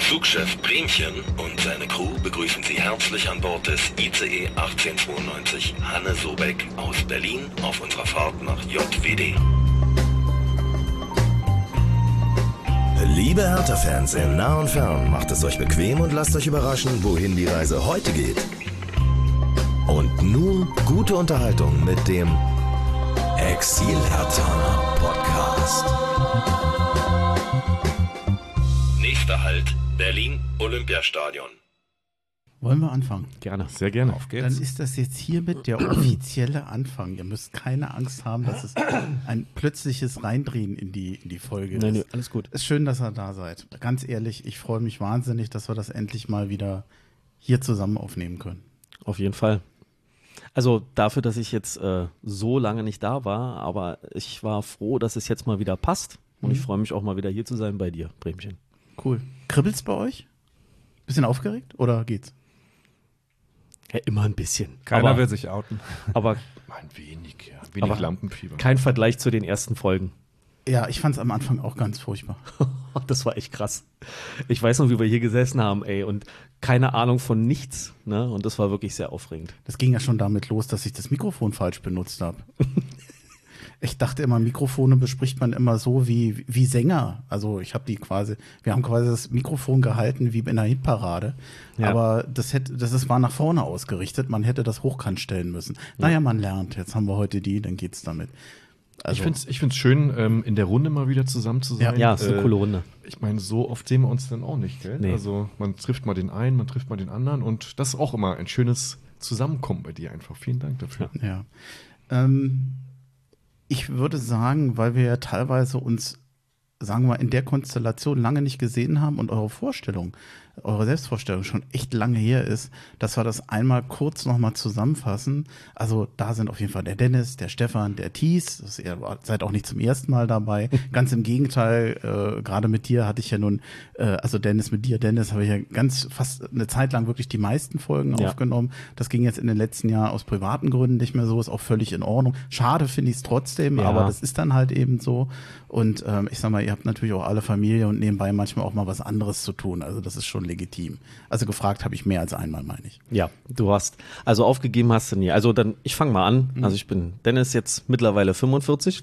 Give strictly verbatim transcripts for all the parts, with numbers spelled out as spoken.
Zugchef Bremchen und seine Crew begrüßen Sie herzlich an Bord des I C E achtzehnhundertzweiundneunzig Hanne Sobeck aus Berlin auf unserer Fahrt nach J W D. Liebe Hertha-Fans in nah und fern, macht es euch bequem und lasst euch überraschen, wohin die Reise heute geht. Und nun gute Unterhaltung mit dem Exil-Hertha Podcast. Nächster Halt, Berlin Olympiastadion. Wollen wir anfangen? Gerne, sehr gerne. Auf geht's. Dann ist das jetzt hiermit der offizielle Anfang. Ihr müsst keine Angst haben, dass es ein plötzliches Reindrehen in die, in die Folge ist. Nein, nein, alles gut. Es ist schön, dass ihr da seid. Ganz ehrlich, ich freue mich wahnsinnig, dass wir das endlich mal wieder hier zusammen aufnehmen können. Auf jeden Fall. Also dafür, dass ich jetzt äh, so lange nicht da war, aber ich war froh, dass es jetzt mal wieder passt. Und mhm. ich freue mich auch mal wieder hier zu sein bei dir, Bremchen. Cool. Kribbelt's bei euch? Bisschen aufgeregt oder geht's? Ja, immer ein bisschen. Keiner aber, will sich outen. Aber ein wenig, ja. Wenig aber Lampenfieber. Kein Vergleich zu den ersten Folgen. Ja, ich fand's am Anfang auch ganz furchtbar. Das war echt krass. Ich weiß noch, wie wir hier gesessen haben, ey, und keine Ahnung von nichts, ne? Und das war wirklich sehr aufregend. Das ging ja schon damit los, dass ich das Mikrofon falsch benutzt habe. Ich dachte immer, Mikrofone bespricht man immer so wie, wie Sänger. Also ich habe die quasi, wir haben quasi das Mikrofon gehalten wie in einer Hitparade. Ja. Aber das hätte, das ist, war nach vorne ausgerichtet. Man hätte das hochkant stellen müssen. Ja. Naja, man lernt. Jetzt haben wir heute die, dann geht's damit. Also, ich finde es ich find's schön, ähm, in der Runde mal wieder zusammen zu sein. Ja, ja, ist eine äh, coole Runde. Ich meine, so oft sehen wir uns dann auch nicht, gell? Nee. Also man trifft mal den einen, man trifft mal den anderen und das ist auch immer ein schönes Zusammenkommen bei dir einfach. Vielen Dank dafür. Ja. ja. Ähm, ich würde sagen, weil wir ja teilweise uns, sagen wir mal, in der Konstellation lange nicht gesehen haben und eure Vorstellung, eure Selbstvorstellung schon echt lange her ist, dass wir das einmal kurz nochmal zusammenfassen. Also da sind auf jeden Fall der Dennis, der Stefan, der Thies. Das, ihr seid auch nicht zum ersten Mal dabei. Ganz im Gegenteil, äh, gerade mit dir hatte ich ja nun, äh, also Dennis mit dir, Dennis, habe ich ja ganz fast eine Zeit lang wirklich die meisten Folgen ja. aufgenommen. Das ging jetzt in den letzten Jahren aus privaten Gründen nicht mehr so, ist auch völlig in Ordnung. Schade finde ich es trotzdem, ja. aber das ist dann halt eben so. Und ähm, ich sag mal, ihr habt natürlich auch alle Familie und nebenbei manchmal auch mal was anderes zu tun. Also das ist schon legitim. Also gefragt habe ich mehr als einmal, meine ich. Ja, du hast, also aufgegeben hast du nie. Also dann, ich fange mal an. Mhm. Also ich bin Dennis, jetzt mittlerweile fünfundvierzig.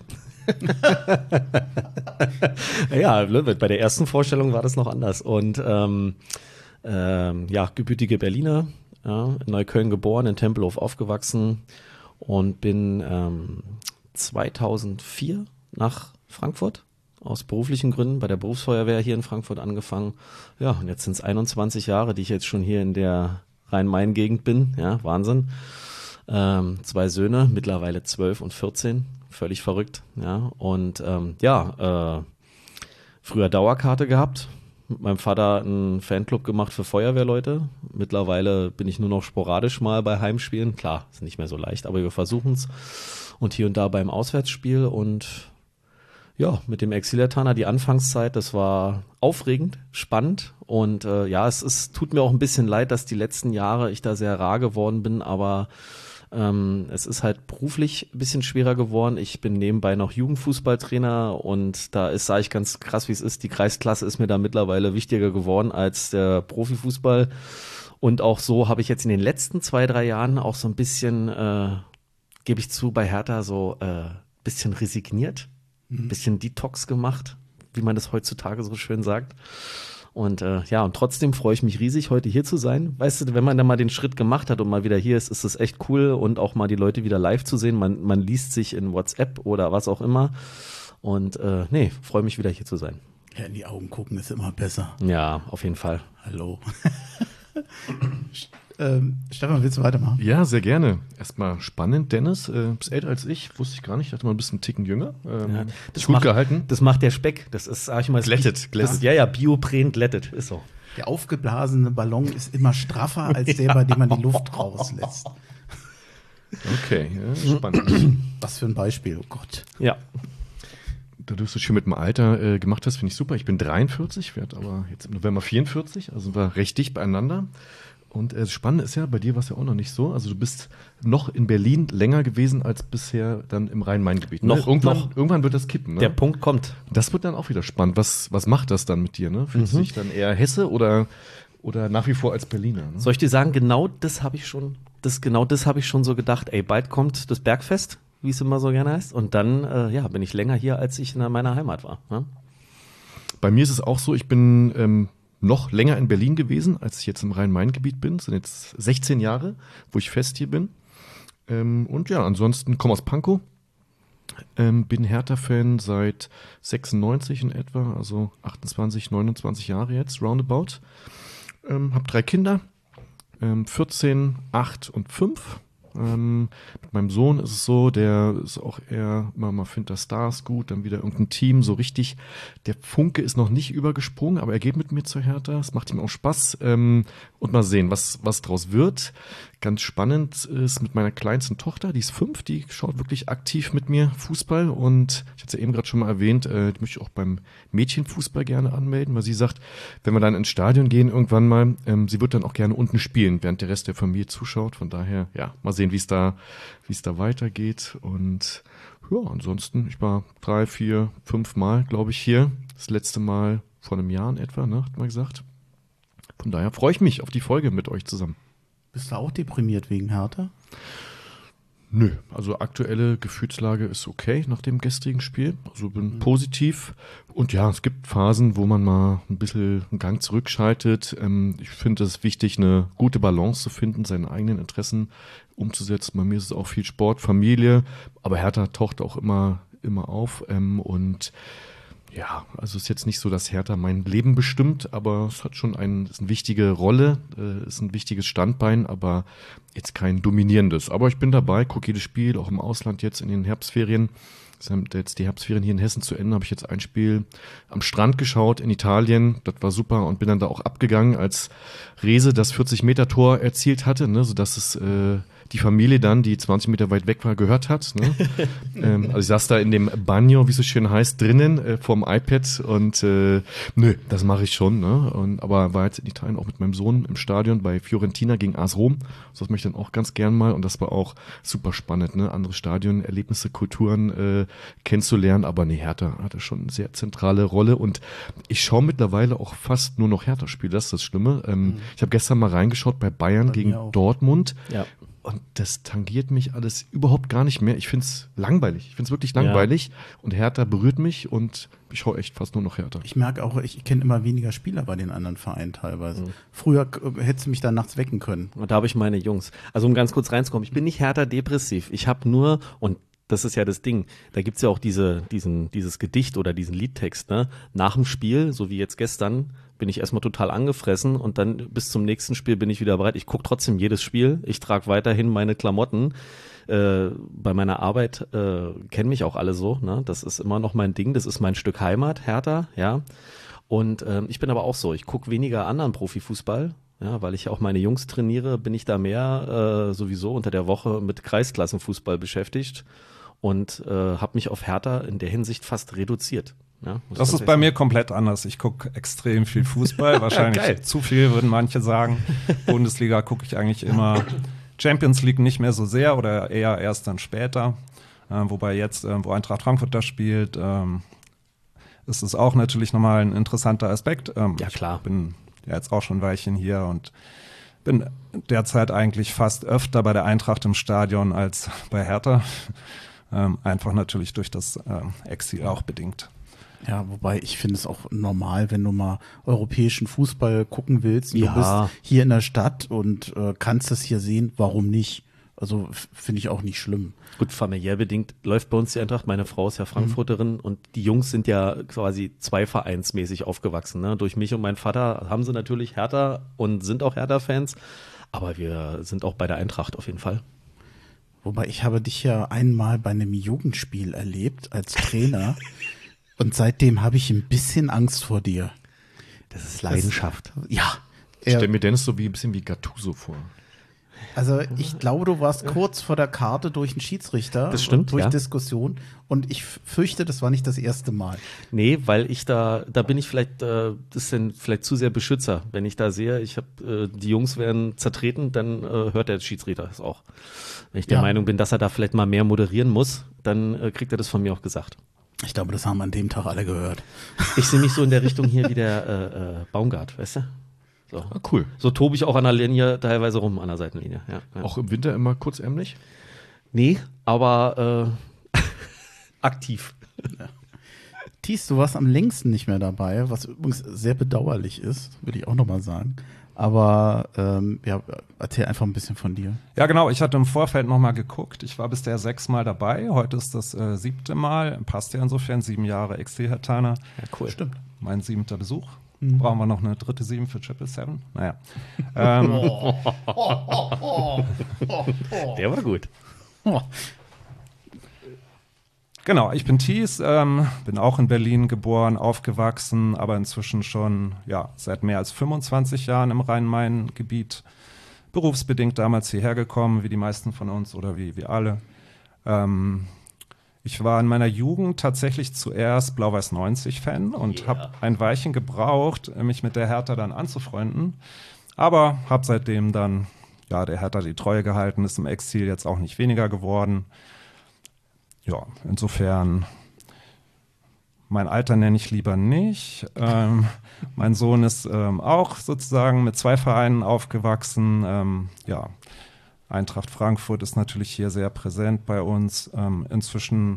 Ja, bei der ersten Vorstellung war das noch anders. Und ähm, ähm, ja, gebürtige Berliner, ja, in Neukölln geboren, in Tempelhof aufgewachsen und bin ähm, zweitausendvier nach Frankfurt. Aus beruflichen Gründen bei der Berufsfeuerwehr hier in Frankfurt angefangen. Ja, und jetzt sind es einundzwanzig Jahre, die ich jetzt schon hier in der Rhein-Main-Gegend bin. Ja, Wahnsinn. Ähm, zwei Söhne, mittlerweile zwölf und vierzehn. Völlig verrückt. Ja, und ähm, ja, äh, früher Dauerkarte gehabt. Mit meinem Vater einen Fanclub gemacht für Feuerwehrleute. Mittlerweile bin ich nur noch sporadisch mal bei Heimspielen. Klar, ist nicht mehr so leicht, aber wir versuchen es. Und hier und da beim Auswärtsspiel und ja, mit dem Exil-Herthaner, die Anfangszeit, das war aufregend, spannend und äh, ja, es ist, tut mir auch ein bisschen leid, dass die letzten Jahre ich da sehr rar geworden bin, aber ähm, es ist halt beruflich ein bisschen schwerer geworden. Ich bin nebenbei noch Jugendfußballtrainer und da ist, sage ich ganz krass, wie es ist, die Kreisklasse ist mir da mittlerweile wichtiger geworden als der Profifußball und auch so habe ich jetzt in den letzten zwei, drei Jahren auch so ein bisschen, äh, gebe ich zu, bei Hertha so ein äh, bisschen resigniert. Ein bisschen Detox gemacht, wie man das heutzutage so schön sagt. Und äh, ja, und trotzdem freue ich mich riesig, heute hier zu sein. Weißt du, wenn man dann mal den Schritt gemacht hat und mal wieder hier ist, ist das echt cool und auch mal die Leute wieder live zu sehen. Man, man liest sich in WhatsApp oder was auch immer. Und äh, nee, freue mich wieder hier zu sein. Ja, in die Augen gucken ist immer besser. Ja, auf jeden Fall. Hallo. Ähm, Stefan, willst du weitermachen? Ja, sehr gerne. Erstmal spannend, Dennis, äh, bist älter als ich, wusste ich gar nicht, ich dachte mal, ein bisschen einen Ticken jünger. Ähm, ja, das gut macht, gehalten. Das macht der Speck, das ist, sag ich mal, glättet, glättet. Ja, ja, Biopren glättet, ist so. Der aufgeblasene Ballon ist immer straffer als der, bei dem man die Luft rauslässt. Okay, ja, spannend. Was für ein Beispiel, oh Gott. Ja. Da du es so schön mit dem Alter äh, gemacht hast, finde ich super. Ich bin dreiundvierzig, werde aber jetzt im November vierundvierzig, also war recht dicht beieinander. Und äh, das Spannende ist ja, bei dir war es ja auch noch nicht so. Also du bist noch in Berlin länger gewesen als bisher dann im Rhein-Main-Gebiet. Ne? Noch, irgendwann, noch. irgendwann wird das kippen. Ne? Der Punkt kommt. Das wird dann auch wieder spannend. Was, was macht das dann mit dir? Ne? Fühlst du Mhm. dich dann eher Hesse oder, oder nach wie vor als Berliner? Ne? Soll ich dir sagen, genau das habe ich schon, das, genau das habe ich schon so gedacht. Ey, bald kommt das Bergfest, wie es immer so gerne heißt. Und dann äh, ja, bin ich länger hier, als ich in meiner Heimat war. Ne? Bei mir ist es auch so, ich bin ähm, noch länger in Berlin gewesen, als ich jetzt im Rhein-Main-Gebiet bin. Das sind jetzt sechzehn Jahre, wo ich fest hier bin. Ähm, und ja, ansonsten komme aus Pankow. Ähm, bin Hertha-Fan seit sechsundneunzig in etwa, also achtundzwanzig, neunundzwanzig Jahre jetzt, roundabout. Ähm, hab drei Kinder, ähm, vierzehn, acht und fünf. Ähm, mit meinem Sohn ist es so, der ist auch eher, man, man findet das Stars gut, dann wieder irgendein Team, so richtig. Der Funke ist noch nicht übergesprungen, aber er geht mit mir zur Hertha, es macht ihm auch Spaß. Ähm, und mal sehen, was, was draus wird. Ganz spannend ist mit meiner kleinsten Tochter, die ist fünf, die schaut wirklich aktiv mit mir Fußball und ich hatte es ja eben gerade schon mal erwähnt, äh, die möchte ich auch beim Mädchenfußball gerne anmelden, weil sie sagt, wenn wir dann ins Stadion gehen irgendwann mal, ähm, sie wird dann auch gerne unten spielen, während der Rest der Familie zuschaut. Von daher, ja, mal sehen, wie es da, wie es da weitergeht. Und ja, ansonsten, ich war drei, vier, fünf Mal, glaube ich, hier. Das letzte Mal vor einem Jahr in etwa, ne, hat man gesagt. Von daher freue ich mich auf die Folge mit euch zusammen. Bist du auch deprimiert wegen Hertha? Nö, also aktuelle Gefühlslage ist okay nach dem gestrigen Spiel. Also bin mhm. positiv. Und ja, es gibt Phasen, wo man mal ein bisschen einen Gang zurückschaltet. Ähm, ich finde es wichtig, eine gute Balance zu finden, seine eigenen Interessen umzusetzen. Bei mir ist es auch viel Sport, Familie, aber Hertha taucht auch immer, immer auf. Ähm, und ja, also ist jetzt nicht so, dass Hertha mein Leben bestimmt, aber es hat schon ein, ist eine wichtige Rolle, äh, ist ein wichtiges Standbein, aber jetzt kein dominierendes. Aber ich bin dabei, gucke jedes Spiel, auch im Ausland jetzt in den Herbstferien. Sind jetzt die Herbstferien hier in Hessen zu Ende, habe ich jetzt ein Spiel am Strand geschaut in Italien. Das war super und bin dann da auch abgegangen, als Rese das vierzig-Meter-Tor erzielt hatte, ne, sodass es äh, die Familie dann, die zwanzig Meter weit weg war, gehört hat. Ne? ähm, also ich saß da in dem Bagno, wie es so schön heißt, drinnen äh, vorm iPad und äh, nö, das mache ich schon. Ne? Und, aber war jetzt in Italien auch mit meinem Sohn im Stadion bei Fiorentina gegen A S Rom. Das möchte ich dann auch ganz gern mal und das war auch super spannend, ne? Andere Stadion, Erlebnisse, Kulturen äh, kennenzulernen, aber nee, Hertha hatte schon eine sehr zentrale Rolle und ich schaue mittlerweile auch fast nur noch Hertha-Spiele, das ist das Schlimme. Ähm, mhm. Ich habe gestern mal reingeschaut bei Bayern bei gegen Dortmund. Ja. Und das tangiert mich alles überhaupt gar nicht mehr. Ich finde es langweilig. Ich finde es wirklich langweilig. Ja. Und Hertha berührt mich und ich schaue echt fast nur noch Hertha. Ich merke auch, ich, ich kenne immer weniger Spieler bei den anderen Vereinen teilweise. Mhm. Früher äh, hättest du mich dann nachts wecken können. Und da habe ich meine Jungs. Also um ganz kurz reinzukommen, ich bin nicht Hertha depressiv. Ich habe nur, und das ist ja das Ding, da gibt's ja auch diese, diesen, dieses Gedicht oder diesen Liedtext, ne? Nach dem Spiel, so wie jetzt gestern, bin ich erstmal total angefressen und dann bis zum nächsten Spiel bin ich wieder bereit. Ich gucke trotzdem jedes Spiel. Ich trage weiterhin meine Klamotten. Äh, bei meiner Arbeit äh, kennen mich auch alle so. Ne? Das ist immer noch mein Ding. Das ist mein Stück Heimat, Hertha. Ja. Und äh, ich bin aber auch so. Ich gucke weniger anderen Profifußball. Ja, weil ich auch meine Jungs trainiere, bin ich da mehr äh, sowieso unter der Woche mit Kreisklassenfußball beschäftigt und äh, habe mich auf Hertha in der Hinsicht fast reduziert. Ja, das ist bei mir komplett anders. Ich gucke extrem viel Fußball, wahrscheinlich zu viel, würden manche sagen. Bundesliga gucke ich eigentlich immer, Champions League nicht mehr so sehr oder eher erst dann später. Äh, wobei jetzt, äh, wo Eintracht Frankfurt da spielt, ähm, ist es auch natürlich nochmal ein interessanter Aspekt. Ähm, ja, klar. Ich bin ja jetzt auch schon ein Weilchen hier und bin derzeit eigentlich fast öfter bei der Eintracht im Stadion als bei Hertha. Ähm, einfach natürlich durch das ähm, Exil auch bedingt. Ja, wobei ich finde es auch normal, wenn du mal europäischen Fußball gucken willst. Und ja. Du bist hier in der Stadt und äh, kannst das hier sehen, warum nicht? Also finde ich auch nicht schlimm. Gut, familiär bedingt läuft bei uns die Eintracht. Meine Frau ist ja Frankfurterin mhm. und die Jungs sind ja quasi zweivereinsmäßig aufgewachsen. Ne? Durch mich und meinen Vater haben sie natürlich Hertha und sind auch Hertha-Fans, aber wir sind auch bei der Eintracht auf jeden Fall. Wobei ich habe dich ja einmal bei einem Jugendspiel erlebt als Trainer. Und seitdem habe ich ein bisschen Angst vor dir. Das ist Leidenschaft. Das, ja. Ich stelle mir Dennis so wie ein bisschen wie Gattuso vor. Also ich glaube, du warst kurz vor der Karte durch einen Schiedsrichter. Das stimmt, Durch ja. Diskussion. Und ich fürchte, das war nicht das erste Mal. Nee, weil ich da, da bin ich vielleicht, äh, das sind vielleicht zu sehr Beschützer. Wenn ich da sehe, ich habe, äh, die Jungs werden zertreten, dann äh, hört der Schiedsrichter das auch. Wenn ich der Ja. Meinung bin, dass er da vielleicht mal mehr moderieren muss, dann äh, kriegt er das von mir auch gesagt. Ich glaube, das haben an dem Tag alle gehört. Ich sehe mich so in der Richtung hier wie der äh, äh, Baumgart, weißt du? So. Ah, cool. So tobe ich auch an der Linie teilweise rum, an der Seitenlinie. Ja, ja. Auch im Winter immer kurzärmlich? Nee, aber äh, aktiv. Thies, du warst am längsten nicht mehr dabei, was übrigens sehr bedauerlich ist, würde ich auch nochmal sagen. Aber ähm, ja, erzähl einfach ein bisschen von dir. Ja, genau. Ich hatte im Vorfeld noch mal geguckt. Ich war bisher sechsmal dabei. Heute ist das äh, siebte Mal. Passt ja insofern. Sieben Jahre X T Herr Thaner. Ja, cool. Stimmt. Mein siebter Besuch. Mhm. Brauchen wir noch eine dritte Sieben für Triple Seven? Naja. ähm, Der war gut. Oh. Genau, ich bin Thies, ähm, bin auch in Berlin geboren, aufgewachsen, aber inzwischen schon ja, seit mehr als fünfundzwanzig Jahren im Rhein-Main-Gebiet. Berufsbedingt damals hierher gekommen, wie die meisten von uns oder wie wir alle. Ähm, ich war in meiner Jugend tatsächlich zuerst Blau-Weiß neunzig-Fan und Yeah. habe ein Weilchen gebraucht, mich mit der Hertha dann anzufreunden. Aber habe seitdem dann ja, der Hertha die Treue gehalten, ist im Exil jetzt auch nicht weniger geworden. Ja, insofern, mein Alter nenne ich lieber nicht. Ähm, mein Sohn ist ähm, auch sozusagen mit zwei Vereinen aufgewachsen. Ähm, ja, Eintracht Frankfurt ist natürlich hier sehr präsent bei uns. Ähm, inzwischen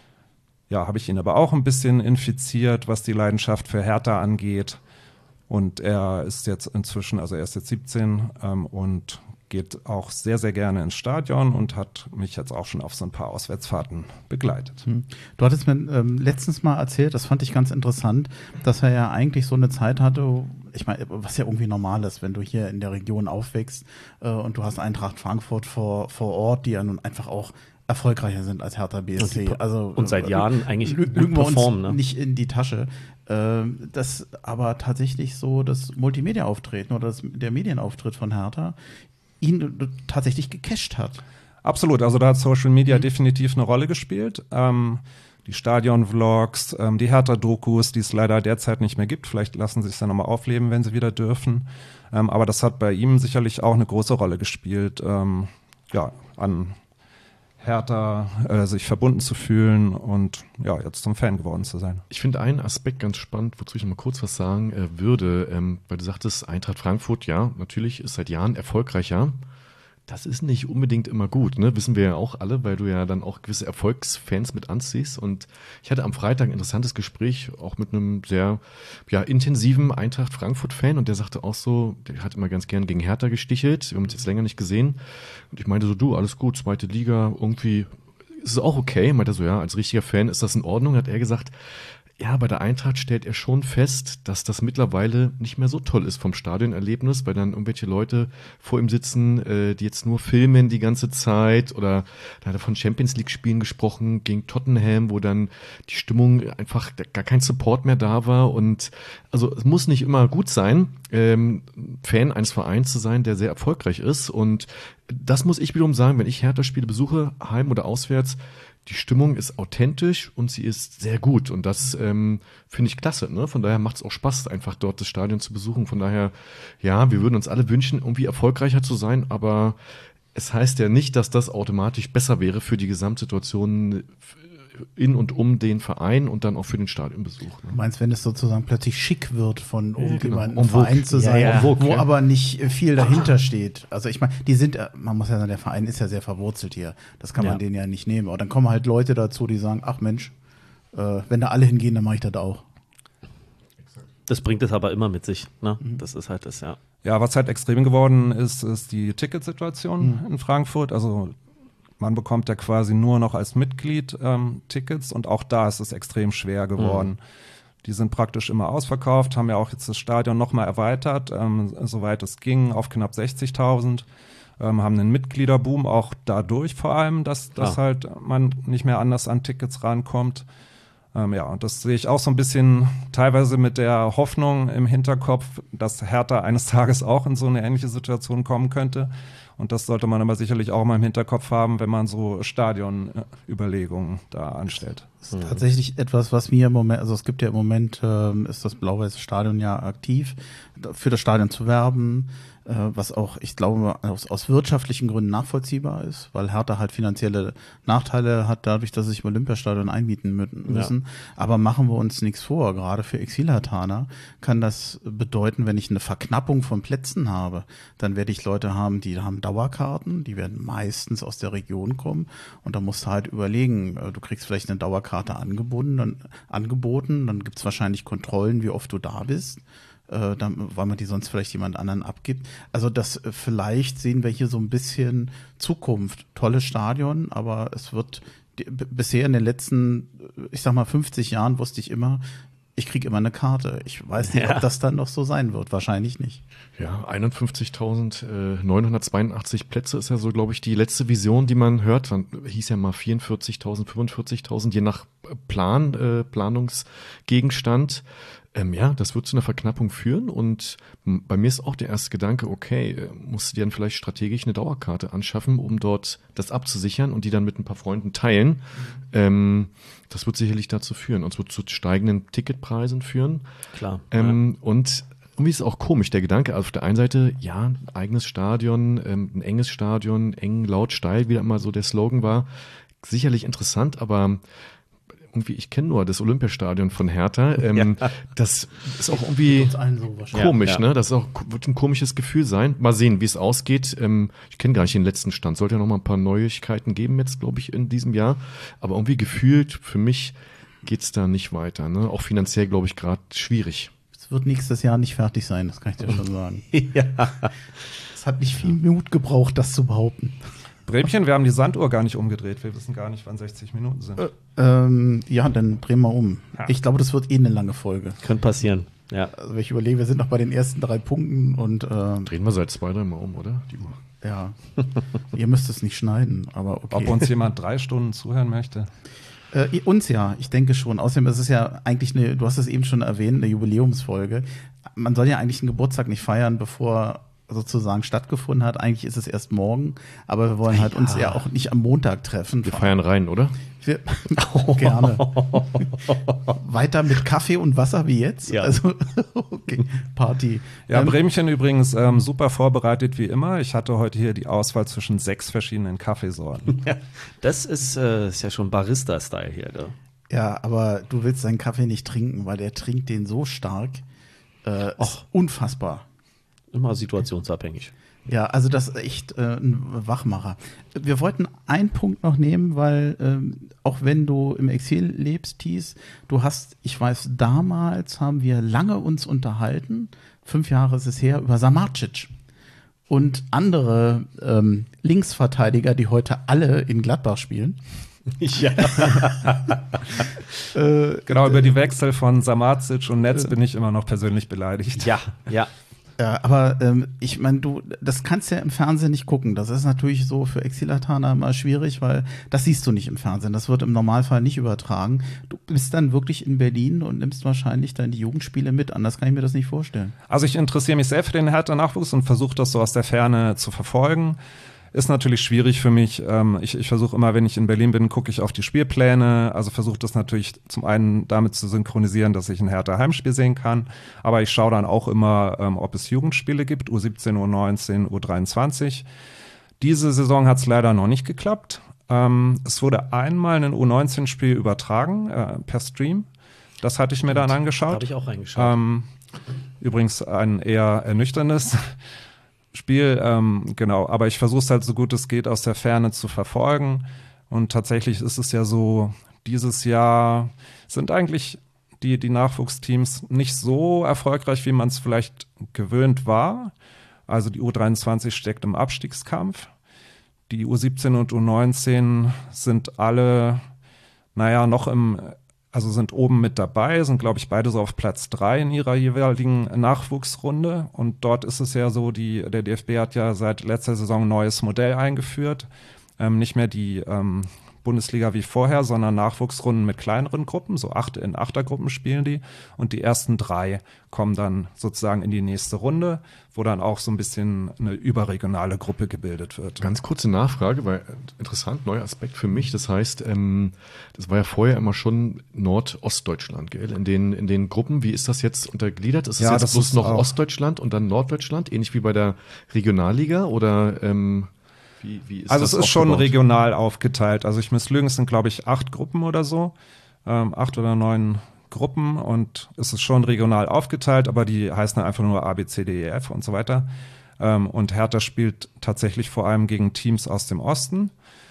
ja, habe ich ihn aber auch ein bisschen infiziert, was die Leidenschaft für Hertha angeht. Und er ist jetzt inzwischen, also er ist jetzt siebzehn ähm, und geht auch sehr, sehr gerne ins Stadion und hat mich jetzt auch schon auf so ein paar Auswärtsfahrten begleitet. Du hattest mir ähm, letztens mal erzählt, das fand ich ganz interessant, dass er ja eigentlich so eine Zeit hatte, ich meine, was ja irgendwie normal ist, wenn du hier in der Region aufwächst äh, und du hast Eintracht Frankfurt vor, vor Ort, die ja nun einfach auch erfolgreicher sind als Hertha B S C. Und, die, also, und seit Jahren eigentlich lü- gut lügen wir uns performen. Ne? nicht in die Tasche. Ähm, das aber tatsächlich so das Multimedia-Auftreten oder das, der Medienauftritt von Hertha ihn tatsächlich gecasht hat. Absolut, also da hat Social Media mhm. definitiv eine Rolle gespielt. Ähm, die Stadion-Vlogs, ähm, die Hertha-Dokus, die es leider derzeit nicht mehr gibt. Vielleicht lassen sie es ja nochmal aufleben, wenn sie wieder dürfen. Ähm, aber das hat bei ihm sicherlich auch eine große Rolle gespielt, ähm, ja, an Hertha äh, sich verbunden zu fühlen und ja, jetzt zum Fan geworden zu sein. Ich finde einen Aspekt ganz spannend, wozu ich noch mal kurz was sagen äh, würde, ähm, weil du sagtest, Eintracht Frankfurt, ja, natürlich ist seit Jahren erfolgreicher. Das ist nicht unbedingt immer gut, ne? Wissen wir ja auch alle, weil du ja dann auch gewisse Erfolgsfans mit anziehst. Und ich hatte am Freitag ein interessantes Gespräch, auch mit einem sehr ja, intensiven Eintracht Frankfurt-Fan. Und der sagte auch so, der hat immer ganz gern gegen Hertha gestichelt. Wir haben uns jetzt länger nicht gesehen. Und ich meinte so, du, alles gut, zweite Liga, irgendwie ist es auch okay. Meinte er so, ja, als richtiger Fan ist das in Ordnung. Hat er gesagt, ja, bei der Eintracht stellt er schon fest, dass das mittlerweile nicht mehr so toll ist vom Stadionerlebnis, weil dann irgendwelche Leute vor ihm sitzen, äh, die jetzt nur filmen die ganze Zeit, oder da hat er von Champions-League-Spielen gesprochen gegen Tottenham, wo dann die Stimmung einfach gar kein Support mehr da war. Und also es muss nicht immer gut sein, ähm, Fan eines Vereins zu sein, der sehr erfolgreich ist. Und das muss ich wiederum sagen, wenn ich Hertha-Spiele besuche, heim oder auswärts, die Stimmung ist authentisch und sie ist sehr gut. Und das ähm, finde ich klasse. Ne? Von daher macht es auch Spaß, einfach dort das Stadion zu besuchen. Von daher, ja, wir würden uns alle wünschen, irgendwie erfolgreicher zu sein. Aber es heißt ja nicht, dass das automatisch besser wäre für die Gesamtsituation in und um den Verein und dann auch für den Stadionbesuch. Ne? Du meinst, wenn es sozusagen plötzlich schick wird, von irgendjemandem genau. im Verein zu sein, Ja, ja. wo Ja. aber nicht viel dahinter steht. Also ich meine, die sind, man muss ja sagen, der Verein ist ja sehr verwurzelt hier. Das kann man Ja. denen ja nicht nehmen. Aber dann kommen halt Leute dazu, die sagen, ach Mensch, äh, wenn da alle hingehen, dann mache ich das auch. Das bringt es aber immer mit sich. Ne? Das ist halt das, ja. Ja, was halt extrem geworden ist, ist die Ticketsituation Mhm. in Frankfurt. Also man bekommt ja quasi nur noch als Mitglied ähm, Tickets und auch da ist es extrem schwer geworden. Mhm. Die sind praktisch immer ausverkauft, haben ja auch jetzt das Stadion nochmal erweitert, ähm, soweit es ging, auf knapp sechzigtausend. Ähm, haben einen Mitgliederboom, auch dadurch vor allem, dass, dass Ah. halt man nicht mehr anders an Tickets rankommt. Ähm, ja, und das sehe ich auch so ein bisschen teilweise mit der Hoffnung im Hinterkopf, dass Hertha eines Tages auch in so eine ähnliche Situation kommen könnte. Und das sollte man aber sicherlich auch mal im Hinterkopf haben, wenn man so Stadionüberlegungen da anstellt. Das ist tatsächlich etwas, was mir im Moment, also es gibt ja im Moment, ähm, ist das Blau-Weiße Stadion ja aktiv, für das Stadion zu werben, äh, was auch, ich glaube, aus, aus wirtschaftlichen Gründen nachvollziehbar ist, weil Hertha halt finanzielle Nachteile hat dadurch, dass sie sich im Olympiastadion einmieten mü- müssen. Ja. Aber machen wir uns nichts vor, gerade für Exil-Herthaner kann das bedeuten, wenn ich eine Verknappung von Plätzen habe, dann werde ich Leute haben, die haben Dauerkarten, die werden meistens aus der Region kommen und da musst du halt überlegen, du kriegst vielleicht eine Dauerkarte angeboten, dann, angeboten, dann gibt's wahrscheinlich Kontrollen, wie oft du da bist, äh, dann, weil man die sonst vielleicht jemand anderen abgibt. Also das äh, vielleicht sehen wir hier so ein bisschen Zukunft. Tolles Stadion, aber es wird die, b- bisher in den letzten, ich sag mal fünfzig Jahren wusste ich immer, ich kriege immer eine Karte. Ich weiß nicht, ja. ob das dann noch so sein wird. Wahrscheinlich nicht. Ja, einundfünfzigtausendneunhundertzweiundachtzig Plätze ist ja so, glaube ich, die letzte Vision, die man hört. Dann hieß ja mal vierundvierzigtausend, fünfundvierzigtausend, je nach Plan, äh, Planungsgegenstand. Ähm, ja, das wird zu einer Verknappung führen und m- bei mir ist auch der erste Gedanke, okay, äh, musst du dir dann vielleicht strategisch eine Dauerkarte anschaffen, um dort das abzusichern und die dann mit ein paar Freunden teilen. Mhm. Ähm, das wird sicherlich dazu führen und es wird zu steigenden Ticketpreisen führen. Klar. Ähm, ja. Und irgendwie ist es auch komisch, der Gedanke, also auf der einen Seite, ja, ein eigenes Stadion, ähm, ein enges Stadion, eng, laut, steil, wie da immer so der Slogan war, sicherlich interessant, aber irgendwie, ich kenne nur das Olympiastadion von Hertha. Ähm, ja. Das ist auch irgendwie so komisch, ja, ja. ne? Das ist auch, wird ein komisches Gefühl sein. Mal sehen, wie es ausgeht. Ähm, ich kenne gar nicht den letzten Stand. Sollte ja noch mal ein paar Neuigkeiten geben jetzt, glaube ich, in diesem Jahr. Aber irgendwie gefühlt, für mich geht's da nicht weiter. Ne? Auch finanziell, glaube ich, gerade schwierig. Es wird nächstes Jahr nicht fertig sein, das kann ich dir schon sagen. ja. Es hat nicht viel Mut gebraucht, das zu behaupten. Bremchen, wir haben die Sanduhr gar nicht umgedreht. Wir wissen gar nicht, wann sechzig Minuten sind. Äh, ähm, ja, dann drehen wir um. Ja. Ich glaube, das wird eh eine lange Folge. Könnte passieren, ja. Also, wenn ich überlege, wir sind noch bei den ersten drei Punkten und äh, drehen wir seit zwei, drei Mal um, oder? Die Uhr. Ja. Ihr müsst es nicht schneiden, aber okay. Ob uns jemand drei Stunden zuhören möchte? Äh, uns ja, ich denke schon. Außerdem ist es ja eigentlich eine, du hast es eben schon erwähnt, eine Jubiläumsfolge. Man soll ja eigentlich einen Geburtstag nicht feiern, bevor sozusagen stattgefunden hat. Eigentlich ist es erst morgen, aber wir wollen halt ja. uns ja auch nicht am Montag treffen. Wir feiern rein, oder? Wir, gerne. Weiter mit Kaffee und Wasser wie jetzt? Ja. Also, okay, Party. Ja, ähm, Bremchen übrigens ähm, super vorbereitet wie immer. Ich hatte heute hier die Auswahl zwischen sechs verschiedenen Kaffeesorten. Ja, das ist, äh, ist ja schon Barista-Style hier, ne? Ja, aber du willst seinen Kaffee nicht trinken, weil der trinkt den so stark. Äh, ist unfassbar. Immer situationsabhängig. Ja, also das ist echt äh, ein Wachmacher. Wir wollten einen Punkt noch nehmen, weil ähm, auch wenn du im Exil lebst, Thies, du hast, ich weiß, damals haben wir lange uns unterhalten, fünf Jahre ist es her, über Samardzic und andere ähm, Linksverteidiger, die heute alle in Gladbach spielen. Ja. äh, genau, über die Wechsel von Samardzic und Netz äh, bin ich immer noch persönlich beleidigt. Ja, ja. Ja, aber ähm, ich meine, du, das kannst du ja im Fernsehen nicht gucken. Das ist natürlich so für Exil-Herthaner immer schwierig, weil das siehst du nicht im Fernsehen. Das wird im Normalfall nicht übertragen. Du bist dann wirklich in Berlin und nimmst wahrscheinlich dann die Jugendspiele mit. Anders kann ich mir das nicht vorstellen. Also ich interessiere mich sehr für den Hertha-Nachwuchs und versuche das so aus der Ferne zu verfolgen. Ist natürlich schwierig für mich. Ich, ich versuche immer, wenn ich in Berlin bin, gucke ich auf die Spielpläne. Also versuche das natürlich zum einen damit zu synchronisieren, dass ich ein Hertha-Heimspiel sehen kann. Aber ich schaue dann auch immer, ob es Jugendspiele gibt, U siebzehn, U neunzehn, U dreiundzwanzig. Diese Saison hat es leider noch nicht geklappt. Es wurde einmal ein U neunzehn-Spiel übertragen äh, per Stream. Das hatte ich mir dann angeschaut. Habe ich auch reingeschaut. Ähm, übrigens ein eher ernüchterndes Spiel, ähm, genau, aber ich versuche es halt so gut es geht aus der Ferne zu verfolgen und tatsächlich ist es ja so, dieses Jahr sind eigentlich die, die Nachwuchsteams nicht so erfolgreich, wie man es vielleicht gewöhnt war. Also die U dreiundzwanzig steckt im Abstiegskampf, die U siebzehn und U neunzehn sind alle, naja, noch im Also sind oben mit dabei, sind, glaube ich, beide so auf Platz drei in ihrer jeweiligen Nachwuchsrunde. Und dort ist es ja so, die, der D F B hat ja seit letzter Saison ein neues Modell eingeführt. Ähm, nicht mehr die, ähm, Bundesliga wie vorher, sondern Nachwuchsrunden mit kleineren Gruppen, so acht in Achtergruppen spielen die und die ersten drei kommen dann sozusagen in die nächste Runde, wo dann auch so ein bisschen eine überregionale Gruppe gebildet wird. Ganz kurze Nachfrage, weil interessant, neuer Aspekt für mich, das heißt, ähm, das war ja vorher immer schon Nordostdeutschland, gell? In den, in den Gruppen, wie ist das jetzt untergliedert? Ist es Ja, jetzt das bloß ist noch auch- Ostdeutschland und dann Norddeutschland, ähnlich wie bei der Regionalliga oder ähm, wie, wie ist Also das es ist schon aufgebaut? regional aufgeteilt. Also ich muss lügen, es sind glaube ich acht Gruppen oder so, ähm, acht oder neun Gruppen und es ist schon regional aufgeteilt, aber die heißen einfach nur A, B, C, D, E, F und so weiter. Ähm, und Hertha spielt tatsächlich vor allem gegen Teams aus dem Osten.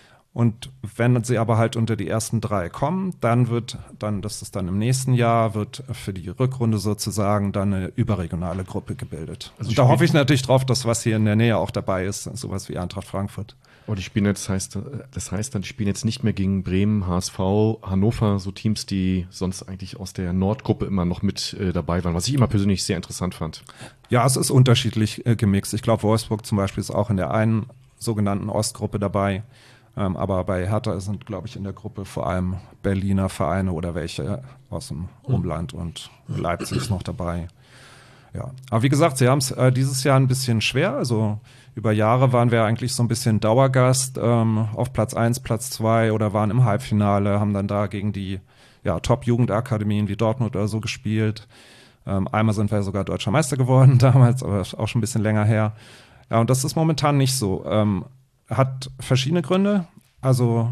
Und wenn sie aber halt unter die ersten drei kommen, dann wird dann, das ist dann im nächsten Jahr, wird für die Rückrunde sozusagen dann eine überregionale Gruppe gebildet. Also Und da spielt- hoffe ich natürlich drauf, dass was hier in der Nähe auch dabei ist, sowas wie Eintracht Frankfurt. Aber die spielen jetzt, heißt, das heißt dann, die spielen jetzt nicht mehr gegen Bremen, H S V, Hannover, so Teams, die sonst eigentlich aus der Nordgruppe immer noch mit äh, dabei waren, was ich immer persönlich sehr interessant fand. Ja, es ist unterschiedlich äh, gemixt. Ich glaube, Wolfsburg zum Beispiel ist auch in der einen sogenannten Ostgruppe dabei. Ähm, aber bei Hertha sind, glaube ich, in der Gruppe vor allem Berliner Vereine oder welche aus dem Umland und Leipzig ist noch dabei. Ja, aber wie gesagt, sie haben es äh, dieses Jahr ein bisschen schwer. Also über Jahre waren wir eigentlich so ein bisschen Dauergast ähm, auf Platz eins, Platz zwei oder waren im Halbfinale, haben dann da gegen die ja, Top-Jugendakademien wie Dortmund oder so gespielt. Ähm, einmal sind wir sogar Deutscher Meister geworden damals, aber ist auch schon ein bisschen länger her. Ja, und das ist momentan nicht so. Ähm, hat verschiedene Gründe. Also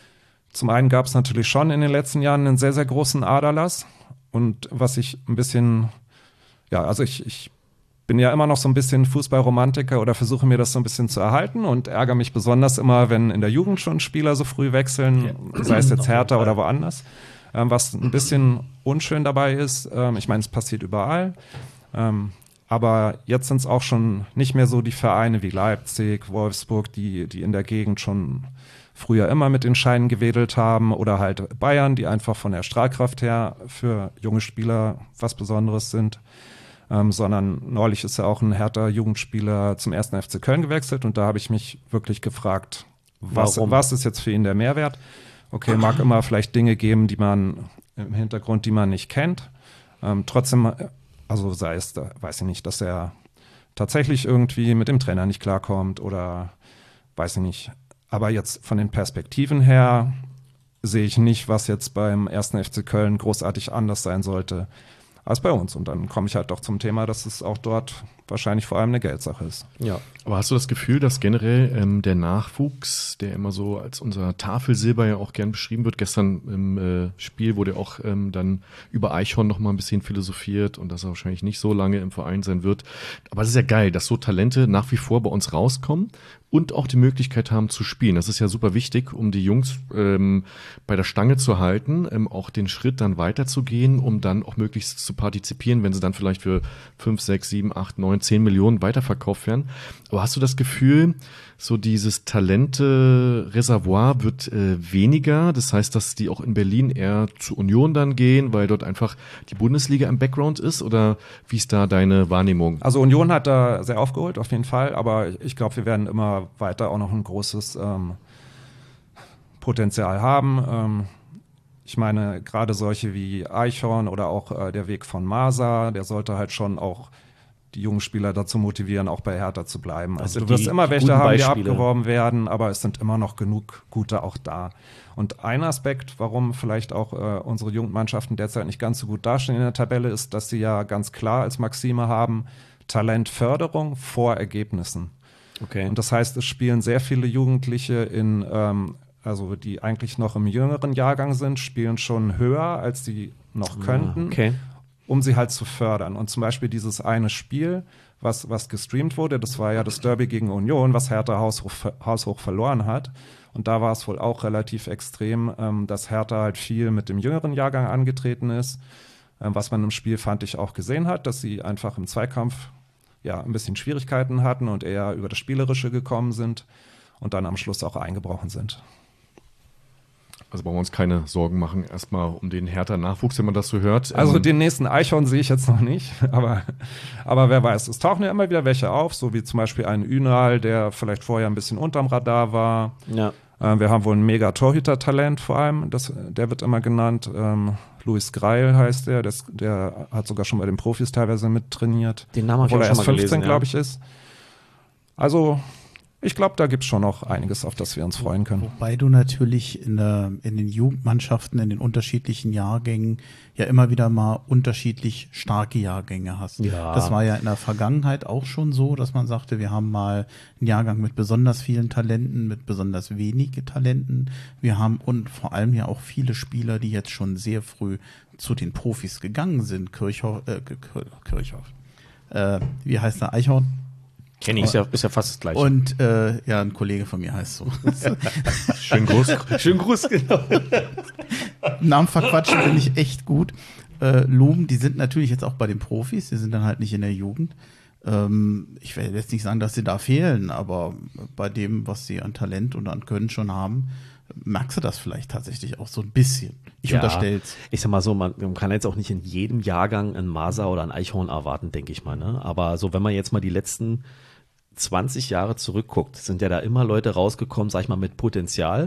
zum einen gab es natürlich schon in den letzten Jahren einen sehr, sehr großen Aderlass. Und was ich ein bisschen, ja, also ich, ich bin ja immer noch so ein bisschen Fußballromantiker oder versuche mir das so ein bisschen zu erhalten und ärgere mich besonders immer, wenn in der Jugend schon Spieler so früh wechseln, sei es jetzt Hertha oder woanders. Ähm, was ein bisschen unschön dabei ist, ähm, ich meine, es passiert überall. Ähm, Aber jetzt sind es auch schon nicht mehr so die Vereine wie Leipzig, Wolfsburg, die, die in der Gegend schon früher immer mit den Scheinen gewedelt haben oder halt Bayern, die einfach von der Strahlkraft her für junge Spieler was Besonderes sind. Ähm, sondern neulich ist ja auch ein Hertha Jugendspieler zum ersten F C Köln gewechselt und da habe ich mich wirklich gefragt, was, Warum? was ist jetzt für ihn der Mehrwert? Okay, mag immer vielleicht Dinge geben, die man im Hintergrund, die man nicht kennt. Ähm, trotzdem Also sei es, da, weiß ich nicht, dass er tatsächlich irgendwie mit dem Trainer nicht klarkommt oder weiß ich nicht. Aber jetzt von den Perspektiven her sehe ich nicht, was jetzt beim ersten F C Köln großartig anders sein sollte als bei uns. Und dann komme ich halt doch zum Thema, dass es auch dort wahrscheinlich vor allem eine Geldsache ist. Ja. Aber hast du das Gefühl, dass generell ähm, der Nachwuchs, der immer so als unser Tafelsilber ja auch gern beschrieben wird, gestern im äh, Spiel wurde auch ähm, dann über Eichhorn noch mal ein bisschen philosophiert und dass er wahrscheinlich nicht so lange im Verein sein wird. Aber es ist ja geil, dass so Talente nach wie vor bei uns rauskommen und auch die Möglichkeit haben zu spielen. Das ist ja super wichtig, um die Jungs ähm, bei der Stange zu halten, ähm, auch den Schritt dann weiterzugehen, um dann auch möglichst zu partizipieren, wenn sie dann vielleicht für fünf, sechs, sieben, acht, neun, zehn Millionen weiterverkauft werden. Aber hast du das Gefühl, so dieses Talente-Reservoir wird äh, weniger? Das heißt, dass die auch in Berlin eher zu Union dann gehen, weil dort einfach die Bundesliga im Background ist? Oder wie ist da deine Wahrnehmung? Also Union hat da sehr aufgeholt, auf jeden Fall. Aber ich glaube, wir werden immer weiter auch noch ein großes ähm, Potenzial haben. Ähm, ich meine, gerade solche wie Eichhorn oder auch äh, der Weg von Masa, der sollte halt schon auch die jungen Spieler dazu motivieren, auch bei Hertha zu bleiben. Also, Also du wirst die- immer die welche guten haben, die Beispiele. abgeworben werden, aber es sind immer noch genug gute auch da. Und ein Aspekt, warum vielleicht auch äh, unsere Jugendmannschaften derzeit nicht ganz so gut dastehen in der Tabelle, ist, dass sie ja ganz klar als Maxime haben, Talentförderung vor Ergebnissen. Okay. Und das heißt, es spielen sehr viele Jugendliche in, ähm, also die eigentlich noch im jüngeren Jahrgang sind, spielen schon höher, als sie noch könnten, Okay. um sie halt zu fördern. Und zum Beispiel dieses eine Spiel, was, was gestreamt wurde, das war ja das Derby gegen Union, was Hertha haushoch, haushoch verloren hat. Und da war es wohl auch relativ extrem, ähm, dass Hertha halt viel mit dem jüngeren Jahrgang angetreten ist. Ähm, was man im Spiel, fand ich, auch gesehen hat, dass sie einfach im Zweikampf ja ein bisschen Schwierigkeiten hatten und eher über das Spielerische gekommen sind und dann am Schluss auch eingebrochen sind. Also brauchen wir uns keine Sorgen machen, erstmal um den Hertha-Nachwuchs, wenn man das so hört. Also Ähm, den nächsten Eichhorn sehe ich jetzt noch nicht, aber, aber wer weiß. Es tauchen ja immer wieder welche auf, so wie zum Beispiel ein Ünal, der vielleicht vorher ein bisschen unterm Radar war. Ja. Äh, wir haben wohl ein mega Torhüter-Talent vor allem, das, der wird immer genannt. Ähm, Luis Greil heißt der, das, der hat sogar schon bei den Profis teilweise mit trainiert. Den Namen habe ich auch er schon erst mal fünfzehn, gelesen, glaube ja. ich, ist. Also ich glaube, da gibt es schon noch einiges, auf das wir uns freuen können. Wobei du natürlich in, der, in den Jugendmannschaften, in den unterschiedlichen Jahrgängen ja immer wieder mal unterschiedlich starke Jahrgänge hast. Ja. Das war ja in der Vergangenheit auch schon so, dass man sagte, wir haben mal einen Jahrgang mit besonders vielen Talenten, mit besonders wenige Talenten. Wir haben und vor allem ja auch viele Spieler, die jetzt schon sehr früh zu den Profis gegangen sind. Kirchhoff, äh, Kirchhoff. Äh, wie heißt der? Eichhorn? Kenn ich, ist ja, ist ja fast das Gleiche. Und äh, ja, ein Kollege von mir heißt so. Schönen Gruß. Schönen Gruß, genau. Namen verquatschen bin ich echt gut. Äh, Lumen, die sind natürlich jetzt auch bei den Profis, die sind dann halt nicht in der Jugend. Ähm, ich will jetzt nicht sagen, dass sie da fehlen, aber bei dem, was sie an Talent und an Können schon haben, merkst du das vielleicht tatsächlich auch so ein bisschen. Ich Ja, unterstell's. Ich sag mal so, man, man kann jetzt auch nicht in jedem Jahrgang einen Masa oder ein Eichhorn erwarten, denke ich mal. Ne? Aber so, wenn man jetzt mal die letzten zwanzig Jahre zurückguckt, sind ja da immer Leute rausgekommen, sag ich mal, mit Potenzial.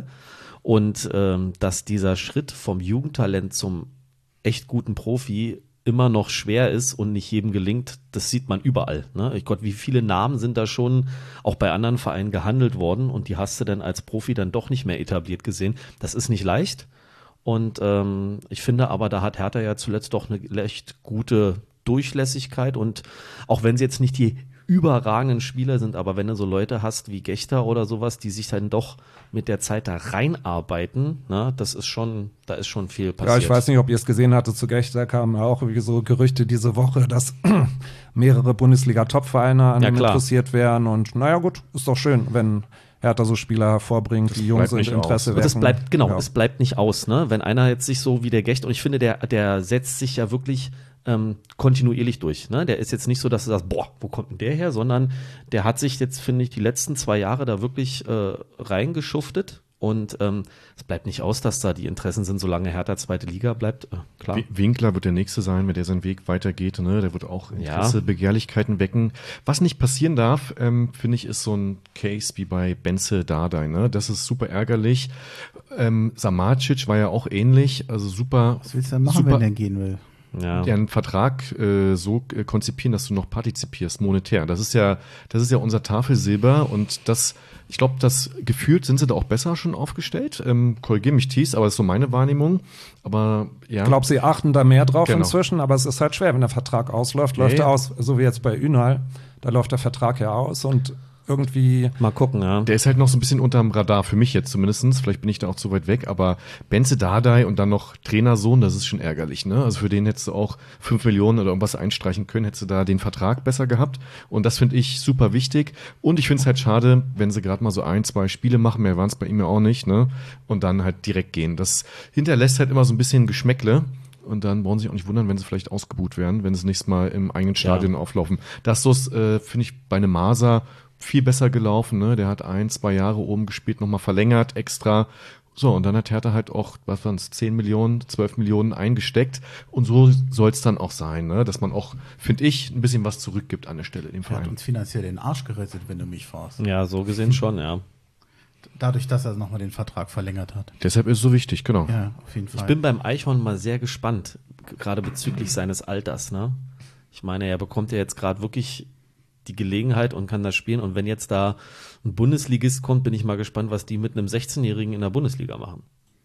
Und ähm, dass dieser Schritt vom Jugendtalent zum echt guten Profi immer noch schwer ist und nicht jedem gelingt, das sieht man überall. Ne? Ich Gott, wie viele Namen sind da schon auch bei anderen Vereinen gehandelt worden und die hast du dann als Profi dann doch nicht mehr etabliert gesehen. Das ist nicht leicht. Und ähm, ich finde aber, da hat Hertha ja zuletzt doch eine echt gute Durchlässigkeit. Und auch wenn sie jetzt nicht die überragenden Spieler sind, aber wenn du so Leute hast wie Gechter oder sowas, die sich dann doch mit der Zeit da reinarbeiten, ne, das ist schon, da ist schon viel passiert. Ja, ich weiß nicht, ob ihr es gesehen hattet, zu Gechter kamen auch irgendwie so Gerüchte diese Woche, dass mehrere Bundesliga-Top-Vereine an Ja, ihm klar. interessiert wären und naja gut, ist doch schön, wenn Hertha so Spieler hervorbringt, die jung bleibt sind, nicht Interesse Und es wecken. bleibt, genau, Ja. es bleibt nicht aus, ne? Wenn einer jetzt sich so wie der Gecht, und ich finde, der, der setzt sich ja wirklich ähm, kontinuierlich durch, ne? Der ist jetzt nicht so, dass du sagst, boah, wo kommt denn der her? Sondern der hat sich jetzt, finde ich, die letzten zwei Jahre da wirklich äh, reingeschuftet. Und ähm, es bleibt nicht aus, dass da die Interessen sind, solange Hertha zweite Liga bleibt. Äh, klar. W- Winkler wird der Nächste sein, wenn der seinen Weg weitergeht. Ne? Der wird auch Interesse, Ja. Begehrlichkeiten wecken. Was nicht passieren darf, ähm, finde ich, ist so ein Case wie bei Benze Dardai. Ne? Das ist super ärgerlich. Ähm, Samacic war ja auch ähnlich. Also super. Was willst du denn machen, super, wenn der gehen will? Ja. ja, einen Vertrag äh, so äh, konzipieren, dass du noch partizipierst, monetär. Das ist ja, das ist ja unser Tafelsilber und das, ich glaube, das gefühlt sind sie da auch besser schon aufgestellt. Ähm, Korrigiere mich, Thies, aber das ist so meine Wahrnehmung. Aber ja. Ich glaube, sie achten da mehr drauf Genau. inzwischen, aber es ist halt schwer, wenn der Vertrag ausläuft, läuft Ja, er ja. aus, so wie jetzt bei Ünal, da läuft der Vertrag ja aus und irgendwie Mal gucken, ja. Der ist halt noch so ein bisschen unterm Radar, für mich jetzt zumindestens. Vielleicht bin ich da auch zu weit weg, aber Benze Dardai und dann noch Trainersohn, das ist schon ärgerlich, ne? Also für den hättest du auch fünf Millionen oder irgendwas einstreichen können, hättest du da den Vertrag besser gehabt. Und das finde ich super wichtig. Und ich finde es halt schade, wenn sie gerade mal so ein, zwei Spiele machen, mehr waren es bei ihm ja auch nicht, ne? Und dann halt direkt gehen. Das hinterlässt halt immer so ein bisschen Geschmäckle. Und dann brauchen sie sich auch nicht wundern, wenn sie vielleicht ausgebuht werden, wenn sie das nächste Mal im eigenen Stadion Ja. auflaufen. Das ist, äh, finde ich, bei einem Masa viel besser gelaufen, ne? Der hat ein, zwei Jahre oben gespielt, nochmal verlängert, extra. So, und dann hat Hertha halt auch, was waren es, zehn Millionen, zwölf Millionen eingesteckt. Und so soll es dann auch sein, ne? Dass man auch, finde ich, ein bisschen was zurückgibt an der Stelle dem Er hat Verein. uns finanziell den Arsch gerettet, wenn du mich fragst. Ja, so gesehen schon, ja. Dadurch, dass er nochmal den Vertrag verlängert hat. Deshalb ist es so wichtig, genau. Ja, auf jeden Fall. Ich bin beim Eichhorn mal sehr gespannt, gerade bezüglich seines Alters, ne? Ich meine, er bekommt ja jetzt gerade wirklich die Gelegenheit und kann da spielen. Und wenn jetzt da ein Bundesligist kommt, bin ich mal gespannt, was die mit einem sechzehnjährigen in der Bundesliga machen.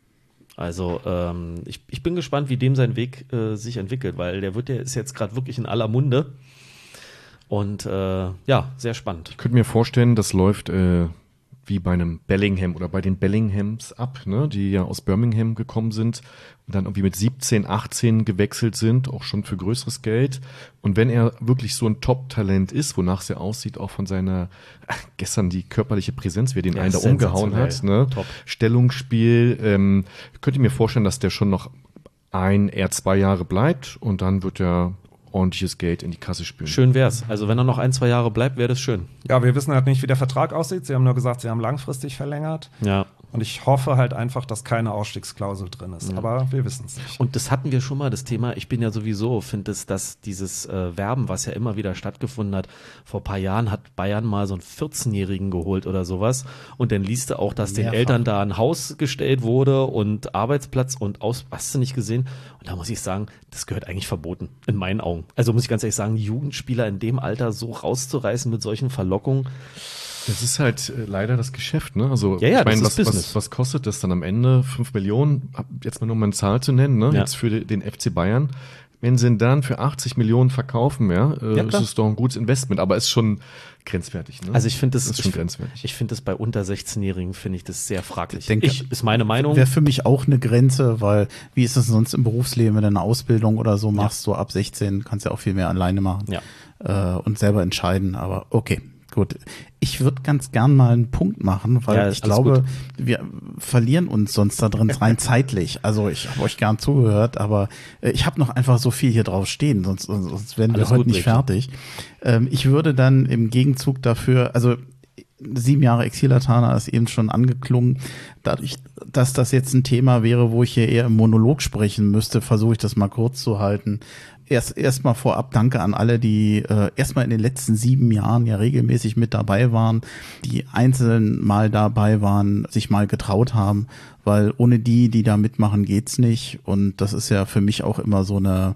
Also ähm, ich, ich bin gespannt, wie dem sein Weg äh, sich entwickelt, weil der wird ja ist jetzt gerade wirklich in aller Munde. Und äh, ja, sehr spannend. Ich könnte mir vorstellen, das läuft äh, wie bei einem Bellingham oder bei den Bellinghams ab, ne, die ja aus Birmingham gekommen sind und dann irgendwie mit siebzehn, achtzehn gewechselt sind, auch schon für größeres Geld. Und wenn er wirklich so ein Top-Talent ist, wonach es ja aussieht, auch von seiner, äh, gestern die körperliche Präsenz, wie er den Ja, einen da umgehauen hat, sensationell. ne, Top. Stellungsspiel, ähm, könnte ich mir vorstellen, dass der schon noch ein, eher zwei Jahre bleibt und dann wird er ordentliches Geld in die Kasse spülen. Schön wär's. Also wenn er noch ein, zwei Jahre bleibt, wäre das schön. Ja, wir wissen halt nicht, wie der Vertrag aussieht. Sie haben nur gesagt, sie haben langfristig verlängert. Ja. Und ich hoffe halt einfach, dass keine Ausstiegsklausel drin ist. Ja. Aber wir wissen es nicht. Und das hatten wir schon mal, das Thema, ich bin ja sowieso, finde es, dass dieses äh, Werben, was ja immer wieder stattgefunden hat, vor ein paar Jahren hat Bayern mal so einen vierzehnjährigen geholt oder sowas. Und dann liest du auch, dass Mehrfach. den Eltern da ein Haus gestellt wurde und Arbeitsplatz und aus, hast du nicht gesehen? Und da muss ich sagen, das gehört eigentlich verboten, in meinen Augen. Also muss ich ganz ehrlich sagen, Jugendspieler in dem Alter so rauszureißen mit solchen Verlockungen. Das ist halt äh, leider das Geschäft, ne? Also ja, ja, ich meine, was, was, was kostet das dann am Ende? Fünf Millionen, jetzt mal nur mal eine Zahl zu nennen, ne? Ja. Jetzt für den F C Bayern. Wenn sie ihn dann für achtzig Millionen verkaufen, ja, äh, ja ist es doch ein gutes Investment, aber ist schon grenzwertig, ne? Also ich finde das, das ist schon grenzwertig. Ich finde das bei unter sechzehnjährigen finde ich das sehr fraglich. Ich denke, ich, ist meine Meinung. Wäre für mich auch eine Grenze, weil wie ist es sonst im Berufsleben, wenn du eine Ausbildung oder so machst, ja. so ab sechzehn kannst du ja auch viel mehr alleine machen ja. äh, und selber entscheiden, aber okay. Gut, ich würde ganz gern mal einen Punkt machen, weil ja, ich glaube, gut. wir verlieren uns sonst da drin rein zeitlich. Also ich habe euch gern zugehört, aber äh, ich habe noch einfach so viel hier drauf stehen, sonst, sonst werden wir Alles heute nicht fertig. Ähm, ich würde dann im Gegenzug dafür, also sieben Jahre Exil-Hatana ist eben schon angeklungen. Dadurch, dass das jetzt ein Thema wäre, wo ich hier eher im Monolog sprechen müsste, versuche ich das mal kurz zu halten. Erst erstmal vorab danke an alle, die äh, erstmal in den letzten sieben Jahren ja regelmäßig mit dabei waren, die einzeln mal dabei waren, sich mal getraut haben, weil ohne die, die da mitmachen, geht's nicht. Und das ist ja für mich auch immer so eine,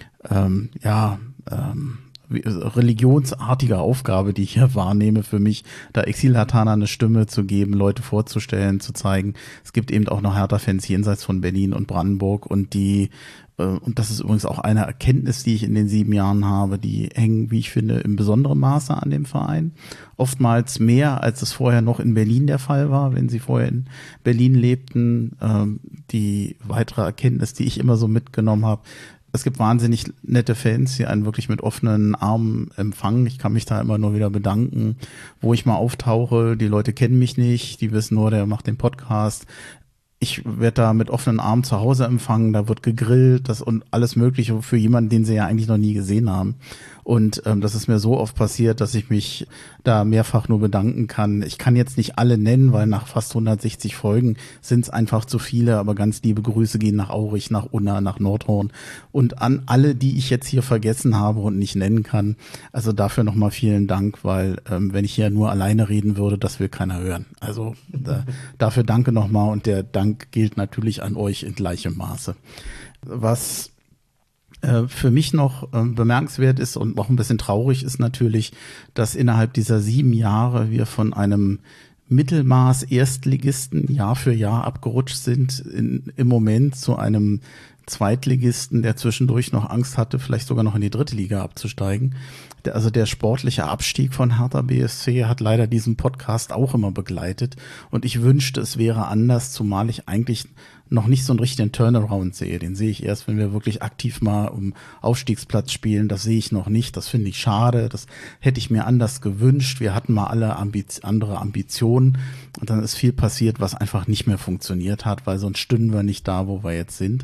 ähm, ja, ähm, religionsartige Aufgabe, die ich hier wahrnehme für mich, da Exil-Hatana eine Stimme zu geben, Leute vorzustellen, zu zeigen. Es gibt eben auch noch Hertha-Fans jenseits von Berlin und Brandenburg und die, äh, und das ist übrigens auch eine Erkenntnis, die ich in den sieben Jahren habe, die hängen, wie ich finde, in besonderem Maße an dem Verein. Oftmals mehr, als es vorher noch in Berlin der Fall war, wenn sie vorher in Berlin lebten. Ähm, die weitere Erkenntnis, die ich immer so mitgenommen habe, es gibt wahnsinnig nette Fans, die einen wirklich mit offenen Armen empfangen. Ich kann mich da immer nur wieder bedanken, wo ich mal auftauche. Die Leute kennen mich nicht, die wissen nur, der macht den Podcast. Ich werde da mit offenen Armen zu Hause empfangen, da wird gegrillt, das und alles Mögliche für jemanden, den sie ja eigentlich noch nie gesehen haben. Und ähm, das ist mir so oft passiert, dass ich mich da mehrfach nur bedanken kann. Ich kann jetzt nicht alle nennen, weil nach fast hundertsechzig Folgen sind es einfach zu viele, aber ganz liebe Grüße gehen nach Aurich, nach Unna, nach Nordhorn und an alle, die ich jetzt hier vergessen habe und nicht nennen kann. Also dafür nochmal vielen Dank, weil ähm, wenn ich hier nur alleine reden würde, das will keiner hören. Also da, dafür danke nochmal und der Dank gilt natürlich an euch in gleichem Maße. Was für mich noch äh, bemerkenswert ist und auch ein bisschen traurig ist natürlich, dass innerhalb dieser sieben Jahre wir von einem Mittelmaß Erstligisten Jahr für Jahr abgerutscht sind, in, im Moment zu einem Zweitligisten, der zwischendurch noch Angst hatte, vielleicht sogar noch in die dritte Liga abzusteigen. Der, also der sportliche Abstieg von Hertha B S C hat leider diesen Podcast auch immer begleitet und ich wünschte, es wäre anders, zumal ich eigentlich noch nicht so einen richtigen Turnaround sehe. Den sehe ich erst, wenn wir wirklich aktiv mal um Aufstiegsplatz spielen. Das sehe ich noch nicht. Das finde ich schade. Das hätte ich mir anders gewünscht. Wir hatten mal alle Ambiz- andere Ambitionen und dann ist viel passiert, was einfach nicht mehr funktioniert hat, weil sonst stünden wir nicht da, wo wir jetzt sind.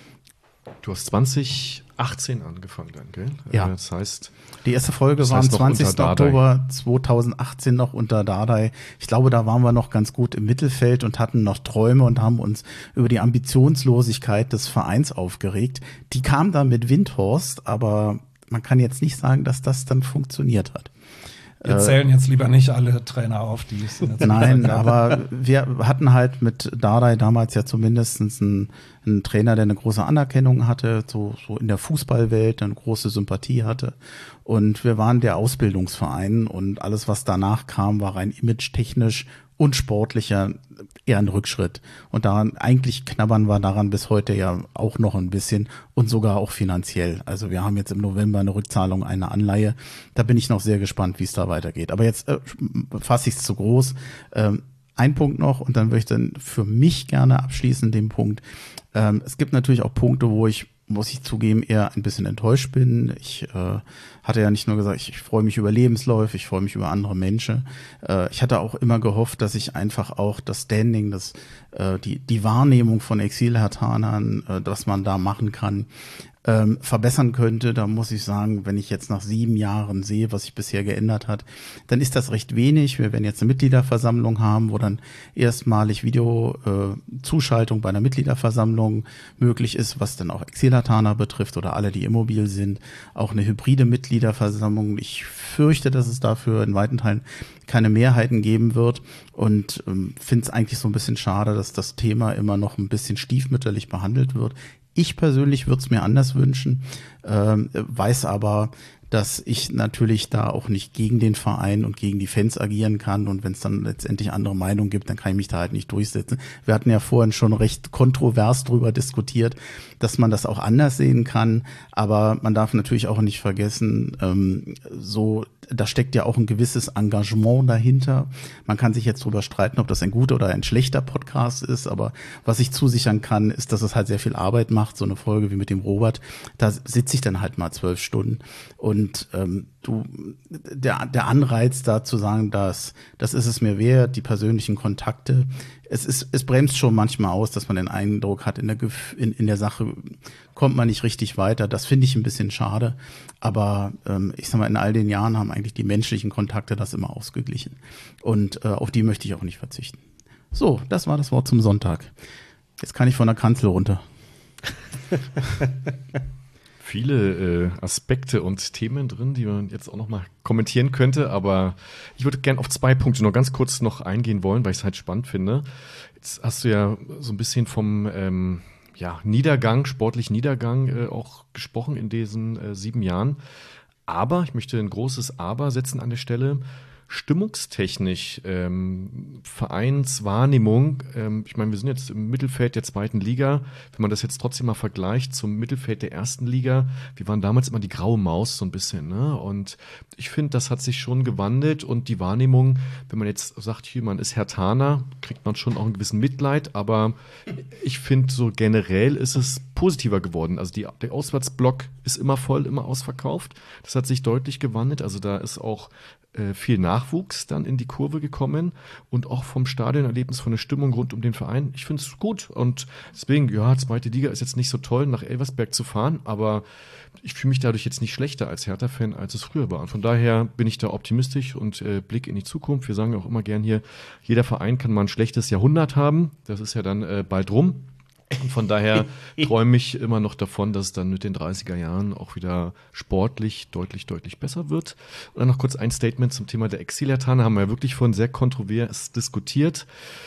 Du hast zwanzig achtzehn angefangen dann, gell? Ja. Das heißt, die erste Folge das war am heißt zwanzigsten Oktober zweitausendachtzehn noch unter Dardai. Ich glaube, da waren wir noch ganz gut im Mittelfeld und hatten noch Träume und haben uns über die Ambitionslosigkeit des Vereins aufgeregt. Die kam dann mit Windhorst, aber man kann jetzt nicht sagen, dass das dann funktioniert hat. Wir zählen jetzt lieber nicht alle Trainer auf, die es jetzt Nein, aber wir hatten halt mit Dardai damals ja zumindest einen, einen Trainer, der eine große Anerkennung hatte, so, so in der Fußballwelt, eine große Sympathie hatte. Und wir waren der Ausbildungsverein und alles, was danach kam, war rein image-technisch und sportlicher eher ein Rückschritt. Und daran, eigentlich knabbern wir daran bis heute ja auch noch ein bisschen und sogar auch finanziell. Also wir haben jetzt im November eine Rückzahlung einer Anleihe. Da bin ich noch sehr gespannt, wie es da weitergeht. Aber jetzt äh, fasse ich es zu groß. Ähm, ein Punkt noch und dann würde ich dann für mich gerne abschließen den Punkt. Ähm, es gibt natürlich auch Punkte, wo ich, muss ich zugeben, eher ein bisschen enttäuscht bin. Ich äh, hatte ja nicht nur gesagt, ich, ich freue mich über Lebensläufe, ich freue mich über andere Menschen. Äh, ich hatte auch immer gehofft, dass ich einfach auch das Standing, das, äh, die, die Wahrnehmung von Exil-Herthanern, äh, was man da machen kann, ähm, verbessern könnte, da muss ich sagen, wenn ich jetzt nach sieben Jahren sehe, was sich bisher geändert hat, dann ist das recht wenig. Wir werden jetzt eine Mitgliederversammlung haben, wo dann erstmalig Videozuschaltung äh, bei einer Mitgliederversammlung möglich ist, was dann auch Exilatana betrifft oder alle, die immobil sind. Auch eine hybride Mitgliederversammlung. Ich fürchte, dass es dafür in weiten Teilen keine Mehrheiten geben wird und ähm, finde es eigentlich so ein bisschen schade, dass das Thema immer noch ein bisschen stiefmütterlich behandelt wird. Ich persönlich würde es mir anders wünschen, ähm, weiß aber, dass ich natürlich da auch nicht gegen den Verein und gegen die Fans agieren kann. Und wenn es dann letztendlich andere Meinungen gibt, dann kann ich mich da halt nicht durchsetzen. Wir hatten ja vorhin schon recht kontrovers drüber diskutiert, dass man das auch anders sehen kann. Aber man darf natürlich auch nicht vergessen, ähm, so da steckt ja auch ein gewisses Engagement dahinter. Man kann sich jetzt drüber streiten, ob das ein guter oder ein schlechter Podcast ist. Aber was ich zusichern kann, ist, dass es halt sehr viel Arbeit macht. So eine Folge wie mit dem Robert, da sitze ich dann halt mal zwölf Stunden. Und ähm, du, der, der Anreiz da zu sagen, dass das ist es mir wert, die persönlichen Kontakte, es ist, es bremst schon manchmal aus, dass man den Eindruck hat, in der, in, in der Sache kommt man nicht richtig weiter. Das finde ich ein bisschen schade. Aber ähm, ich sag mal, in all den Jahren haben eigentlich die menschlichen Kontakte das immer ausgeglichen. Und äh, auf die möchte ich auch nicht verzichten. So, das war das Wort zum Sonntag. Jetzt kann ich von der Kanzel runter. Viele äh, Aspekte und Themen drin, die man jetzt auch noch mal kommentieren könnte, aber ich würde gerne auf zwei Punkte noch ganz kurz noch eingehen wollen, weil ich es halt spannend finde. Jetzt hast du ja so ein bisschen vom ähm, ja, Niedergang, sportlichen Niedergang äh, auch gesprochen in diesen äh, sieben Jahren. Aber, ich möchte ein großes Aber setzen an der Stelle, stimmungstechnisch, ähm, Vereinswahrnehmung, ähm, ich meine, wir sind jetzt im Mittelfeld der zweiten Liga, wenn man das jetzt trotzdem mal vergleicht zum Mittelfeld der ersten Liga, wir waren damals immer die graue Maus so ein bisschen, ne? Und ich finde, das hat sich schon gewandelt und die Wahrnehmung, wenn man jetzt sagt, hier, man ist Herthaner, kriegt man schon auch einen gewissen Mitleid, aber ich finde, so generell ist es positiver geworden. Also die, der Auswärtsblock ist immer voll, immer ausverkauft. Das hat sich deutlich gewandelt, also da ist auch viel Nachwuchs dann in die Kurve gekommen und auch vom Stadionerlebnis, von der Stimmung rund um den Verein. Ich finde es gut und deswegen, ja, zweite Liga ist jetzt nicht so toll, nach Elversberg zu fahren, aber ich fühle mich dadurch jetzt nicht schlechter als Hertha-Fan, als es früher war. Und von daher bin ich da optimistisch und äh, Blick in die Zukunft. Wir sagen ja auch immer gern hier, jeder Verein kann mal ein schlechtes Jahrhundert haben. Das ist ja dann äh, bald rum. Und von daher träume ich immer noch davon, dass es dann mit den dreißiger Jahren auch wieder sportlich deutlich, deutlich besser wird. Und dann noch kurz ein Statement zum Thema der Exilatana. Haben wir ja wirklich vorhin sehr kontrovers diskutiert.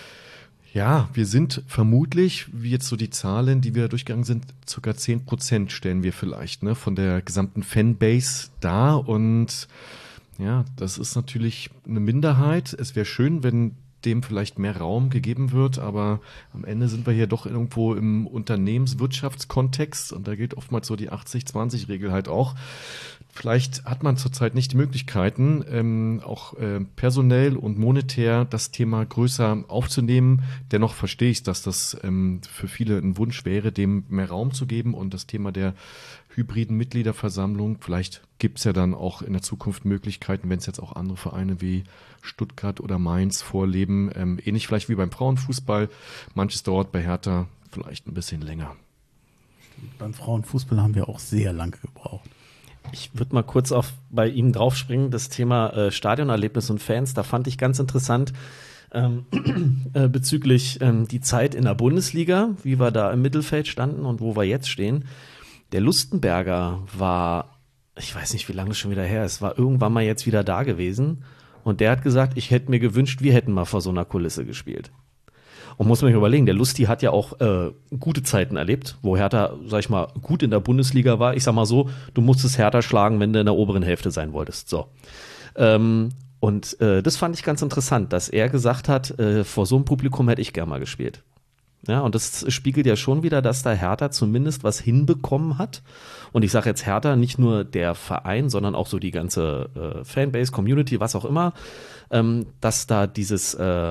Ja, wir sind vermutlich, wie jetzt so die Zahlen, die wir durchgegangen sind, ca. zehn Prozent stellen wir vielleicht, ne, von der gesamten Fanbase da. Und ja, das ist natürlich eine Minderheit. Es wäre schön, wenn dem vielleicht mehr Raum gegeben wird, aber am Ende sind wir hier doch irgendwo im Unternehmenswirtschaftskontext und da gilt oftmals so die achtzig zwanzig Regel halt auch. Vielleicht hat man zurzeit nicht die Möglichkeiten, ähm, auch äh, personell und monetär das Thema größer aufzunehmen. Dennoch verstehe ich, dass das ähm, für viele ein Wunsch wäre, dem mehr Raum zu geben und das Thema der hybriden Mitgliederversammlung. Vielleicht gibt es ja dann auch in der Zukunft Möglichkeiten, wenn es jetzt auch andere Vereine wie Stuttgart oder Mainz vorleben. Ähm, ähnlich vielleicht wie beim Frauenfußball. Manches dauert bei Hertha vielleicht ein bisschen länger. Beim Frauenfußball haben wir auch sehr lange gebraucht. Ich würde mal kurz auf bei ihm draufspringen, das Thema äh, Stadionerlebnis und Fans. Da fand ich ganz interessant ähm, äh, bezüglich ähm, die Zeit in der Bundesliga, wie wir da im Mittelfeld standen und wo wir jetzt stehen. Der Lustenberger war, ich weiß nicht, wie lange das schon wieder her ist, war irgendwann mal jetzt wieder da gewesen. Und der hat gesagt, ich hätte mir gewünscht, wir hätten mal vor so einer Kulisse gespielt. Und muss man sich überlegen, der Lusti hat ja auch äh, gute Zeiten erlebt, wo Hertha, sag ich mal, gut in der Bundesliga war. Ich sag mal so, du musstest Hertha schlagen, wenn du in der oberen Hälfte sein wolltest. So. Ähm, und äh, das fand ich ganz interessant, dass er gesagt hat, äh, vor so einem Publikum hätte ich gern mal gespielt. Ja, und das spiegelt ja schon wieder, dass da Hertha zumindest was hinbekommen hat. Und ich sage jetzt Hertha, nicht nur der Verein, sondern auch so die ganze äh, Fanbase, Community, was auch immer, ähm, dass da dieses äh,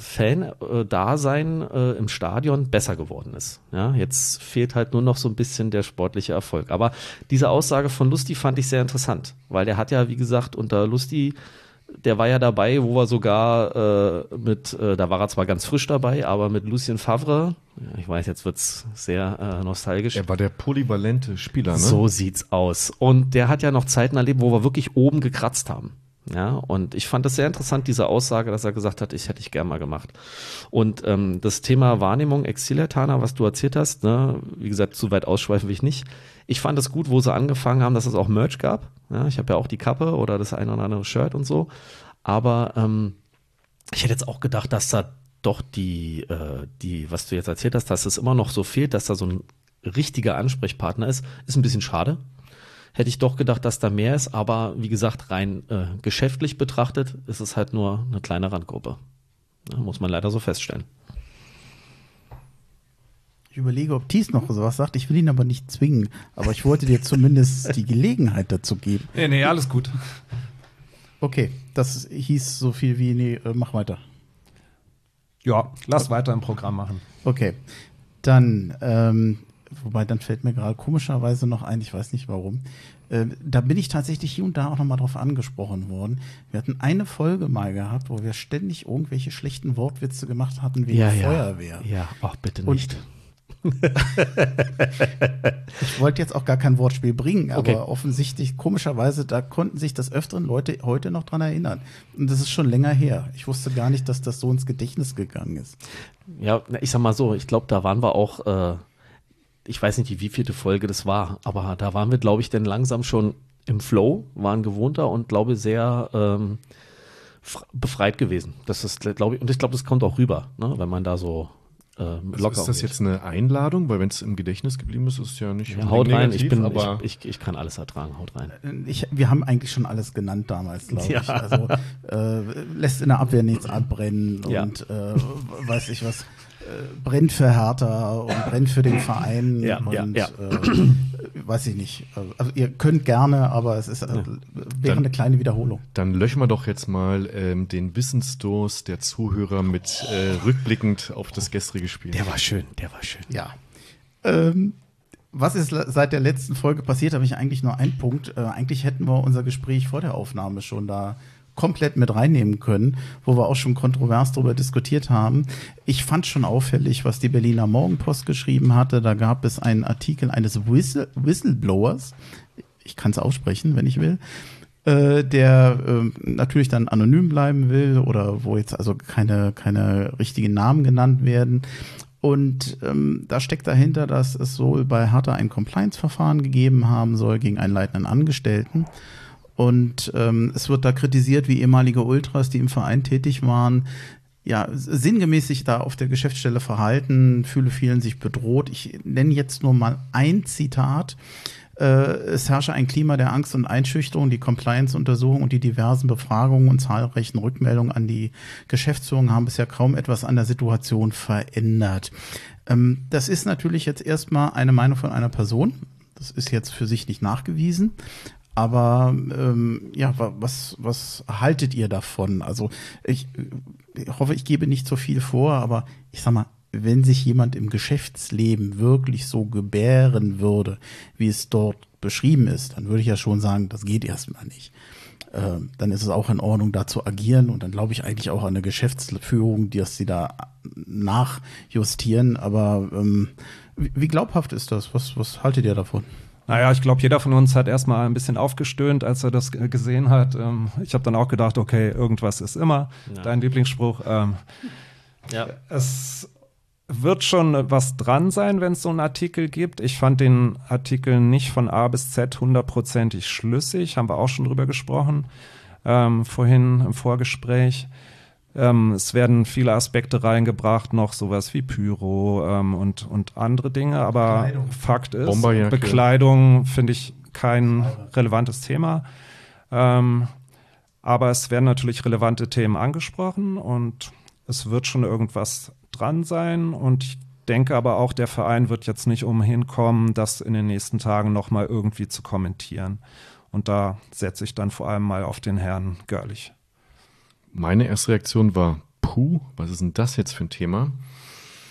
Fan-Dasein äh, im Stadion besser geworden ist. Ja, jetzt fehlt halt nur noch so ein bisschen der sportliche Erfolg. Aber diese Aussage von Lusti fand ich sehr interessant, weil der hat ja, wie gesagt, unter Lusti der war ja dabei, wo wir sogar äh, mit, äh, da war er zwar ganz frisch dabei, aber mit Lucien Favre, ja, ich weiß, jetzt wird's sehr äh, nostalgisch. Er war der polyvalente Spieler, ne? So sieht's aus. Und der hat ja noch Zeiten erlebt, wo wir wirklich oben gekratzt haben. Ja, und ich fand das sehr interessant, diese Aussage, dass er gesagt hat, ich hätte ich gern mal gemacht. Und ähm, das Thema Wahrnehmung, Exil-Tana, was du erzählt hast, ne, wie gesagt, zu weit ausschweifen will ich nicht. Ich fand es gut, wo sie angefangen haben, dass es auch Merch gab. Ja, ich habe ja auch die Kappe oder das eine oder andere Shirt und so. Aber ähm, ich hätte jetzt auch gedacht, dass da doch die, äh, die, was du jetzt erzählt hast, dass es immer noch so fehlt, dass da so ein richtiger Ansprechpartner ist, ist ein bisschen schade. Hätte ich doch gedacht, dass da mehr ist, aber wie gesagt, rein äh, geschäftlich betrachtet ist es halt nur eine kleine Randgruppe. Ja, muss man leider so feststellen. Ich überlege, ob Thies noch sowas sagt. Ich will ihn aber nicht zwingen. Aber ich wollte dir zumindest die Gelegenheit dazu geben. Nee, nee, alles gut. Okay, das hieß so viel wie, nee, äh, mach weiter. Ja, lass weiter im Programm machen. Okay, dann, ähm, wobei dann fällt mir gerade komischerweise noch ein, ich weiß nicht warum, äh, da bin ich tatsächlich hier und da auch nochmal drauf angesprochen worden. Wir hatten eine Folge mal gehabt, wo wir ständig irgendwelche schlechten Wortwitze gemacht hatten wegen ja, Feuerwehr. Ja, ja, ach bitte Und nicht. ich wollte jetzt auch gar kein Wortspiel bringen, aber Okay. offensichtlich, komischerweise, da konnten sich des Öfteren Leute heute noch dran erinnern. Und das ist schon länger her. Ich wusste gar nicht, dass das so ins Gedächtnis gegangen ist. Ja, na, ich sag mal so, ich glaube, da waren wir auch, äh, ich weiß nicht, wie vierte Folge das war, aber da waren wir, glaube ich, dann langsam schon im Flow, waren gewohnter und glaube sehr ähm, f- befreit gewesen. Das ist, glaube ich, und ich glaube, das kommt auch rüber, ne, wenn man da so äh, Also locker ist das umgeht. jetzt eine Einladung? Weil wenn es im Gedächtnis geblieben ist, ist es ja nicht Ja, haut rein, ich, negativ, bin, aber ich, ich, ich kann alles ertragen, haut rein. Ich, wir haben eigentlich schon alles genannt damals, glaube Ja. ich. Also äh, lässt in der Abwehr nichts abbrennen Ja. und äh, weiß ich was, äh, brennt für Hertha und brennt für den Verein Ja, und ja, ja. Äh, weiß ich nicht. Also ihr könnt gerne, aber es ist äh, wäre Dann- eine kleine Wiederholung. dann löschen wir doch jetzt mal ähm, den Wissensdurst der Zuhörer mit äh, rückblickend auf das gestrige Spiel. Der war schön, der war schön. Ja. Ähm, was ist le- seit der letzten Folge passiert, habe ich eigentlich nur einen Punkt. Äh, eigentlich hätten wir unser Gespräch vor der Aufnahme schon da komplett mit reinnehmen können, wo wir auch schon kontrovers darüber diskutiert haben. Ich fand schon auffällig, was die Berliner Morgenpost geschrieben hatte. Da gab es einen Artikel eines Whistle Whistleblowers. Ich kann es aussprechen, wenn ich will. Äh, der äh, natürlich dann anonym bleiben will oder wo jetzt also keine, keine richtigen Namen genannt werden. Und ähm, da steckt dahinter, dass es soll bei Hertha ein Compliance-Verfahren gegeben haben soll gegen einen leitenden Angestellten. Und ähm, es wird da kritisiert, wie ehemalige Ultras, die im Verein tätig waren, ja, sinngemäß sich da auf der Geschäftsstelle verhalten, fühle vielen sich bedroht. Ich nenne jetzt nur mal ein Zitat. Äh, es herrsche ein Klima der Angst und Einschüchterung. Die Compliance-Untersuchung und die diversen Befragungen und zahlreichen Rückmeldungen an die Geschäftsführung haben bisher kaum etwas an der Situation verändert. Ähm, das ist natürlich jetzt erstmal eine Meinung von einer Person. Das ist jetzt für sich nicht nachgewiesen. Aber ähm, ja, wa- was, was haltet ihr davon? Also ich, ich hoffe, ich gebe nicht so viel vor, aber ich sag mal, wenn sich jemand im Geschäftsleben wirklich so gebären würde, wie es dort beschrieben ist, dann würde ich ja schon sagen, das geht erstmal nicht. Ähm, dann ist es auch in Ordnung, da zu agieren und dann glaube ich eigentlich auch an eine Geschäftsführung, dass sie da nachjustieren. Aber ähm, wie, wie glaubhaft ist das? Was, was haltet ihr davon? Naja, ich glaube, jeder von uns hat erstmal ein bisschen aufgestöhnt, als er das g- gesehen hat. Ähm, ich habe dann auch gedacht, okay, irgendwas ist immer. Ja. Dein Lieblingsspruch. Ähm, Ja. Es wird schon was dran sein, wenn es so einen Artikel gibt. Ich fand den Artikel nicht von A bis Z hundertprozentig schlüssig. Haben wir auch schon drüber gesprochen, ähm, vorhin im Vorgespräch. Ähm, es werden viele Aspekte reingebracht, noch sowas wie Pyro ähm, und, und andere Dinge. Aber Bekleidung. Fakt ist, Bomberjacke. Bekleidung finde ich kein relevantes Thema. Ähm, aber es werden natürlich relevante Themen angesprochen und es wird schon irgendwas dran sein. Und ich denke aber auch, der Verein wird jetzt nicht umhin kommen, das in den nächsten Tagen nochmal irgendwie zu kommentieren. Und da setze ich dann vor allem mal auf den Herrn Görlich. Meine erste Reaktion war, puh, was ist denn das jetzt für ein Thema?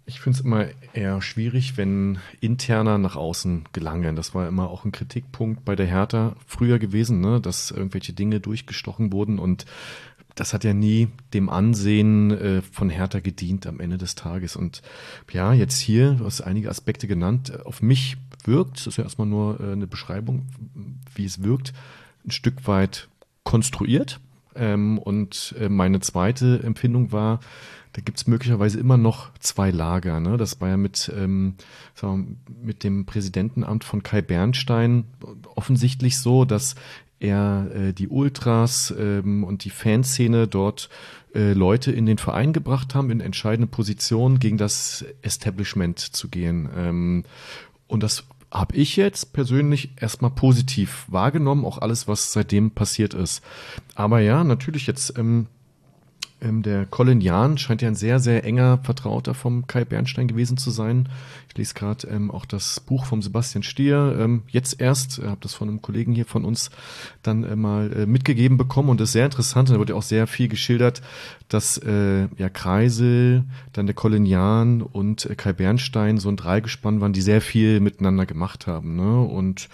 Ich finde es immer eher schwierig, wenn Interner nach außen gelangen. Das war immer auch ein Kritikpunkt bei der Hertha früher gewesen, ne? Dass irgendwelche Dinge durchgestochen wurden und das hat ja nie dem Ansehen äh, von Hertha gedient am Ende des Tages. Und ja, jetzt hier, du hast einige Aspekte genannt, auf mich wirkt, das ist ja erstmal nur äh, eine Beschreibung, wie es wirkt, ein Stück weit konstruiert. Ähm, und äh, meine zweite Empfindung war, da gibt es möglicherweise immer noch zwei Lager. Ne? Das war ja mit, ähm, sagen wir, mit dem Präsidentenamt von Kai Bernstein offensichtlich so, dass er äh, die Ultras ähm, und die Fanszene dort äh, Leute in den Verein gebracht haben, in entscheidende Positionen gegen das Establishment zu gehen. Ähm, und das habe ich jetzt persönlich erstmal positiv wahrgenommen, auch alles, was seitdem passiert ist. Aber ja, natürlich jetzt ähm, ähm, der Colin Jahn scheint ja ein sehr, sehr enger Vertrauter vom Kai Bernstein gewesen zu sein. Ich lese gerade ähm, auch das Buch vom Sebastian Stier, ähm, jetzt erst, äh, habe das von einem Kollegen hier von uns dann äh, mal äh, mitgegeben bekommen und das ist sehr interessant. Und da wird ja auch sehr viel geschildert, dass äh, ja Kreisel, dann der Colin Jahn und äh, Kai Bernstein so ein Dreigespann waren, die sehr viel miteinander gemacht haben. Ne? Und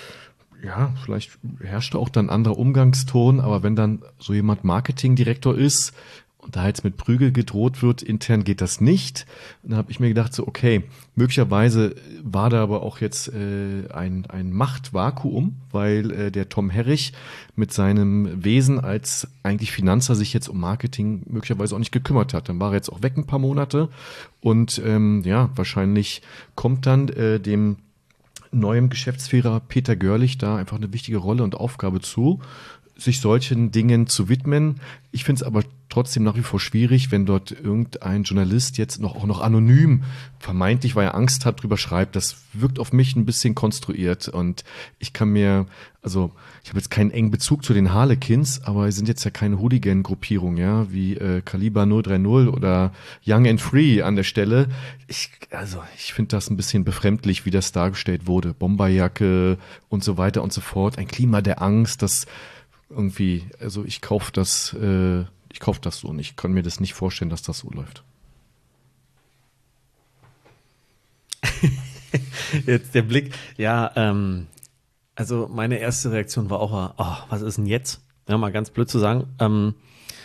ja, vielleicht herrschte auch dann ein anderer Umgangston, aber wenn dann so jemand Marketingdirektor ist und da jetzt mit Prügel gedroht wird, intern geht das nicht. Und da habe ich mir gedacht, so okay, möglicherweise war da aber auch jetzt äh, ein, ein Machtvakuum, weil äh, der Tom Herrich mit seinem Wesen als eigentlich Finanzer sich jetzt um Marketing möglicherweise auch nicht gekümmert hat. Dann war er jetzt auch weg ein paar Monate und ähm, ja, wahrscheinlich kommt dann äh, dem neuem Geschäftsführer Peter Görlich da einfach eine wichtige Rolle und Aufgabe zu, sich solchen Dingen zu widmen. Ich finde es aber trotzdem nach wie vor schwierig, wenn dort irgendein Journalist jetzt noch auch noch anonym, vermeintlich, weil er Angst hat, drüber schreibt. Das wirkt auf mich ein bisschen konstruiert und ich kann mir, also ich habe jetzt keinen engen Bezug zu den Harlequins, aber sie sind jetzt ja keine Hooligan-Gruppierung, ja, wie äh, Kaliber null drei null oder Young and Free an der Stelle. Ich, also ich finde das ein bisschen befremdlich, wie das dargestellt wurde. Bomberjacke und so weiter und so fort. Ein Klima der Angst, das irgendwie, also ich kaufe das, äh, ich kaufe das so nicht. Ich kann mir das nicht vorstellen, dass das so läuft. Jetzt der Blick, ja, ähm, also meine erste Reaktion war auch, oh, was ist denn jetzt? Ja, mal ganz blöd zu sagen. Ähm,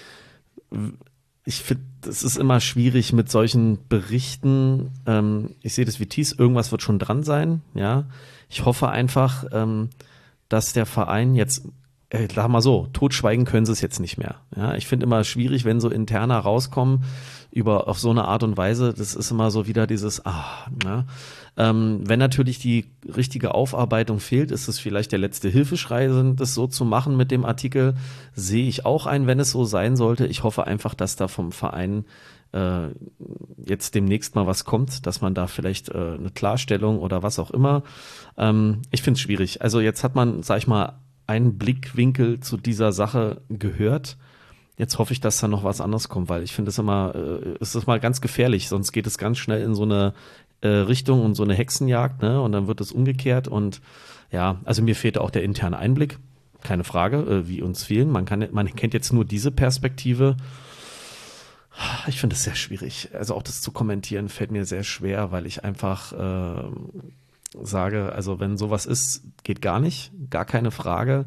ich finde, es ist immer schwierig mit solchen Berichten. Ähm, ich sehe das wie Thies, irgendwas wird schon dran sein. Ja, ich hoffe einfach, ähm, dass der Verein jetzt, äh, sag mal so, totschweigen können sie es jetzt nicht mehr. Ja, ich finde immer schwierig, wenn so Interner rauskommen über auf so eine Art und Weise. Das ist immer so wieder dieses, ah, ja. Ähm, wenn natürlich die richtige Aufarbeitung fehlt, ist es vielleicht der letzte Hilfeschrei, das so zu machen mit dem Artikel. Sehe ich auch ein, wenn es so sein sollte. Ich hoffe einfach, dass da vom Verein äh, jetzt demnächst mal was kommt, dass man da vielleicht äh, eine Klarstellung oder was auch immer. Ähm, ich finde es schwierig. Also jetzt hat man, sag ich mal, einen Blickwinkel zu dieser Sache gehört. Jetzt hoffe ich, dass da noch was anderes kommt, weil ich finde es immer, äh, es ist mal ganz gefährlich, sonst geht es ganz schnell in so eine äh, Richtung und so eine Hexenjagd, ne? Und dann wird es umgekehrt und ja, also mir fehlte auch der interne Einblick, keine Frage, äh, wie uns vielen. Man kann, man kennt jetzt nur diese Perspektive. Ich finde es sehr schwierig. Also auch das zu kommentieren fällt mir sehr schwer, weil ich einfach äh, sage, also wenn sowas ist, geht gar nicht, gar keine Frage.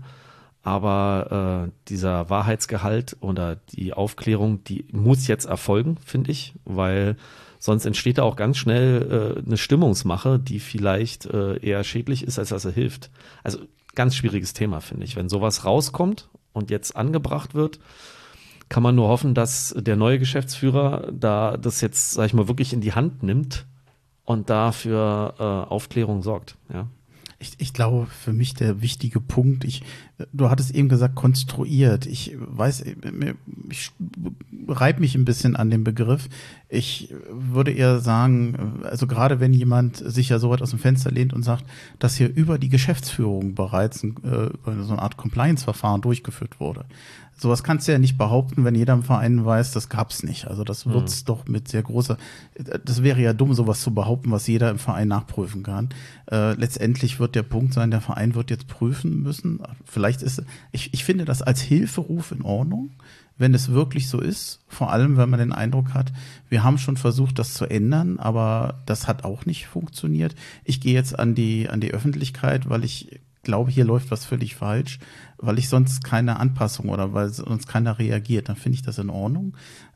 Aber äh, dieser Wahrheitsgehalt oder die Aufklärung, die muss jetzt erfolgen, finde ich, weil sonst entsteht da auch ganz schnell äh, eine Stimmungsmache, die vielleicht äh, eher schädlich ist, als dass er hilft. Also ganz schwieriges Thema, finde ich. Wenn sowas rauskommt und jetzt angebracht wird, kann man nur hoffen, dass der neue Geschäftsführer da das jetzt, sag ich mal, wirklich in die Hand nimmt und dafür äh, Aufklärung sorgt, ja. Ich, ich glaube, für mich der wichtige Punkt, ich, du hattest eben gesagt, konstruiert. Ich weiß, ich reibe mich ein bisschen an dem Begriff. Ich würde eher sagen, also gerade wenn jemand sich ja so weit aus dem Fenster lehnt und sagt, dass hier über die Geschäftsführung bereits ein, äh, so eine Art Compliance-Verfahren durchgeführt wurde. Sowas kannst du ja nicht behaupten, wenn jeder im Verein weiß, das gab's nicht. Also das wird's hm. doch mit sehr großer, das wäre ja dumm, sowas zu behaupten, was jeder im Verein nachprüfen kann. Äh, letztendlich wird der Punkt sein, der Verein wird jetzt prüfen müssen. Vielleicht ist, ich, ich finde das als Hilferuf in Ordnung, wenn es wirklich so ist. Vor allem, wenn man den Eindruck hat, wir wir haben schon versucht, das zu ändern, aber das hat auch nicht funktioniert. Ich gehe jetzt an die, an die Öffentlichkeit, weil ich glaube, hier läuft was völlig falsch, weil ich sonst keine Anpassung oder weil sonst keiner reagiert. Dann finde ich das in Ordnung.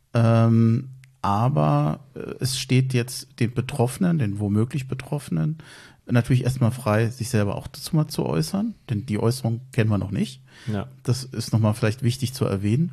Ähm, aber es steht jetzt den Betroffenen, den womöglich Betroffenen, natürlich erstmal frei, sich selber auch dazu mal zu äußern, denn die Äußerung kennen wir noch nicht. Ja. Das ist nochmal vielleicht wichtig zu erwähnen.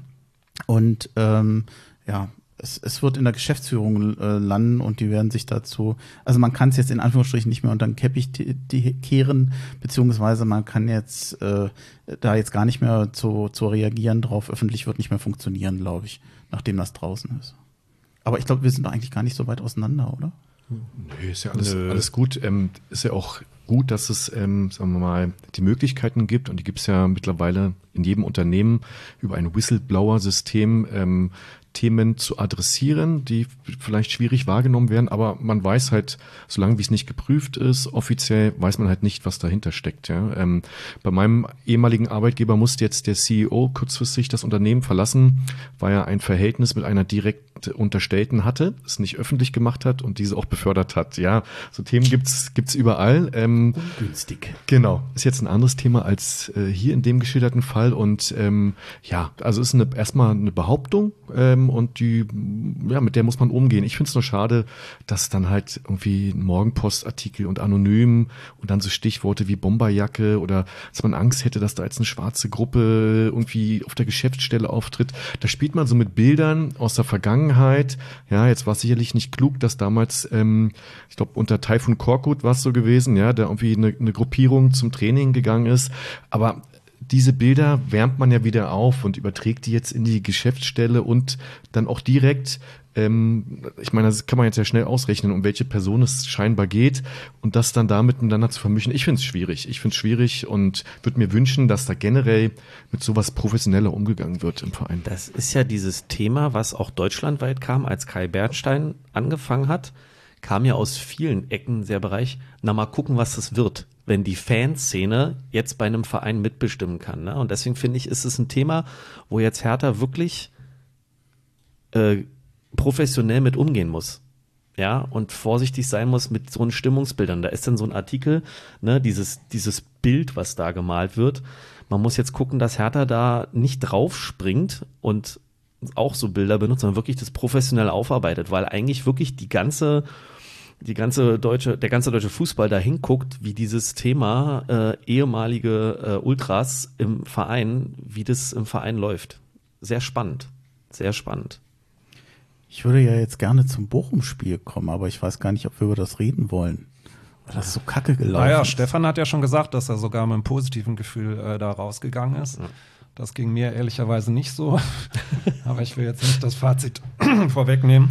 Und ähm, ja, es, es wird in der Geschäftsführung äh, landen und die werden sich dazu, also man kann es jetzt in Anführungsstrichen nicht mehr unter den Teppich die, die kehren, beziehungsweise man kann jetzt äh, da jetzt gar nicht mehr zu, zu reagieren drauf. Öffentlich wird nicht mehr funktionieren, glaube ich, nachdem das draußen ist. Aber ich glaube, wir sind doch eigentlich gar nicht so weit auseinander, oder? Nö, ist ja alles, alles gut. Ähm, ist ja auch gut, dass es, ähm, sagen wir mal, die Möglichkeiten gibt und die gibt es ja mittlerweile in jedem Unternehmen über ein Whistleblower-System, ähm, Themen zu adressieren, die vielleicht schwierig wahrgenommen werden, aber man weiß halt, solange wie es nicht geprüft ist, offiziell weiß man halt nicht, was dahinter steckt. Ja. Ähm, bei meinem ehemaligen Arbeitgeber musste jetzt der C E O kurzfristig das Unternehmen verlassen, weil er ein Verhältnis mit einer direkt Unterstellten hatte, es nicht öffentlich gemacht hat und diese auch befördert hat. Ja, so Themen gibt's gibt's überall. Ähm, Ungünstig. Genau, ist jetzt ein anderes Thema als äh, hier in dem geschilderten Fall und ähm, ja, also ist eine, erstmal eine Behauptung, ähm, und die, ja, mit der muss man umgehen. Ich finde es nur schade, dass dann halt irgendwie ein Morgenpostartikel und anonym und dann so Stichworte wie Bomberjacke oder dass man Angst hätte, dass da jetzt eine schwarze Gruppe irgendwie auf der Geschäftsstelle auftritt. Da spielt man so mit Bildern aus der Vergangenheit. Ja, jetzt war es sicherlich nicht klug, dass damals, ähm, ich glaube, unter Taifun Korkut war es so gewesen, ja, da irgendwie eine, eine Gruppierung zum Training gegangen ist. Aber diese Bilder wärmt man ja wieder auf und überträgt die jetzt in die Geschäftsstelle und dann auch direkt, ähm, ich meine, das kann man jetzt ja schnell ausrechnen, um welche Person es scheinbar geht und das dann da miteinander zu vermischen. Ich finde es schwierig. Ich finde es schwierig und würde mir wünschen, dass da generell mit sowas professioneller umgegangen wird im Verein. Das ist ja dieses Thema, was auch deutschlandweit kam, als Kai Bernstein angefangen hat, kam ja aus vielen Ecken der Bereich, na mal gucken, was das wird, wenn die Fanszene jetzt bei einem Verein mitbestimmen kann. Ne? Und deswegen finde ich, ist es ein Thema, wo jetzt Hertha wirklich äh, professionell mit umgehen muss. Ja, und vorsichtig sein muss mit so einen Stimmungsbildern. Da ist dann so ein Artikel, ne, dieses, dieses Bild, was da gemalt wird. Man muss jetzt gucken, dass Hertha da nicht draufspringt und auch so Bilder benutzt, sondern wirklich das professionell aufarbeitet, weil eigentlich wirklich die ganze die ganze deutsche, der ganze deutsche Fußball da hinguckt, wie dieses Thema äh, ehemalige äh, Ultras im Verein, wie das im Verein läuft. Sehr spannend, sehr spannend. Ich würde ja jetzt gerne zum Bochum-Spiel kommen, aber ich weiß gar nicht, ob wir über das reden wollen. Weil das ist so kacke gelaufen. Naja, Stefan hat ja schon gesagt, dass er sogar mit einem positiven Gefühl äh, da rausgegangen ist. Ja. Das ging mir ehrlicherweise nicht so. Aber ich will jetzt nicht das Fazit vorwegnehmen.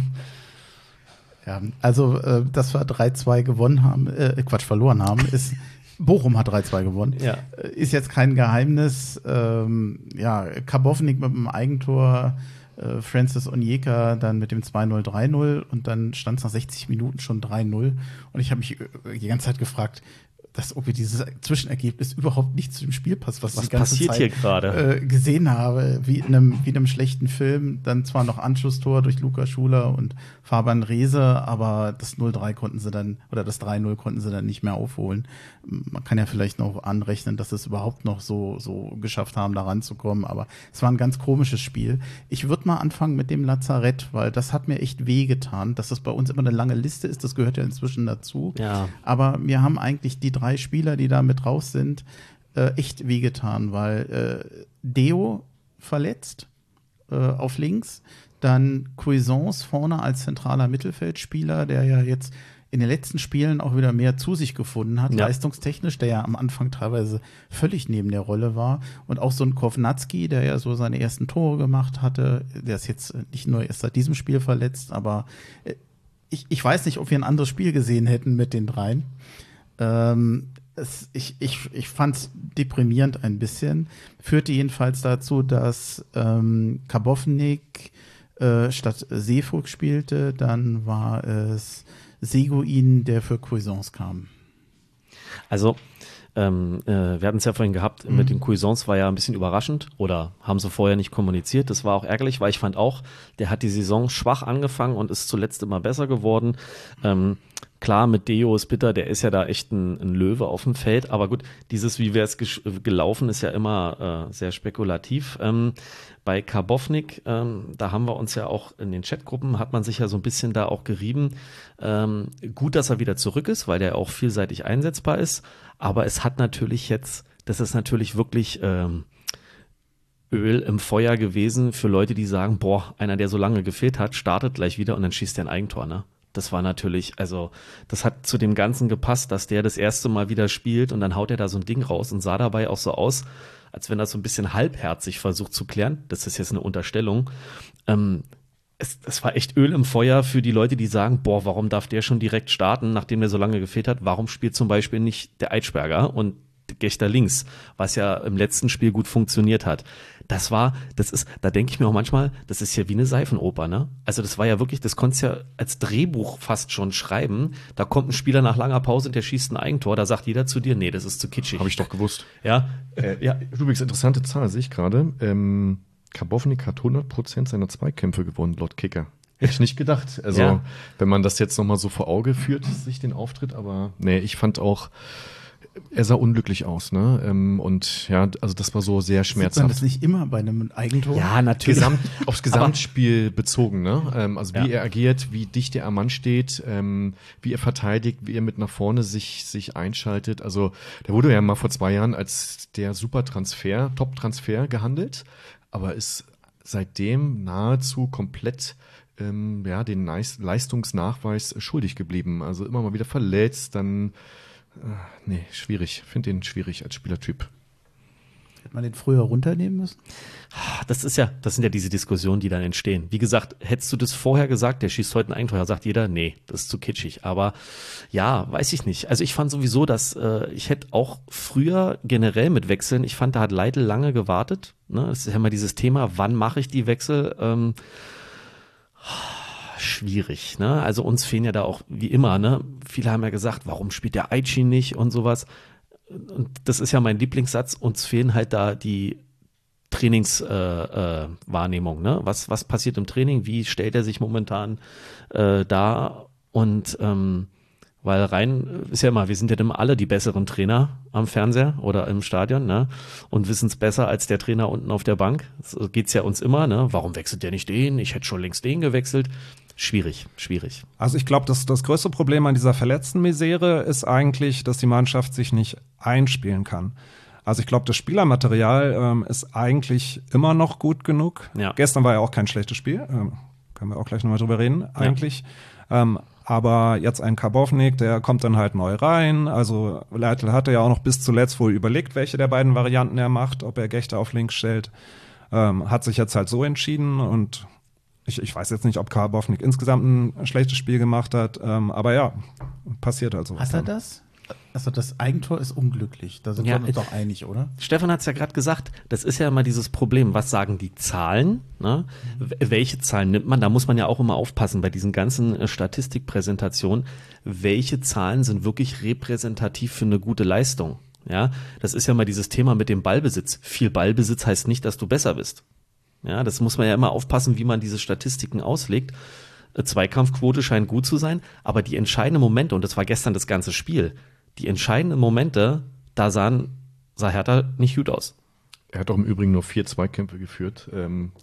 Ja, also, äh, dass wir drei zwei gewonnen haben, äh, Quatsch, verloren haben, ist, Bochum hat drei zwei gewonnen. Ja. Ist jetzt kein Geheimnis. Ähm, ja, Karbovnik mit dem Eigentor, äh, Francis Onyeka dann mit dem zwei null, drei null und dann stand es nach sechzig Minuten schon drei null. Und ich habe mich die ganze Zeit gefragt, dass ob dieses Zwischenergebnis überhaupt nicht zu dem Spiel passt, was, was ich die ganze Zeit hier gerade? Äh, gesehen habe, wie in, einem, wie in einem schlechten Film. Dann zwar noch Anschlusstor durch Lukas Schuler und Fabian Reese, aber das null drei konnten sie dann, oder das drei null konnten sie dann nicht mehr aufholen. Man kann ja vielleicht noch anrechnen, dass sie es überhaupt noch so, so geschafft haben, da ranzukommen, aber es war ein ganz komisches Spiel. Ich würde mal anfangen mit dem Lazarett, weil das hat mir echt wehgetan, dass das bei uns immer eine lange Liste ist, das gehört ja inzwischen dazu. Ja. Aber mir haben eigentlich die drei Spieler, die da mit raus sind, äh, echt wehgetan, weil äh, Deo verletzt äh, auf links, dann Cuisance vorne als zentraler Mittelfeldspieler, der ja jetzt in den letzten Spielen auch wieder mehr zu sich gefunden hat, ja. leistungstechnisch, der ja am Anfang teilweise völlig neben der Rolle war. Und auch so ein Kovnatski, der ja so seine ersten Tore gemacht hatte, der ist jetzt nicht nur erst seit diesem Spiel verletzt, aber äh, ich, ich weiß nicht, ob wir ein anderes Spiel gesehen hätten mit den dreien. Ähm, es, ich ich, ich fand es deprimierend ein bisschen. Führte jedenfalls dazu, dass ähm, Karbovnik äh, statt Seefugt spielte. Dann war es Seguin, der für Cuisance kam. Also ähm, äh, wir hatten es ja vorhin gehabt, mhm. mit den Cuisance war ja ein bisschen überraschend oder haben sie vorher nicht kommuniziert. Das war auch ärgerlich, weil ich fand auch, der hat die Saison schwach angefangen und ist zuletzt immer besser geworden. Ähm, Klar, mit Deo ist bitter, der ist ja da echt ein, ein Löwe auf dem Feld, aber gut, dieses, wie wäre es gelaufen, ist ja immer äh, sehr spekulativ. Ähm, bei Karbovnik, ähm, da haben wir uns ja auch in den Chatgruppen, hat man sich ja so ein bisschen da auch gerieben. Ähm, gut, dass er wieder zurück ist, weil der auch vielseitig einsetzbar ist, aber es hat natürlich jetzt, das ist natürlich wirklich ähm, Öl im Feuer gewesen für Leute, die sagen, boah, einer, der so lange gefehlt hat, startet gleich wieder und dann schießt er ein Eigentor, ne? Das war natürlich, also das hat zu dem Ganzen gepasst, dass der das erste Mal wieder spielt und dann haut er da so ein Ding raus und sah dabei auch so aus, als wenn er so ein bisschen halbherzig versucht zu klären. Das ist jetzt eine Unterstellung. Ähm, es, es war echt Öl im Feuer für die Leute, die sagen, boah, warum darf der schon direkt starten, nachdem der so lange gefehlt hat? Warum spielt zum Beispiel nicht der Eitschberger und Gechter links, was ja im letzten Spiel gut funktioniert hat. Das war, das ist, da denke ich mir auch manchmal, das ist ja wie eine Seifenoper, ne? Also das war ja wirklich, das konntest du ja als Drehbuch fast schon schreiben. Da kommt ein Spieler nach langer Pause und der schießt ein Eigentor, da sagt jeder zu dir, nee, das ist zu kitschig. Habe ich doch gewusst. Ja. Äh, ja, übrigens interessante Zahl, sehe ich gerade. Ähm, Karbovnik hat hundert Prozent seiner Zweikämpfe gewonnen, laut Kicker. Hätte ich nicht gedacht. Also, ja. Wenn man das jetzt nochmal so vor Auge führt, sich den Auftritt, aber nee, ich fand auch, er sah unglücklich aus, ne? Und ja, also das war so sehr schmerzhaft. Sieht man das nicht immer bei einem Eigentor? Ja, natürlich. Gesamt, aufs Gesamtspiel bezogen, ne? Also wie ja. er agiert, wie dicht er am Mann steht, ähm, wie er verteidigt, wie er mit nach vorne sich, sich einschaltet. Also der wurde ja mal vor zwei Jahren als der Super-Transfer, Top-Transfer gehandelt, aber ist seitdem nahezu komplett ähm, ja, den Leistungsnachweis schuldig geblieben. Also immer mal wieder verletzt, dann nee, schwierig. Finde den schwierig als Spielertyp. Hätte man den früher runternehmen müssen? Das ist ja, das sind ja diese Diskussionen, die dann entstehen. Wie gesagt, hättest du das vorher gesagt, der schießt heute ein Eigentor, sagt jeder, nee, das ist zu kitschig. Aber ja, weiß ich nicht. Also ich fand sowieso, dass äh, ich hätte auch früher generell mit Wechseln, ich fand, da hat Leitl lange gewartet. Ne? Das ist ja immer dieses Thema, wann mache ich die Wechsel? Ähm, schwierig, ne? Also uns fehlen ja da auch, wie immer, ne? Viele haben ja gesagt, warum spielt der Aichi nicht und sowas. Und das ist ja mein Lieblingssatz, uns fehlen halt da die Trainingswahrnehmung, äh, äh, ne? Was, was passiert im Training? Wie stellt er sich momentan äh, da? Und ähm, weil rein ist ja immer, wir sind ja immer alle die besseren Trainer am Fernseher oder im Stadion, ne? Und wissen es besser als der Trainer unten auf der Bank. So geht's ja uns immer, ne? Warum wechselt der nicht den? Ich hätte schon längst den gewechselt. Schwierig, schwierig. Also ich glaube, das, das größte Problem an dieser verletzten Misere ist eigentlich, dass die Mannschaft sich nicht einspielen kann. Also ich glaube, das Spielermaterial ähm, ist eigentlich immer noch gut genug. Ja. Gestern war ja auch kein schlechtes Spiel, ähm, können wir auch gleich nochmal drüber reden, eigentlich. Ja. Ähm, aber jetzt ein Karbovnik, der kommt dann halt neu rein. Also Leitl hatte ja auch noch bis zuletzt wohl überlegt, welche der beiden Varianten er macht, ob er Gechter auf links stellt. Ähm, hat sich jetzt halt so entschieden und ich, ich weiß jetzt nicht, ob Karbovnik insgesamt ein schlechtes Spiel gemacht hat, ähm, aber ja, passiert halt so. Hat er das? Also das Eigentor ist unglücklich, da sind ja, wir uns doch einig, oder? Stefan hat es ja gerade gesagt, das ist ja immer dieses Problem, was sagen die Zahlen, ne? Mhm. Welche Zahlen nimmt man, da muss man ja auch immer aufpassen bei diesen ganzen äh, Statistikpräsentationen, welche Zahlen sind wirklich repräsentativ für eine gute Leistung, ja? Das ist ja mal dieses Thema mit dem Ballbesitz, viel Ballbesitz heißt nicht, dass du besser bist, ja? Das muss man ja immer aufpassen, wie man diese Statistiken auslegt. Äh, Zweikampfquote scheint gut zu sein, aber die entscheidenden Momente, und das war gestern das ganze Spiel, die entscheidenden Momente, da sahen, sah Hertha nicht gut aus. Er hat auch im Übrigen nur vier Zweikämpfe geführt. Ähm,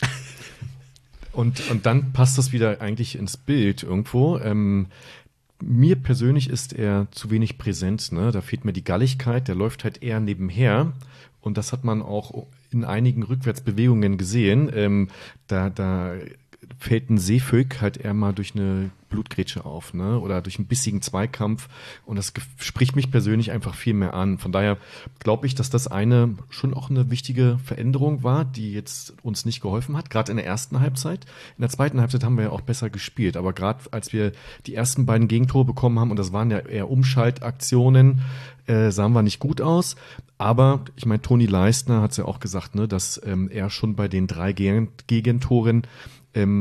und, und dann passt das wieder eigentlich ins Bild irgendwo. Ähm, mir persönlich ist er zu wenig präsent. Ne? Da fehlt mir die Galligkeit, der läuft halt eher nebenher. Und das hat man auch in einigen Rückwärtsbewegungen gesehen. Ähm, da, da fällt ein Seefüg halt eher mal durch eine Blutgrätsche auf, ne? Oder durch einen bissigen Zweikampf. Und das spricht mich persönlich einfach viel mehr an. Von daher glaube ich, dass das eine schon auch eine wichtige Veränderung war, die jetzt uns nicht geholfen hat, gerade in der ersten Halbzeit. In der zweiten Halbzeit haben wir ja auch besser gespielt. Aber gerade als wir die ersten beiden Gegentore bekommen haben, und das waren ja eher Umschaltaktionen, äh, sahen wir nicht gut aus. Aber ich meine, Toni Leistner hat es ja auch gesagt, ne, dass ähm, er schon bei den drei Gegentoren ähm,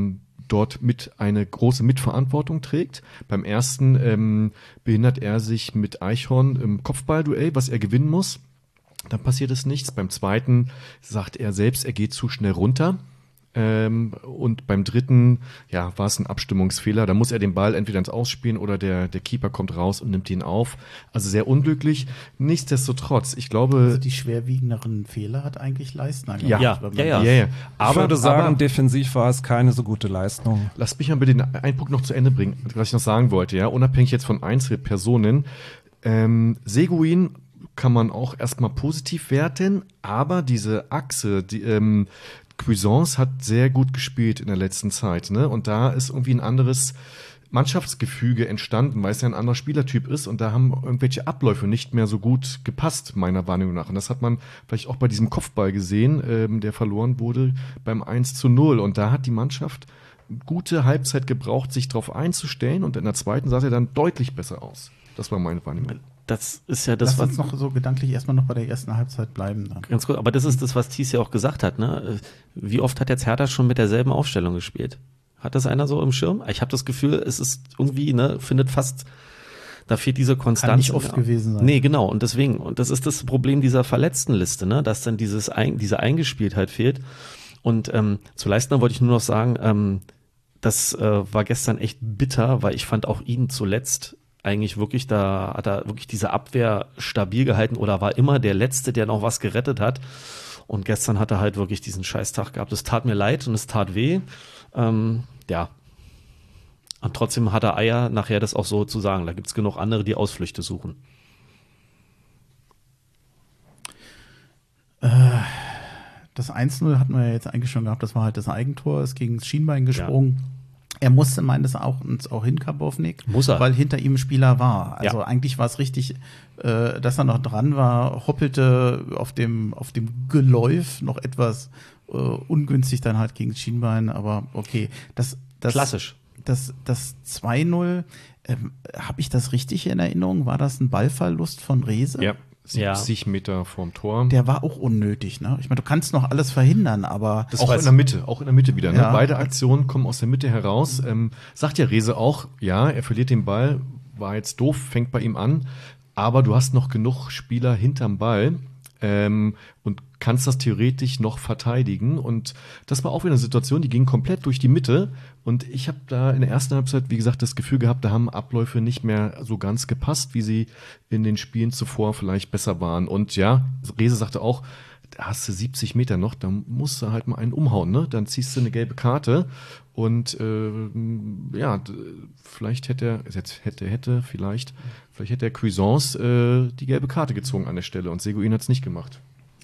dort mit eine große Mitverantwortung trägt. Beim ersten ähm, behindert er sich mit Eichhorn im Kopfballduell, was er gewinnen muss. Dann passiert es nichts. Beim zweiten sagt er selbst, er geht zu schnell runter. Ähm, und beim dritten, ja, war es ein Abstimmungsfehler. Da muss er den Ball entweder ins Ausspielen oder der, der Keeper kommt raus und nimmt ihn auf. Also sehr unglücklich. Nichtsdestotrotz, ich glaube. Also die schwerwiegenderen Fehler hat eigentlich Leistner gemacht. Ja, ja, ja. ja, ja. Aber, ich würde sagen, aber, defensiv war es keine so gute Leistung. Lass mich mal bitte den einen Punkt noch zu Ende bringen, was ich noch sagen wollte, ja, unabhängig jetzt von Einzelpersonen. Ähm, Seguin kann man auch erstmal positiv werten, aber diese Achse, die, ähm, Cuisance hat sehr gut gespielt in der letzten Zeit, ne? Und da ist irgendwie ein anderes Mannschaftsgefüge entstanden, weil es ja ein anderer Spielertyp ist und da haben irgendwelche Abläufe nicht mehr so gut gepasst, meiner Wahrnehmung nach. Und das hat man vielleicht auch bei diesem Kopfball gesehen, ähm, der verloren wurde beim eins zu null. Und da hat die Mannschaft gute Halbzeit gebraucht, sich darauf einzustellen und in der zweiten sah er dann deutlich besser aus. Das war meine Wahrnehmung. Das ist ja das, Lass was uns noch so gedanklich erstmal noch bei der ersten Halbzeit bleiben. Dann. Ganz gut, aber das ist das, was Thies ja auch gesagt hat. Ne? Wie oft hat jetzt Hertha schon mit derselben Aufstellung gespielt? Hat das einer so im Schirm? Ich habe das Gefühl, es ist irgendwie, ne, findet fast, da fehlt diese Konstanz. Kann nicht oft gewesen sein. Nee, genau. Und deswegen, und das ist das Problem dieser Verletztenliste, ne? Dass dann dieses ein, diese Eingespieltheit fehlt. Und ähm, zu Leistner wollte ich nur noch sagen, ähm, das äh, war gestern echt bitter, weil ich fand auch ihn zuletzt eigentlich wirklich, da hat er wirklich diese Abwehr stabil gehalten oder war immer der Letzte, der noch was gerettet hat. Und gestern hat er halt wirklich diesen Scheißtag gehabt. Es tat mir leid und es tat weh. Ähm, ja. Und trotzdem hat er Eier, nachher das auch so zu sagen. Da gibt es genug andere, die Ausflüchte suchen. Äh, das eins null hatten wir ja jetzt eigentlich schon gehabt. Das war halt das Eigentor. Es gegen das Schienbein gesprungen. Ja. Er musste meines Erachtens auch hin, Karbovnik, Muss er. weil hinter ihm ein Spieler war. Also ja. eigentlich war es richtig, äh, dass er noch dran war, hoppelte auf dem, auf dem Geläuf noch etwas äh, ungünstig dann halt gegen das Schienbein, aber okay. Das, das, Klassisch. Das, das zwei null, ähm, habe ich das richtig in Erinnerung? War das ein Ballverlust von Rehse? Ja. siebzig ja. Meter vorm Tor. Der war auch unnötig, ne? Ich meine, du kannst noch alles verhindern, aber das auch in der Mitte, auch in der Mitte wieder. Ne? Ja. Beide Aktionen kommen aus der Mitte heraus. Ähm, sagt ja Rehse auch, ja, er verliert den Ball, war jetzt doof, fängt bei ihm an, aber du hast noch genug Spieler hinterm Ball ähm, und kannst das theoretisch noch verteidigen. Und das war auch wieder eine Situation, die ging komplett durch die Mitte. Und ich habe da in der ersten Halbzeit, wie gesagt, das Gefühl gehabt, da haben Abläufe nicht mehr so ganz gepasst, wie sie in den Spielen zuvor vielleicht besser waren. Und ja, Rehse sagte auch, da hast du siebzig Meter noch, da musst du halt mal einen umhauen, ne? Dann ziehst du eine gelbe Karte. Und äh, ja, vielleicht hätte er, jetzt hätte, hätte, vielleicht, vielleicht hätte der Cuisance äh, die gelbe Karte gezogen an der Stelle und Seguin hat es nicht gemacht.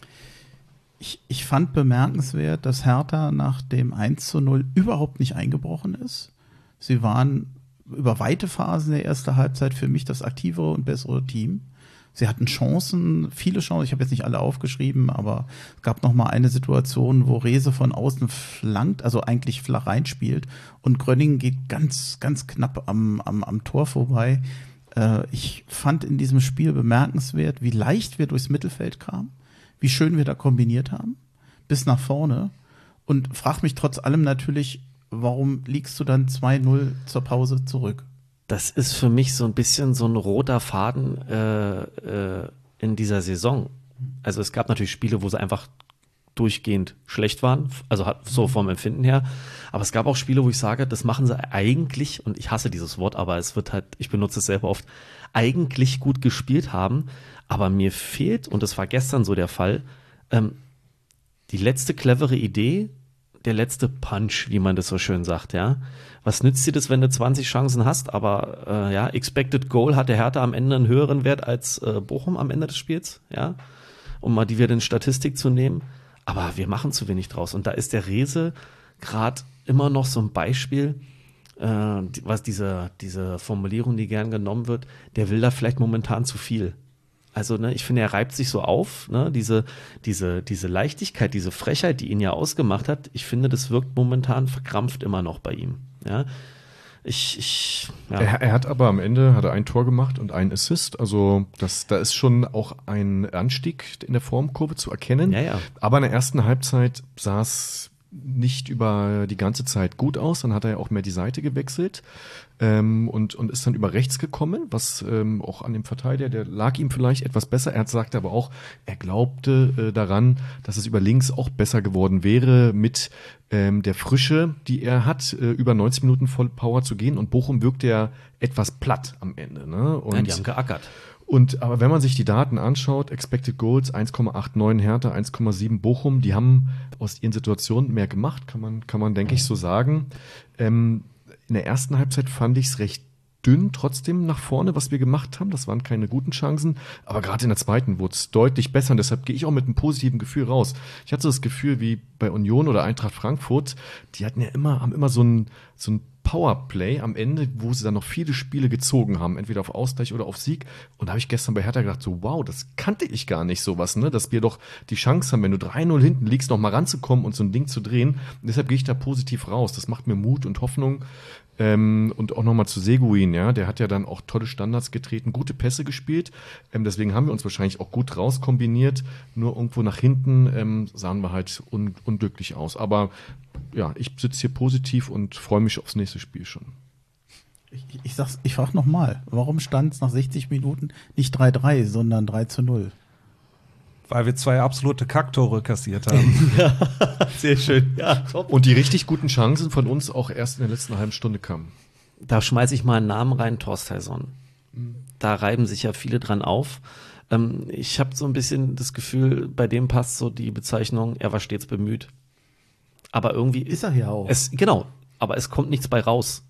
Ich, ich fand bemerkenswert, dass Hertha nach dem eins zu null überhaupt nicht eingebrochen ist. Sie waren über weite Phasen der ersten Halbzeit für mich das aktivere und bessere Team. Sie hatten Chancen, viele Chancen, ich habe jetzt nicht alle aufgeschrieben, aber es gab noch mal eine Situation, wo Rehse von außen flankt, also eigentlich flach reinspielt und Gröning geht ganz, ganz knapp am, am, am Tor vorbei. Äh, ich fand in diesem Spiel bemerkenswert, wie leicht wir durchs Mittelfeld kamen, wie schön wir da kombiniert haben, bis nach vorne und frag mich trotz allem natürlich, warum liegst du dann zwei null zur Pause zurück? Das ist für mich so ein bisschen so ein roter Faden äh, äh, in dieser Saison. Also es gab natürlich Spiele, wo sie einfach durchgehend schlecht waren, also so vom Empfinden her. Aber es gab auch Spiele, wo ich sage, das machen sie eigentlich, und ich hasse dieses Wort, aber es wird halt, ich benutze es selber oft, eigentlich gut gespielt haben. Aber mir fehlt, und das war gestern so der Fall, ähm, die letzte clevere Idee, der letzte Punch, wie man das so schön sagt, ja. Was nützt dir das, wenn du zwanzig Chancen hast, aber äh, ja, Expected Goal hat der Hertha am Ende einen höheren Wert als äh, Bochum am Ende des Spiels, ja, um mal die wieder in Statistik zu nehmen. Aber wir machen zu wenig draus. Und da ist der Rehse gerade immer noch so ein Beispiel, äh, was diese, diese Formulierung, die gern genommen wird, der will da vielleicht momentan zu viel. Also, ne, ich finde, er reibt sich so auf, ne, diese, diese, diese Leichtigkeit, diese Frechheit, die ihn ja ausgemacht hat, ich finde, das wirkt momentan verkrampft immer noch bei ihm, ja. Ich, ich, ja. Er, er hat aber am Ende, hat er ein Tor gemacht und einen Assist, also das, da ist schon auch ein Anstieg in der Formkurve zu erkennen. Ja, ja. Aber in der ersten Halbzeit sah es nicht über die ganze Zeit gut aus. Dann hat er ja auch mehr die Seite gewechselt ähm, und, und ist dann über rechts gekommen, was ähm, auch an dem Verteidiger, der lag ihm vielleicht etwas besser. Er sagte aber auch, er glaubte äh, daran, dass es über links auch besser geworden wäre mit ähm, der Frische, die er hat, äh, über neunzig Minuten voll Power zu gehen. Und Bochum wirkte ja etwas platt am Ende. Ne? Und ja, die haben geackert. Und aber wenn man sich die Daten anschaut, Expected Goals eins Komma neunundachtzig Hertha, eins Komma sieben Bochum, die haben aus ihren Situationen mehr gemacht, kann man, kann man denke ich so sagen. Ähm, in der ersten Halbzeit fand ich es recht dünn trotzdem nach vorne, was wir gemacht haben. Das waren keine guten Chancen, aber gerade in der zweiten wurde es deutlich besser und deshalb gehe ich auch mit einem positiven Gefühl raus. Ich hatte so das Gefühl wie bei Union oder Eintracht Frankfurt, die hatten ja immer, haben immer so ein, so ein Powerplay am Ende, wo sie dann noch viele Spiele gezogen haben, entweder auf Ausgleich oder auf Sieg. Und da habe ich gestern bei Hertha gedacht, so wow, das kannte ich gar nicht, sowas, ne? Dass wir doch die Chance haben, wenn du drei null hinten liegst, noch mal ranzukommen und so ein Ding zu drehen. Und deshalb gehe ich da positiv raus. Das macht mir Mut und Hoffnung. Ähm, und auch nochmal zu Seguin, ja, der hat ja dann auch tolle Standards getreten, gute Pässe gespielt, ähm, deswegen haben wir uns wahrscheinlich auch gut rauskombiniert, nur irgendwo nach hinten ähm, sahen wir halt un- unglücklich aus, aber ja, ich sitze hier positiv und freue mich aufs nächste Spiel schon. Ich, ich sag's, ich frage nochmal, warum stand es nach sechzig Minuten nicht drei drei, sondern drei zu null? Weil wir zwei absolute Kacktore kassiert haben. Ja, sehr schön. Ja, top. Und die richtig guten Chancen von uns auch erst in der letzten halben Stunde kamen. Da schmeiße ich mal einen Namen rein, Torsteinsson. Da reiben sich ja viele dran auf. Ähm, ich habe so ein bisschen das Gefühl, bei dem passt so die Bezeichnung, er war stets bemüht. Aber irgendwie Ist er ja auch. Es, genau, aber es kommt nichts bei raus.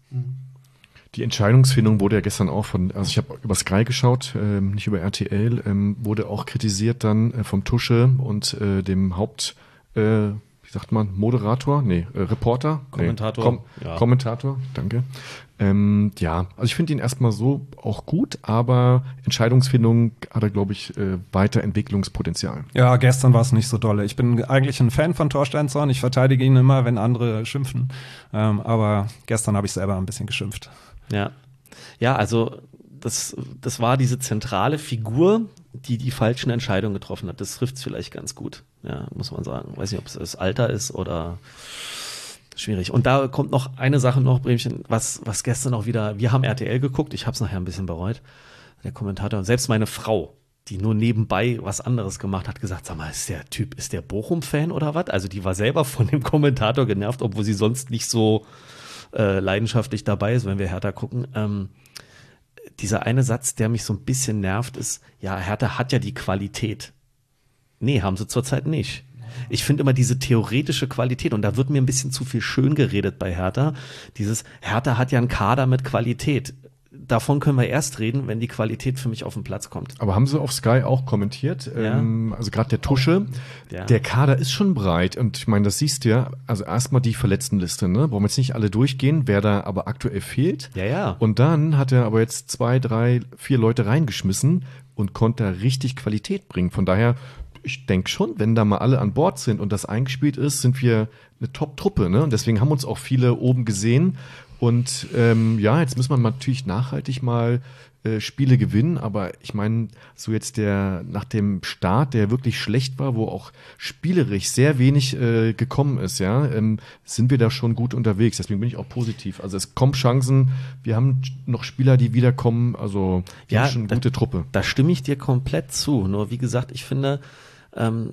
Die Entscheidungsfindung wurde ja gestern auch von, also ich habe über Sky geschaut, ähm, nicht über R T L, ähm, wurde auch kritisiert dann äh, vom Tusche und äh, dem Haupt, äh, wie sagt man, Moderator? Nee, äh, Reporter? Kommentator. Nee, Kom- Ja. Kommentator, danke. Ähm, ja, also ich finde ihn erstmal so auch gut, aber Entscheidungsfindung hat er, glaube ich, äh, Weiterentwicklungspotenzial. Ja, gestern war es nicht so dolle. Ich bin eigentlich ein Fan von Torsteinsson. Ich verteidige ihn immer, wenn andere schimpfen. Ähm, aber gestern habe ich selber ein bisschen geschimpft. Ja, ja, also das, das war diese zentrale Figur, die die falschen Entscheidungen getroffen hat. Das trifft es vielleicht ganz gut, ja, muss man sagen. Weiß nicht, ob es das Alter ist oder schwierig. Und da kommt noch eine Sache noch, Bremchen, was, was gestern auch wieder, wir haben R T L geguckt, ich habe es nachher ein bisschen bereut, der Kommentator, und selbst meine Frau, die nur nebenbei was anderes gemacht hat, gesagt, sag mal, ist der Typ, ist der Bochum-Fan oder was? Also die war selber von dem Kommentator genervt, obwohl sie sonst nicht so äh, leidenschaftlich dabei ist, wenn wir Hertha gucken. Ähm, dieser eine Satz, der mich so ein bisschen nervt, ist, ja, Hertha hat ja die Qualität. Nee, haben sie zurzeit nicht. Ich finde immer diese theoretische Qualität, und da wird mir ein bisschen zu viel schön geredet bei Hertha, dieses Hertha hat ja einen Kader mit Qualität. Davon können wir erst reden, wenn die Qualität für mich auf den Platz kommt. Aber haben sie auf Sky auch kommentiert, Ja. ähm, also gerade der Tusche, Ja. der Kader ist schon breit und ich meine, das siehst du ja, also erstmal die Verletztenliste, ne? Wollen wir jetzt nicht alle durchgehen, wer da aber aktuell fehlt. Ja, ja. Und dann hat er aber jetzt zwei, drei, vier Leute reingeschmissen und konnte da richtig Qualität bringen. Von daher, ich denke schon, wenn da mal alle an Bord sind und das eingespielt ist, sind wir eine Top-Truppe, ne? Und deswegen haben uns auch viele oben gesehen. Und ähm, ja, jetzt muss man natürlich nachhaltig mal äh, Spiele gewinnen, aber ich meine, so jetzt der nach dem Start, der wirklich schlecht war, wo auch spielerisch sehr wenig äh, gekommen ist, ja, ähm, sind wir da schon gut unterwegs. Deswegen bin ich auch positiv. Also es kommen Chancen, wir haben noch Spieler, die wiederkommen, also wir Ja, haben schon eine da- gute Truppe. Da stimme ich dir komplett zu. Nur wie gesagt, ich finde, ähm,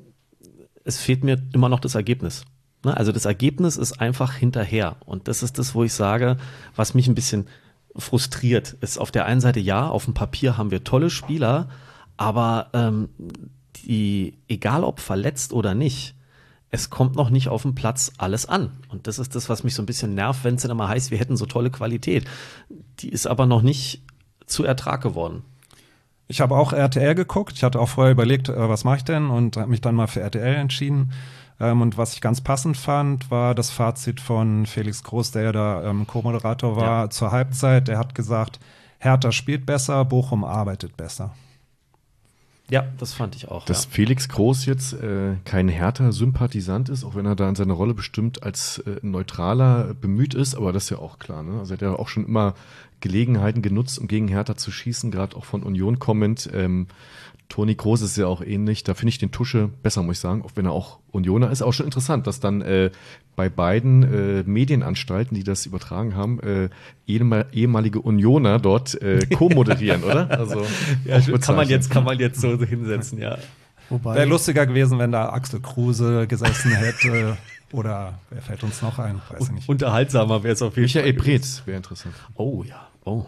es fehlt mir immer noch das Ergebnis. Ne? Also das Ergebnis ist einfach hinterher. Und das ist das, wo ich sage, was mich ein bisschen frustriert, ist auf der einen Seite, ja, auf dem Papier haben wir tolle Spieler, aber ähm, die, egal ob verletzt oder nicht, es kommt noch nicht auf dem Platz alles an. Und das ist das, was mich so ein bisschen nervt, wenn es dann immer heißt, wir hätten so tolle Qualität. Die ist aber noch nicht zu Ertrag geworden. Ich habe auch R T L geguckt. Ich hatte auch vorher überlegt, äh, was mache ich denn, und habe mich dann mal für R T L entschieden. Ähm, und was ich ganz passend fand, war das Fazit von Felix Groß, der ja da ähm, Co-Moderator war, Ja. zur Halbzeit. Der hat gesagt, Hertha spielt besser, Bochum arbeitet besser. Ja, das fand ich auch. Dass ja. Felix Groß jetzt äh, kein Hertha-Sympathisant ist, auch wenn er da in seiner Rolle bestimmt als äh, Neutraler bemüht ist, aber das ist ja auch klar, ne? Also er hat ja auch schon immer Gelegenheiten genutzt, um gegen Hertha zu schießen, gerade auch von Union kommend. Ähm, Toni Kroos ist ja auch ähnlich. Da finde ich den Tusche besser, muss ich sagen, auch wenn er auch Unioner ist. Auch schon interessant, dass dann äh, bei beiden äh, Medienanstalten, die das übertragen haben, äh, ehemalige Unioner dort äh, co-moderieren, oder? Also ja, kann man jetzt kann man jetzt so hinsetzen, ja. Wäre lustiger gewesen, wenn da Axel Kruse gesessen hätte. Oder wer fällt uns noch ein? Weiß ich nicht. Unterhaltsamer wäre es auf jeden Fall. Michael Preetz wäre interessant. Oh ja, oh.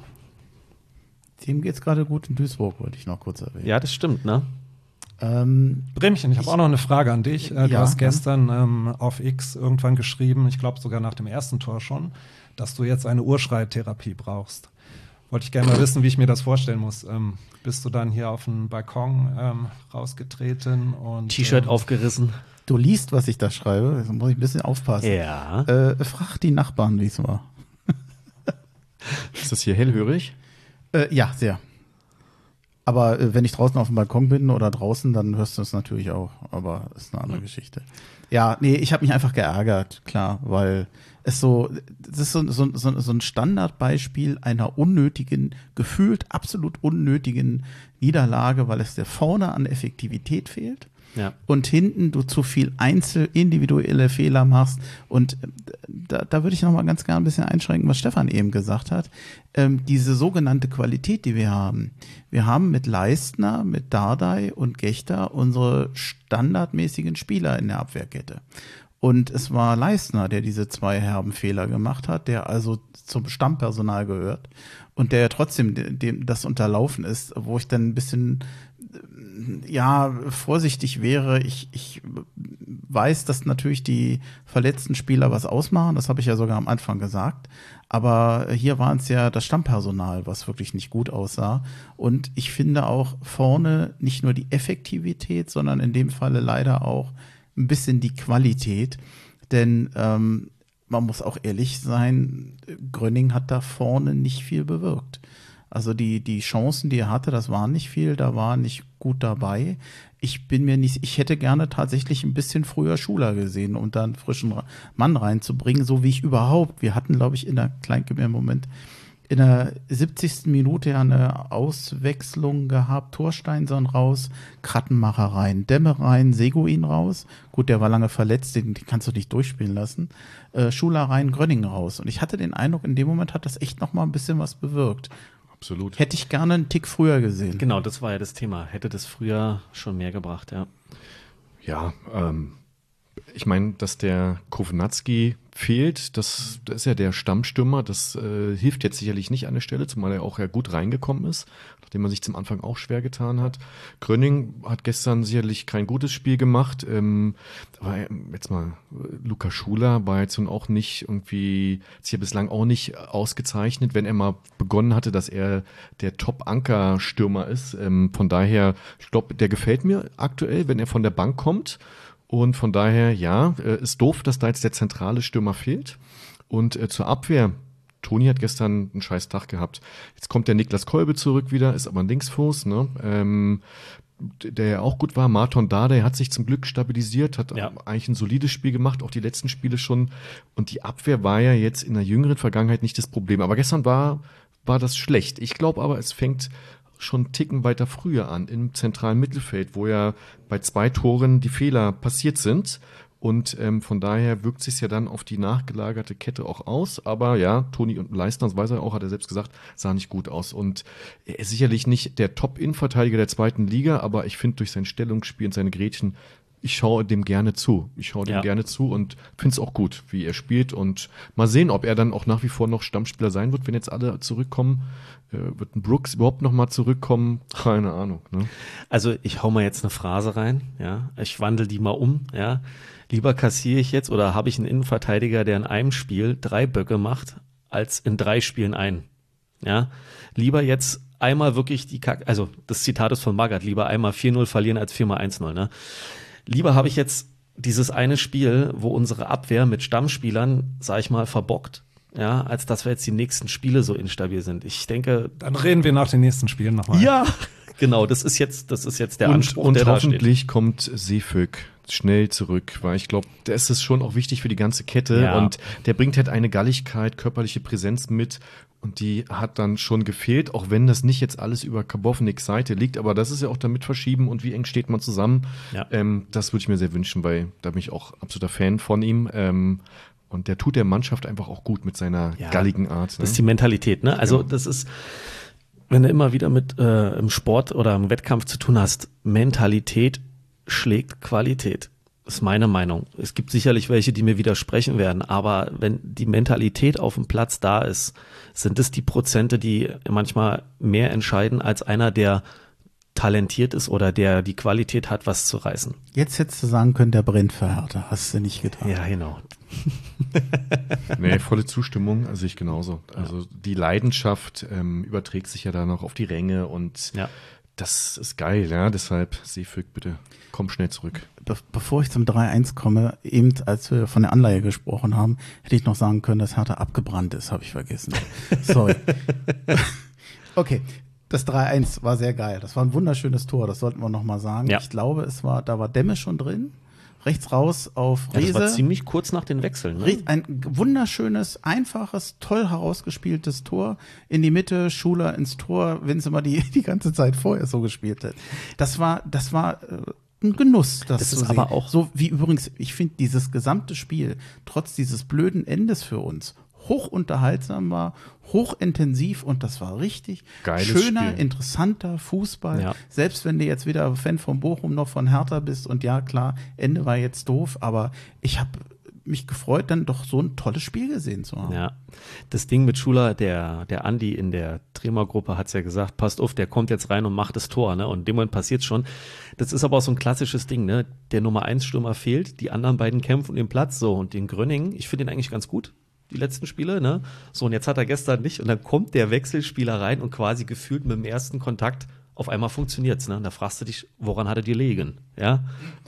Dem geht's gerade gut in Duisburg, wollte ich noch kurz erwähnen. Ja, das stimmt, ne? Ähm, Bremchen, ich habe auch noch eine Frage an dich. Du ja, hast gestern ähm, auf X irgendwann geschrieben, ich glaube sogar nach dem ersten Tor schon, dass du jetzt eine Urschreitherapie brauchst. Wollte ich gerne mal wissen, wie ich mir das vorstellen muss. Ähm, bist du dann hier auf den Balkon ähm, rausgetreten und T-Shirt ähm, aufgerissen? Du liest, was ich da schreibe, jetzt muss ich ein bisschen aufpassen. Ja. Äh, frag die Nachbarn, wie es war. Ist das hier hellhörig? Äh, ja, sehr. Aber äh, wenn ich draußen auf dem Balkon bin oder draußen, dann hörst du es natürlich auch. Aber das ist eine andere mhm. Geschichte. Ja, nee, ich habe mich einfach geärgert, klar, weil es so, das ist so, so, so, so ein Standardbeispiel einer unnötigen, gefühlt absolut unnötigen Niederlage, weil es der vorne an Effektivität fehlt. Ja. Und hinten du zu viel einzel individuelle Fehler machst. Und da, da würde ich noch mal ganz gerne ein bisschen einschränken, was Stefan eben gesagt hat. Ähm, diese sogenannte Qualität, die wir haben. Wir haben mit Leistner, mit Dardai und Gechter unsere standardmäßigen Spieler in der Abwehrkette. Und es war Leistner, der diese zwei herben Fehler gemacht hat, der also zum Stammpersonal gehört und der trotzdem dem das unterlaufen ist, wo ich dann ein bisschen ja, vorsichtig wäre. Ich, ich weiß, dass natürlich die verletzten Spieler was ausmachen. Das habe ich ja sogar am Anfang gesagt. Aber hier waren es ja das Stammpersonal, was wirklich nicht gut aussah. Und ich finde auch vorne nicht nur die Effektivität, sondern in dem Falle leider auch ein bisschen die Qualität. Denn ähm, man muss auch ehrlich sein, Gröning hat da vorne nicht viel bewirkt. Also die, die Chancen, die er hatte, das waren nicht viel, da war nicht gut dabei. Ich bin mir nicht, ich hätte gerne tatsächlich ein bisschen früher Schuler gesehen, um da einen frischen Mann reinzubringen, so wie ich überhaupt. Wir hatten, glaube ich, in der Kleinkipp im Moment in der siebzigsten Minute eine Auswechslung gehabt, Torsteinson raus, Krattenmacher rein, Demme rein, Seguin raus. Gut, der war lange verletzt, den, den kannst du nicht durchspielen lassen. Äh, Schuler rein, Gröning raus. Und ich hatte den Eindruck, in dem Moment hat das echt noch mal ein bisschen was bewirkt. Absolut. Hätte ich gerne einen Tick früher gesehen. Genau, das war ja das Thema. Hätte das früher schon mehr gebracht, ja. Ja, ähm, ich meine, dass der Kovnatski fehlt, das, das ist ja der Stammstürmer, das äh, hilft jetzt sicherlich nicht an der Stelle, zumal er auch ja gut reingekommen ist, nachdem er sich zum Anfang auch schwer getan hat. Gröning hat gestern sicherlich kein gutes Spiel gemacht, ähm, aber jetzt mal, Lukas Schuler war jetzt nun auch nicht irgendwie, sich ja bislang auch nicht ausgezeichnet, wenn er mal begonnen hatte, dass er der Top-Anker-Stürmer ist. Ähm, von daher, ich glaube, der gefällt mir aktuell, wenn er von der Bank kommt. Und von daher, ja, äh, ist doof, dass da jetzt der zentrale Stürmer fehlt. Und äh, zur Abwehr, Toni hat gestern einen scheiß Tag gehabt. Jetzt kommt der Niklas Kolbe zurück wieder, ist aber ein Linksfuß, ne? Ähm, der ja auch gut war. Marton Dardai hat sich zum Glück stabilisiert, hat ja eigentlich ein solides Spiel gemacht, auch die letzten Spiele schon. Und die Abwehr war ja jetzt in der jüngeren Vergangenheit nicht das Problem. Aber gestern war, war das schlecht. Ich glaube aber, es fängt schon einen Ticken weiter früher an, im zentralen Mittelfeld, wo ja bei zwei Toren die Fehler passiert sind. Und ähm, von daher wirkt sich ja dann auf die nachgelagerte Kette auch aus. Aber ja, Toni und Leistner, das weiß er auch, hat er selbst gesagt, sah nicht gut aus. Und er ist sicherlich nicht der Top-Innenverteidiger der zweiten Liga, aber ich finde durch sein Stellungsspiel und seine Grätschen, ich schaue dem gerne zu. Ich schaue dem ja. gerne zu und finde es auch gut, wie er spielt. Und mal sehen, ob er dann auch nach wie vor noch Stammspieler sein wird, wenn jetzt alle zurückkommen. Äh, wird ein Brooks überhaupt noch mal zurückkommen? Keine Ahnung. Ne? Also ich hau mal jetzt eine Phrase rein. Ja, ich wandle die mal um. Ja, lieber kassiere ich jetzt oder habe ich einen Innenverteidiger, der in einem Spiel drei Böcke macht, als in drei Spielen einen. Ja, lieber jetzt einmal wirklich die Kack, also das Zitat ist von Magath, lieber einmal vier null verlieren als viermal eins null. Ne? Lieber habe ich jetzt dieses eine Spiel, wo unsere Abwehr mit Stammspielern, sag ich mal, verbockt, ja, als dass wir jetzt die nächsten Spiele so instabil sind. Ich denke. Dann reden wir nach den nächsten Spielen nochmal. Ja, Genau, das ist jetzt, das ist jetzt der und, Anspruch, und der da hoffentlich steht. kommt Seefück schnell zurück, weil ich glaube, der ist es schon auch wichtig für die ganze Kette Ja. und der bringt halt eine Galligkeit, körperliche Präsenz mit und die hat dann schon gefehlt, auch wenn das nicht jetzt alles über Karbovniks Seite liegt, aber das ist ja auch damit verschieben und wie eng steht man zusammen. Ja. Ähm, das würde ich mir sehr wünschen, weil da bin ich auch absoluter Fan von ihm. Ähm, und der tut der Mannschaft einfach auch gut mit seiner Ja. galligen Art. Ne? Das ist die Mentalität, ne? Also Genau. das ist, wenn du immer wieder mit äh, im Sport oder im Wettkampf zu tun hast, Mentalität schlägt Qualität. Das ist meine Meinung. Es gibt sicherlich welche, die mir widersprechen werden, aber wenn die Mentalität auf dem Platz da ist, sind es die Prozente, die manchmal mehr entscheiden als einer, der talentiert ist oder der die Qualität hat, was zu reißen. Jetzt hättest du sagen können, der brennt für Hertha. Hast du nicht getan. Ja, genau. Nee, volle Zustimmung, also ich genauso. Also die Leidenschaft ähm, überträgt sich ja dann auch auf die Ränge und Ja. das ist geil, ja. Deshalb, Seefück, bitte komm schnell zurück. Be bevor ich zum drei eins komme, eben als wir von der Anleihe gesprochen haben, hätte ich noch sagen können, dass Hertha abgebrannt ist, habe ich vergessen. Sorry. Okay, das drei eins war sehr geil. Das war ein wunderschönes Tor, das sollten wir noch mal sagen. Ja. Ich glaube, es war, da war Demme schon drin. Rechts raus auf Ja, das war Rehse. ziemlich kurz nach den Wechseln. Ne? Re- Ein wunderschönes, einfaches, toll herausgespieltes Tor in die Mitte, Schuler ins Tor, wenn sie mal die, die ganze Zeit vorher so gespielt hat. Das war, das war äh, ein Genuss, das, Das zu ist sehen. aber auch- So wie übrigens, ich finde dieses gesamte Spiel, trotz dieses blöden Endes für uns, hoch unterhaltsam war, hochintensiv und das war richtig Geiles schöner, Spiel. interessanter Fußball. Ja. Selbst wenn du jetzt weder Fan von Bochum noch von Hertha bist und ja, klar, Ende war jetzt doof, aber ich habe mich gefreut, dann doch so ein tolles Spiel gesehen zu haben. Ja, das Ding mit Schuler, der, der Andi in der Trainergruppe hat es ja gesagt, passt auf, der kommt jetzt rein und macht das Tor, ne? Und in dem Moment passiert schon. Das ist aber auch so ein klassisches Ding, ne? Der Nummer eins Stürmer fehlt, die anderen beiden kämpfen um den Platz, so. Und den Gröning, ich finde ihn eigentlich ganz gut, die letzten Spiele, ne? So, und jetzt hat er gestern nicht und dann kommt der Wechselspieler rein und quasi gefühlt mit dem ersten Kontakt auf einmal funktioniert's, ne? Und da fragst du dich, woran hat er die Legen, ja?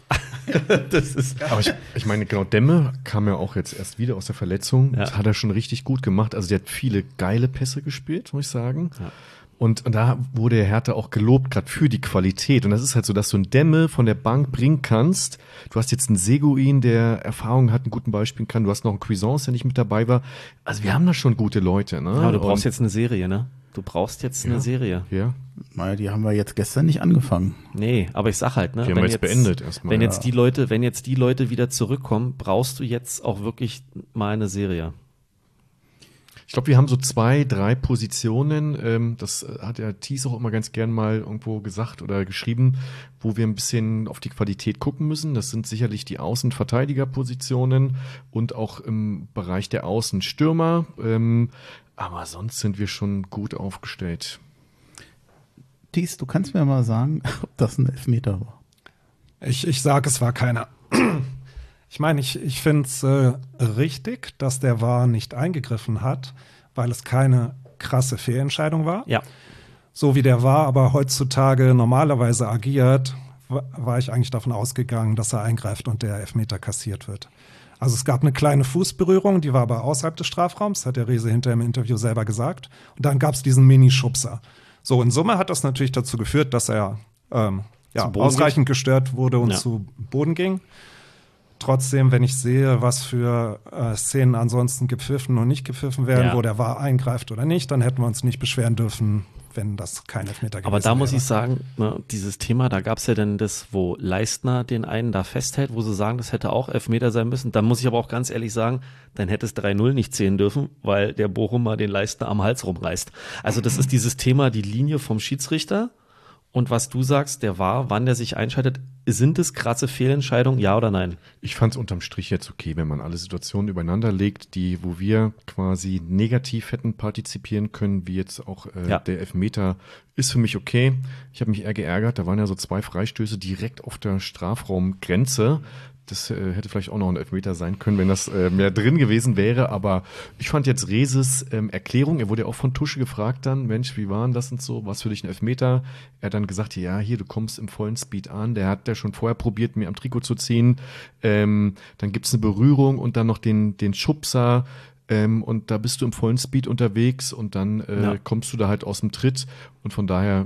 Das ist, Aber ich, ich meine, genau, Demme kam ja auch jetzt erst wieder aus der Verletzung. Ja. Das hat er schon richtig gut gemacht. Also der hat viele geile Pässe gespielt, muss ich sagen. Ja. Und, und da wurde der Hertha auch gelobt, gerade für die Qualität. Und das ist halt so, dass du einen Demme von der Bank bringen kannst. Du hast jetzt einen Seguin, der Erfahrung hat, einen guten Beispiel kann. Du hast noch einen Cuisance, der nicht mit dabei war. Also wir haben da schon gute Leute. Ne? ja, du brauchst Und- jetzt eine Serie, ne? Du brauchst jetzt eine Ja. Serie. Ja, Naja, die haben wir jetzt gestern nicht angefangen. Nee, aber ich sag halt, ne, Die haben wir jetzt beendet erstmal, wenn ja. jetzt die Leute, wenn jetzt die Leute wieder zurückkommen, brauchst du jetzt auch wirklich mal eine Serie. ich glaube, wir haben so zwei, drei Positionen. Ähm, das äh, hat der Thies auch immer ganz gern mal irgendwo gesagt oder geschrieben, wo wir ein bisschen auf die Qualität gucken müssen. Das sind sicherlich die Außenverteidigerpositionen und auch im Bereich der Außenstürmer. Ähm, aber sonst sind wir schon gut aufgestellt. Thies, du kannst mir mal sagen, ob das ein Elfmeter war. Ich, ich sage, es war keiner. Ich meine, ich, ich finde es äh, richtig, dass der V A R nicht eingegriffen hat, weil es keine krasse Fehlentscheidung war. Ja. So wie der V A R aber heutzutage normalerweise agiert, wa- war ich eigentlich davon ausgegangen, dass er eingreift und der Elfmeter kassiert wird. Also es gab eine kleine Fußberührung, die war aber außerhalb des Strafraums, hat der Rehse hinter im Interview selber gesagt. Und dann gab es diesen Mini-Schubser. So, in Summe hat das natürlich dazu geführt, dass er ähm, ja, Zu Boden ausreichend gestört wurde und Ja. zu Boden ging. Trotzdem, wenn ich sehe, was für äh, Szenen ansonsten gepfiffen und nicht gepfiffen werden, Ja. wo der V A R eingreift oder nicht, dann hätten wir uns nicht beschweren dürfen, wenn das kein Elfmeter gewesen Aber da muss wäre. ich sagen, ne, dieses Thema, da gab's ja dann das, wo Leistner den einen da festhält, wo sie sagen, das hätte auch Elfmeter sein müssen. Dann muss ich aber auch ganz ehrlich sagen, dann hätte es drei null nicht zählen dürfen, weil der Bochumer den Leistner am Hals rumreißt. Also das ist dieses Thema, die Linie vom Schiedsrichter. Und was du sagst, der V A R, wann der sich einschaltet, sind es krasse Fehlentscheidungen, ja oder nein? Ich fand es unterm Strich jetzt okay, wenn man alle Situationen übereinander legt, die, wo wir quasi negativ hätten partizipieren können, wie jetzt auch äh, Ja. der Elfmeter, ist für mich okay. Ich habe mich eher geärgert, da waren ja so zwei Freistöße direkt auf der Strafraumgrenze. Das äh, hätte vielleicht auch noch ein Elfmeter sein können, wenn das äh, mehr drin gewesen wäre. Aber ich fand jetzt Rehses ähm, Erklärung, er wurde ja auch von Tusche gefragt dann, Mensch, wie war denn das und so, was für dich ein Elfmeter? Er hat dann gesagt, ja, hier, du kommst im vollen Speed an. Der hat ja schon vorher probiert, mir am Trikot zu ziehen. Ähm, dann gibt's eine Berührung und dann noch den, den Schubser. Ähm, und da bist du im vollen Speed unterwegs und dann äh, Ja. kommst du da halt aus dem Tritt. Und von daher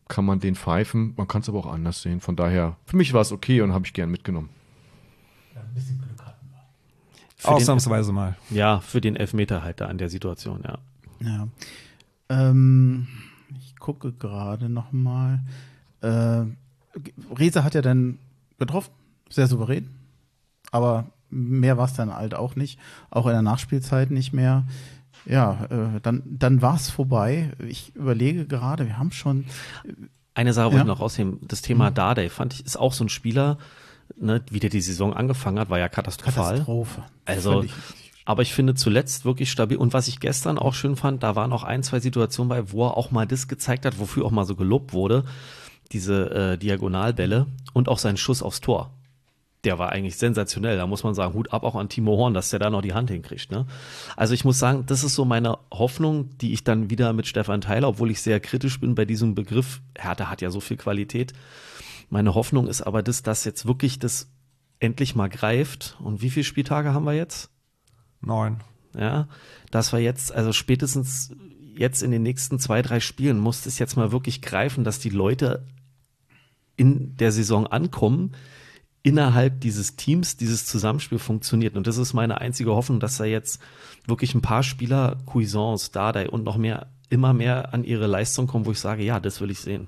kann man den pfeifen. Man kann es aber auch anders sehen. Von daher, für mich war es okay und habe ich gern mitgenommen. Ja, ein bisschen Glück hatten wir. Für Ausnahmsweise den, mal. Ja, für den Elfmeter halt da in der Situation, ja. Ja. Ähm, ich gucke gerade noch mal. Äh, Reza hat ja dann getroffen, sehr souverän. Aber mehr war es dann halt auch nicht. Auch in der Nachspielzeit nicht mehr. Ja, äh, dann, dann war es vorbei. Ich überlege gerade, wir haben schon. Äh, Eine Sache wollte ja. ich noch rausheben. Das Thema Mhm. Dardai fand ich, ist auch so ein Spieler, ne, wie der die Saison angefangen hat, war ja katastrophal. Katastrophe. Also, Völlig. aber ich finde zuletzt wirklich stabil. Und was ich gestern auch schön fand, da waren auch ein, zwei Situationen bei, wo er auch mal das gezeigt hat, wofür auch mal so gelobt wurde. Diese äh, Diagonalbälle und auch sein Schuss aufs Tor. Der war eigentlich sensationell. Da muss man sagen, Hut ab auch an Timo Horn, dass der da noch die Hand hinkriegt. Ne? Also ich muss sagen, das ist so meine Hoffnung, die ich dann wieder mit Stefan Theiler, obwohl ich sehr kritisch bin bei diesem Begriff, Hertha hat ja so viel Qualität. Meine Hoffnung ist aber, dass das jetzt wirklich das endlich mal greift. Und wie viele Spieltage haben wir jetzt? Neun. Ja, dass wir jetzt, also spätestens jetzt in den nächsten zwei, drei Spielen muss es jetzt mal wirklich greifen, dass die Leute in der Saison ankommen, innerhalb dieses Teams dieses Zusammenspiel funktioniert. Und das ist meine einzige Hoffnung, dass da jetzt wirklich ein paar Spieler, Cuisance, Dardai und noch mehr, immer mehr an ihre Leistung kommen, wo ich sage, ja, das will ich sehen.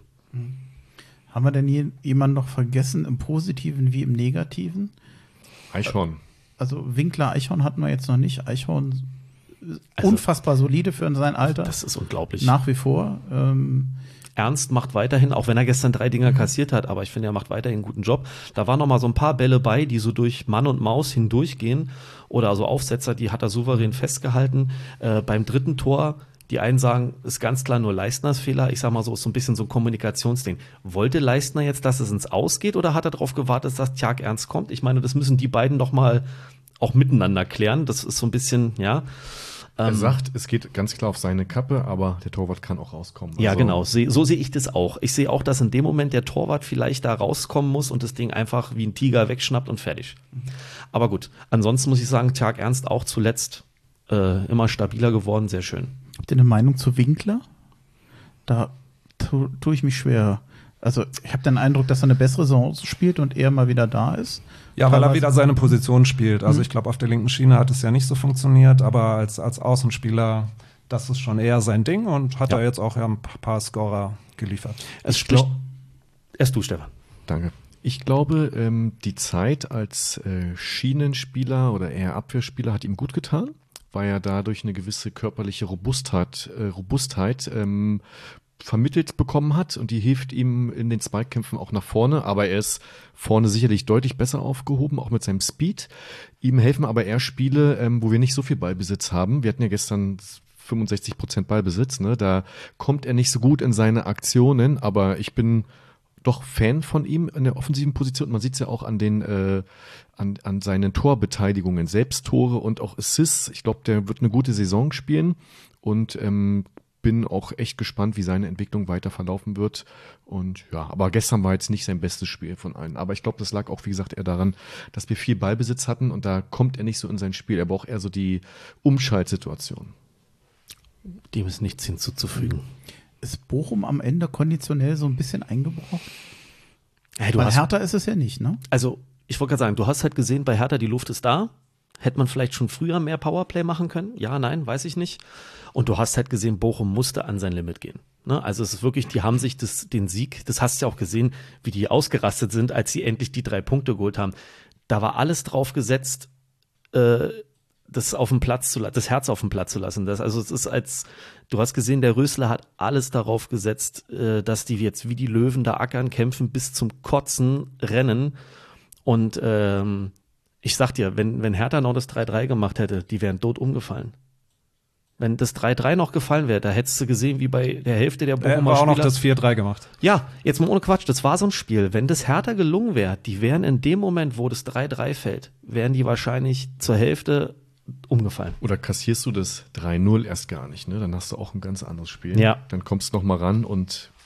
Haben wir denn je, jemanden noch vergessen, im Positiven wie im Negativen? Eichhorn. Also Winkler, Eichhorn hatten wir jetzt noch nicht. Eichhorn Also, unfassbar solide für sein Alter. Das ist unglaublich. Nach wie vor. Ähm, Ernst macht weiterhin, auch wenn er gestern drei Dinger kassiert hat, aber ich finde, er macht weiterhin einen guten Job. Da waren noch mal so ein paar Bälle bei, die so durch Mann und Maus hindurchgehen oder also Aufsetzer, die hat er souverän festgehalten. Äh, beim dritten Tor, die einen sagen, ist ganz klar nur Leistners Fehler. Ich sag mal so, ist so ein bisschen so ein Kommunikationsding. Wollte Leistner jetzt, dass es ins Aus geht oder hat er darauf gewartet, dass Tjag Ernst kommt? Ich meine, das müssen die beiden doch mal auch miteinander klären. Das ist so ein bisschen, ja. Er sagt, es geht ganz klar auf seine Kappe, aber der Torwart kann auch rauskommen. Ja, also, genau. So sehe ich das auch. Ich sehe auch, dass in dem Moment der Torwart vielleicht da rauskommen muss und das Ding einfach wie ein Tiger wegschnappt und fertig. Aber gut, ansonsten muss ich sagen, Tjag Ernst auch zuletzt äh, immer stabiler geworden, sehr schön. habt ihr eine Meinung zu Winkler? Da tu, tue ich mich schwer. Also ich habe den Eindruck, dass er eine bessere Saison spielt und er mal wieder da ist. Ja, weil er Teilweise- wieder seine Position spielt. Also Mhm. ich glaube, auf der linken Schiene hat es ja nicht so funktioniert, aber als, als Außenspieler, das ist schon eher sein Ding und hat Ja. er jetzt auch ja ein paar Scorer geliefert. Es Ich spricht. glaub- Erst du, Stefan. Danke. Ich glaube, ähm, die Zeit als äh, Schienenspieler oder eher Abwehrspieler hat ihm gut getan, weil er dadurch eine gewisse körperliche Robustheit, äh, Robustheit ähm, vermittelt bekommen hat und die hilft ihm in den Zweikämpfen auch nach vorne, aber er ist vorne sicherlich deutlich besser aufgehoben, auch mit seinem Speed. Ihm helfen aber eher Spiele, ähm, wo wir nicht so viel Ballbesitz haben. Wir hatten ja gestern fünfundsechzig Prozent Ballbesitz, ne? Da kommt er nicht so gut in seine Aktionen, aber ich bin doch Fan von ihm in der offensiven Position. Man sieht es ja auch an den äh, an, an seinen Torbeteiligungen, Selbsttore und auch Assists. Ich glaube, der wird eine gute Saison spielen und ähm, bin auch echt gespannt, wie seine Entwicklung weiter verlaufen wird. Und ja, aber gestern war jetzt nicht sein bestes Spiel von allen. Aber ich glaube, das lag auch, wie gesagt, eher daran, dass wir viel Ballbesitz hatten und da kommt er nicht so in sein Spiel. Er braucht eher so die Umschaltsituation. Dem ist nichts hinzuzufügen. Ist Bochum am Ende konditionell so ein bisschen eingebrochen? Hey, du Weil hast, Hertha ist es ja nicht, ne? also, ich wollte gerade sagen, du hast halt gesehen, bei Hertha, die Luft ist da. Hätte man vielleicht schon früher mehr Powerplay machen können? Ja, nein, weiß ich nicht. Und du hast halt gesehen, Bochum musste an sein Limit gehen. Ne? Also es ist wirklich, die haben sich das, den Sieg, das hast du ja auch gesehen, wie die ausgerastet sind, als sie endlich die drei Punkte geholt haben. Da war alles drauf gesetzt, äh, das auf dem Platz zu lassen, das Herz auf dem Platz zu lassen. Das, also es ist als, du hast gesehen, der Rösler hat alles darauf gesetzt, äh, dass die jetzt wie die Löwen da ackern, kämpfen, bis zum Kotzen rennen. Und ähm, ich sag dir, wenn, wenn Hertha noch das drei drei gemacht hätte, die wären tot umgefallen. Wenn das drei drei noch gefallen wäre, da hättest du gesehen, wie bei der Hälfte der Er Bochumer war auch noch Spieler. das vier drei gemacht. Ja, jetzt mal ohne Quatsch, das war so ein Spiel. Wenn das Hertha gelungen wäre, die wären in dem Moment, wo das drei drei fällt, wären die wahrscheinlich zur Hälfte umgefallen. Oder kassierst du das drei null erst gar nicht, ne? Dann hast du auch ein ganz anderes Spiel. Ja. Dann kommst du noch mal ran und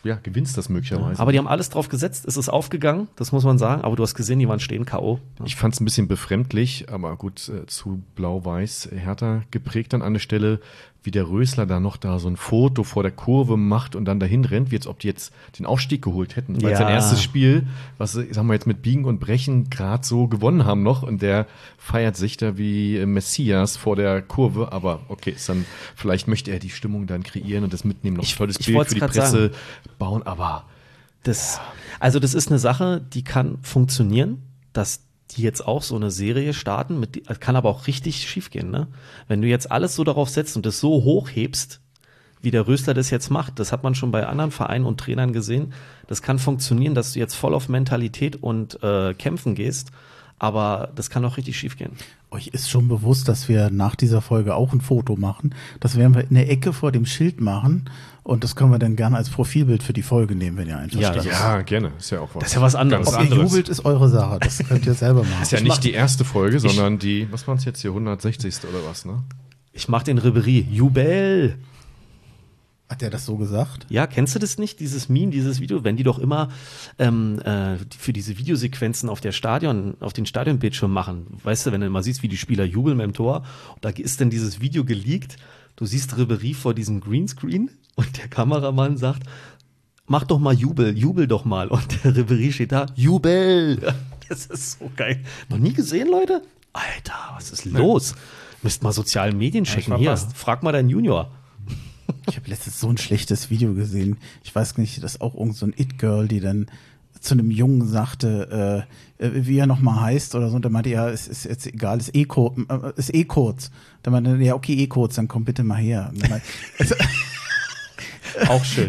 ja, gewinnst das möglicherweise. Aber die haben alles drauf gesetzt, es ist aufgegangen, das muss man sagen, aber du hast gesehen, die waren stehen K O. Ja. Ich fand es ein bisschen befremdlich, aber gut, äh, zu blau-weiß Hertha geprägt dann an der Stelle, wie der Rösler da noch da so ein Foto vor der Kurve macht und dann dahin rennt, wie als ob die jetzt den Aufstieg geholt hätten. Weil Ja. sein erstes Spiel, was sie, sagen wir jetzt mit Biegen und Brechen gerade so gewonnen haben noch und der feiert sich da wie äh, Messias vor der Kurve, aber okay, ist dann, vielleicht möchte er die Stimmung dann kreieren und das mitnehmen, noch ein Ich- tolles ich Bild wollt's für die grad Presse bauen, aber Das, also das ist eine Sache, die kann funktionieren, dass die jetzt auch so eine Serie starten, mit, die- kann aber auch richtig schiefgehen, ne? Wenn du jetzt alles so darauf setzt und das so hochhebst, wie der Rösler das jetzt macht, das hat man schon bei anderen Vereinen und Trainern gesehen, das kann funktionieren, dass du jetzt voll auf Mentalität und äh, Kämpfen gehst, aber das kann auch richtig schiefgehen. Euch ist schon bewusst, dass wir nach dieser Folge auch ein Foto machen. Das werden wir in der Ecke vor dem Schild machen und das können wir dann gerne als Profilbild für die Folge nehmen, wenn ihr einverstanden seid. ja, gerne, ist ja auch was. Das ist ja was anderes. Ganz Ob ihr anderes. jubelt, ist eure Sache. Das könnt ihr selber machen. Ist ja Ich nicht mach- die erste Folge, sondern die, was waren es jetzt hier, hundertsechzigste oder was, ne? Ich mach den Ribery. Jubel! Hat der das so gesagt? Ja, kennst du das nicht, dieses Meme, dieses Video, wenn die doch immer ähm, äh, für diese Videosequenzen auf der Stadion, auf den Stadionbildschirm machen, weißt du, wenn du mal siehst, wie die Spieler jubeln beim Tor, und da ist dann dieses Video geleakt, du siehst Ribery vor diesem Greenscreen und der Kameramann sagt, mach doch mal Jubel, jubel doch mal, und der Ribery steht da, Jubel! Das ist so geil. Noch nie gesehen, Leute? Alter, was ist los? Müsst mal sozialen Medien checken. Hier, verpasst. frag mal deinen Junior. Ich habe letztens so ein schlechtes Video gesehen. Ich weiß nicht, das ist auch irgend so ein It-Girl, die dann zu einem Jungen sagte, äh, äh, wie er nochmal heißt oder so. Und der meinte, ja, es ist jetzt egal, ist eh, kur äh, ist eh kurz. Dann meinte er, ja, okay, eh kurz, dann komm bitte mal her. Und dann meinte, also, Auch schön.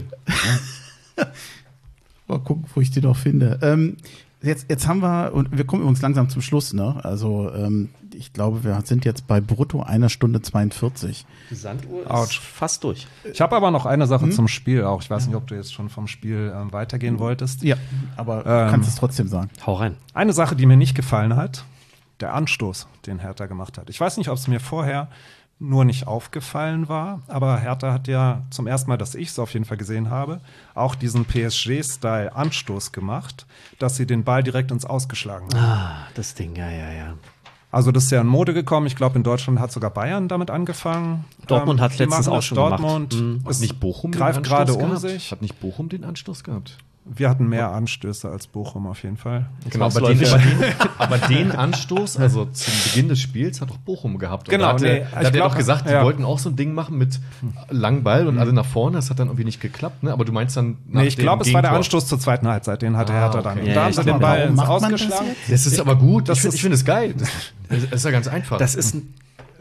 mal gucken, wo ich die noch finde. Ähm, jetzt, jetzt haben wir, und wir kommen übrigens langsam zum Schluss, ne? Also ähm, ich glaube, wir sind jetzt bei brutto einer Stunde zweiundvierzig. Die Sanduhr ist Autsch. fast durch. Ich habe aber noch eine Sache zum Spiel auch. Ich weiß nicht, ob du jetzt schon vom Spiel ähm, weitergehen wolltest. Ja, aber du Ähm, kannst es trotzdem sagen. Hau rein. Eine Sache, die mir nicht gefallen hat, der Anstoß, den Hertha gemacht hat. Ich weiß nicht, ob es mir vorher nur nicht aufgefallen war, aber Hertha hat ja zum ersten Mal, dass ich es auf jeden Fall gesehen habe, auch diesen P S G-Style-Anstoß gemacht, dass sie den Ball direkt ins Ausgeschlagen haben. Ah, das Ding, ja, ja, ja. Also das ist ja in Mode gekommen. Ich glaube, in Deutschland hat sogar Bayern damit angefangen. Dortmund Ähm, hat die letztens machen auch das. schon Dortmund gemacht. Mhm. Hat es nicht Bochum den greift Anstoß gerade um gehabt? sich. Hat nicht Bochum den Anstoß gehabt? Wir hatten mehr Anstöße als Bochum auf jeden Fall. Genau, aber den, aber, den, aber den Anstoß, also zum Beginn des Spiels, hat auch Bochum gehabt. Und Genau, da hat, nee, er, ich da hat er glaub, doch gesagt, ja. die wollten auch so ein Ding machen mit langem Ball und alle nach vorne. Das hat dann irgendwie nicht geklappt, ne? Aber du meinst dann nach Nee, ich dem glaube, es war der Gegentor. Anstoß zur zweiten Halbzeit, den hatte Ah, Hertha dann. okay. Und Ja, da haben ich sie glaub, den Ball warum ins macht man das Ausgeschlagen. jetzt? Das ist aber gut. Das Ich finde ist- ich finde es geil. Das, das ist ja ganz einfach. Das ist ein,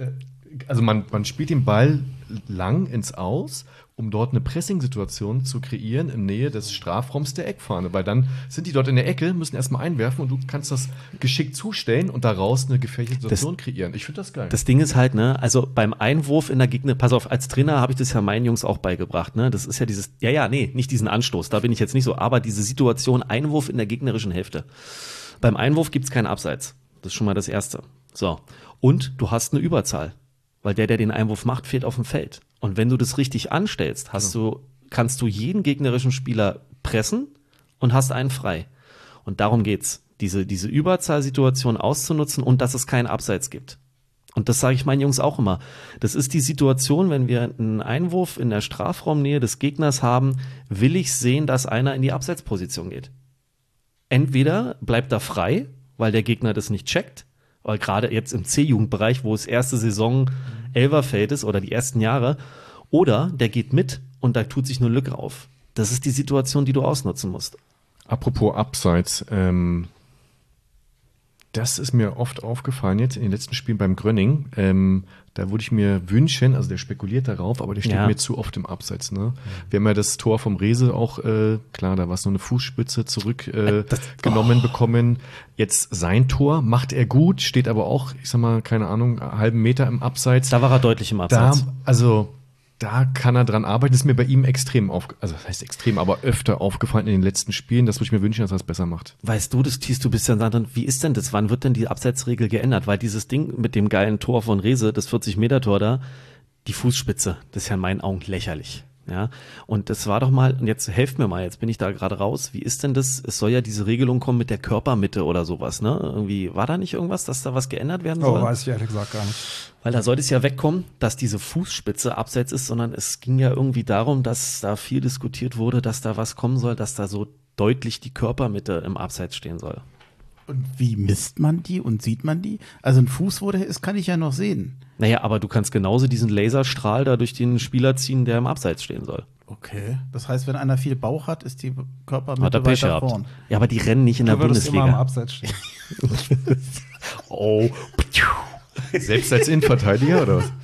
Also man, man spielt den Ball lang ins Aus, um dort eine Pressing-Situation zu kreieren in Nähe des Strafraums der Eckfahne. Weil dann sind die dort in der Ecke, müssen erstmal einwerfen und du kannst das geschickt zustellen und daraus eine gefährliche Situation kreieren. Ich finde das geil. das Ding ist halt, ne, also beim Einwurf in der Gegner, pass auf, als Trainer habe ich das ja meinen Jungs auch beigebracht, ne, das ist ja dieses, ja, ja, nee, nicht diesen Anstoß, da bin ich jetzt nicht so, aber diese Situation Einwurf in der gegnerischen Hälfte. Beim Einwurf gibt's keinen Abseits. Das ist schon mal das Erste. So. Und du hast eine Überzahl. Weil der, der den Einwurf macht, fehlt auf dem Feld. Und wenn du das richtig anstellst, hast du, kannst du jeden gegnerischen Spieler pressen und hast einen frei. Und darum geht's. Diese, diese Überzahlsituation auszunutzen und dass es keinen Abseits gibt. Und das sage ich meinen Jungs auch immer. Das ist die Situation, wenn wir einen Einwurf in der Strafraumnähe des Gegners haben, will ich sehen, dass einer in die Abseitsposition geht. Entweder bleibt er frei, weil der Gegner das nicht checkt, weil gerade jetzt im C-Jugendbereich, wo es erste Saison Elverfeld ist oder die ersten Jahre, oder der geht mit und da tut sich eine Lücke auf. Das ist die Situation, die du ausnutzen musst. Apropos Abseits, ähm, das ist mir oft aufgefallen jetzt in den letzten Spielen beim Grönning. Ähm, da würde ich mir wünschen, also der spekuliert darauf, aber der steht Ja. mir zu oft im Abseits. Ne? Wir haben ja das Tor vom Rehse auch, äh, klar, da war es nur eine Fußspitze zurückgenommen äh, Das- genommen bekommen. Jetzt sein Tor macht er gut, steht aber auch, ich sag mal, keine Ahnung, einen halben Meter im Abseits. Da war er deutlich im Da, Abseits. also da kann er dran arbeiten. Das ist mir bei ihm extrem auf, also das heißt extrem, aber öfter aufgefallen in den letzten Spielen. Das würde ich mir wünschen, dass er es besser macht. Weißt du, das Thies, du bist ja dann, wie ist denn das? Wann wird denn die Abseitsregel geändert? Weil dieses Ding mit dem geilen Tor von Rehse, das vierzig Meter Tor da, die Fußspitze, das ist ja in meinen Augen lächerlich. Ja, und das war doch mal, und jetzt helft mir mal, jetzt bin ich da gerade raus, wie ist denn das, es soll ja diese Regelung kommen mit der Körpermitte oder sowas, ne? Irgendwie, war da nicht irgendwas, dass da was geändert werden soll? Oh, weiß ich ehrlich gesagt gar nicht. Weil da sollte es ja wegkommen, dass diese Fußspitze abseits ist, sondern es ging ja irgendwie darum, dass da viel diskutiert wurde, dass da was kommen soll, dass da so deutlich die Körpermitte im Abseits stehen soll. Und wie misst man die und sieht man die? Also ein Fuß, wo der ist, kann ich ja noch sehen. Naja, aber du kannst genauso diesen Laserstrahl da durch den Spieler ziehen, der im Abseits stehen soll. Okay. Das heißt, wenn einer viel Bauch hat, ist die Hat er Körpermitte Pech weiter gehabt. vorn. Ja, aber die rennen nicht in der Du würdest immer am Bundesliga. Abseits stehen. Oh. Selbst als Innenverteidiger oder was?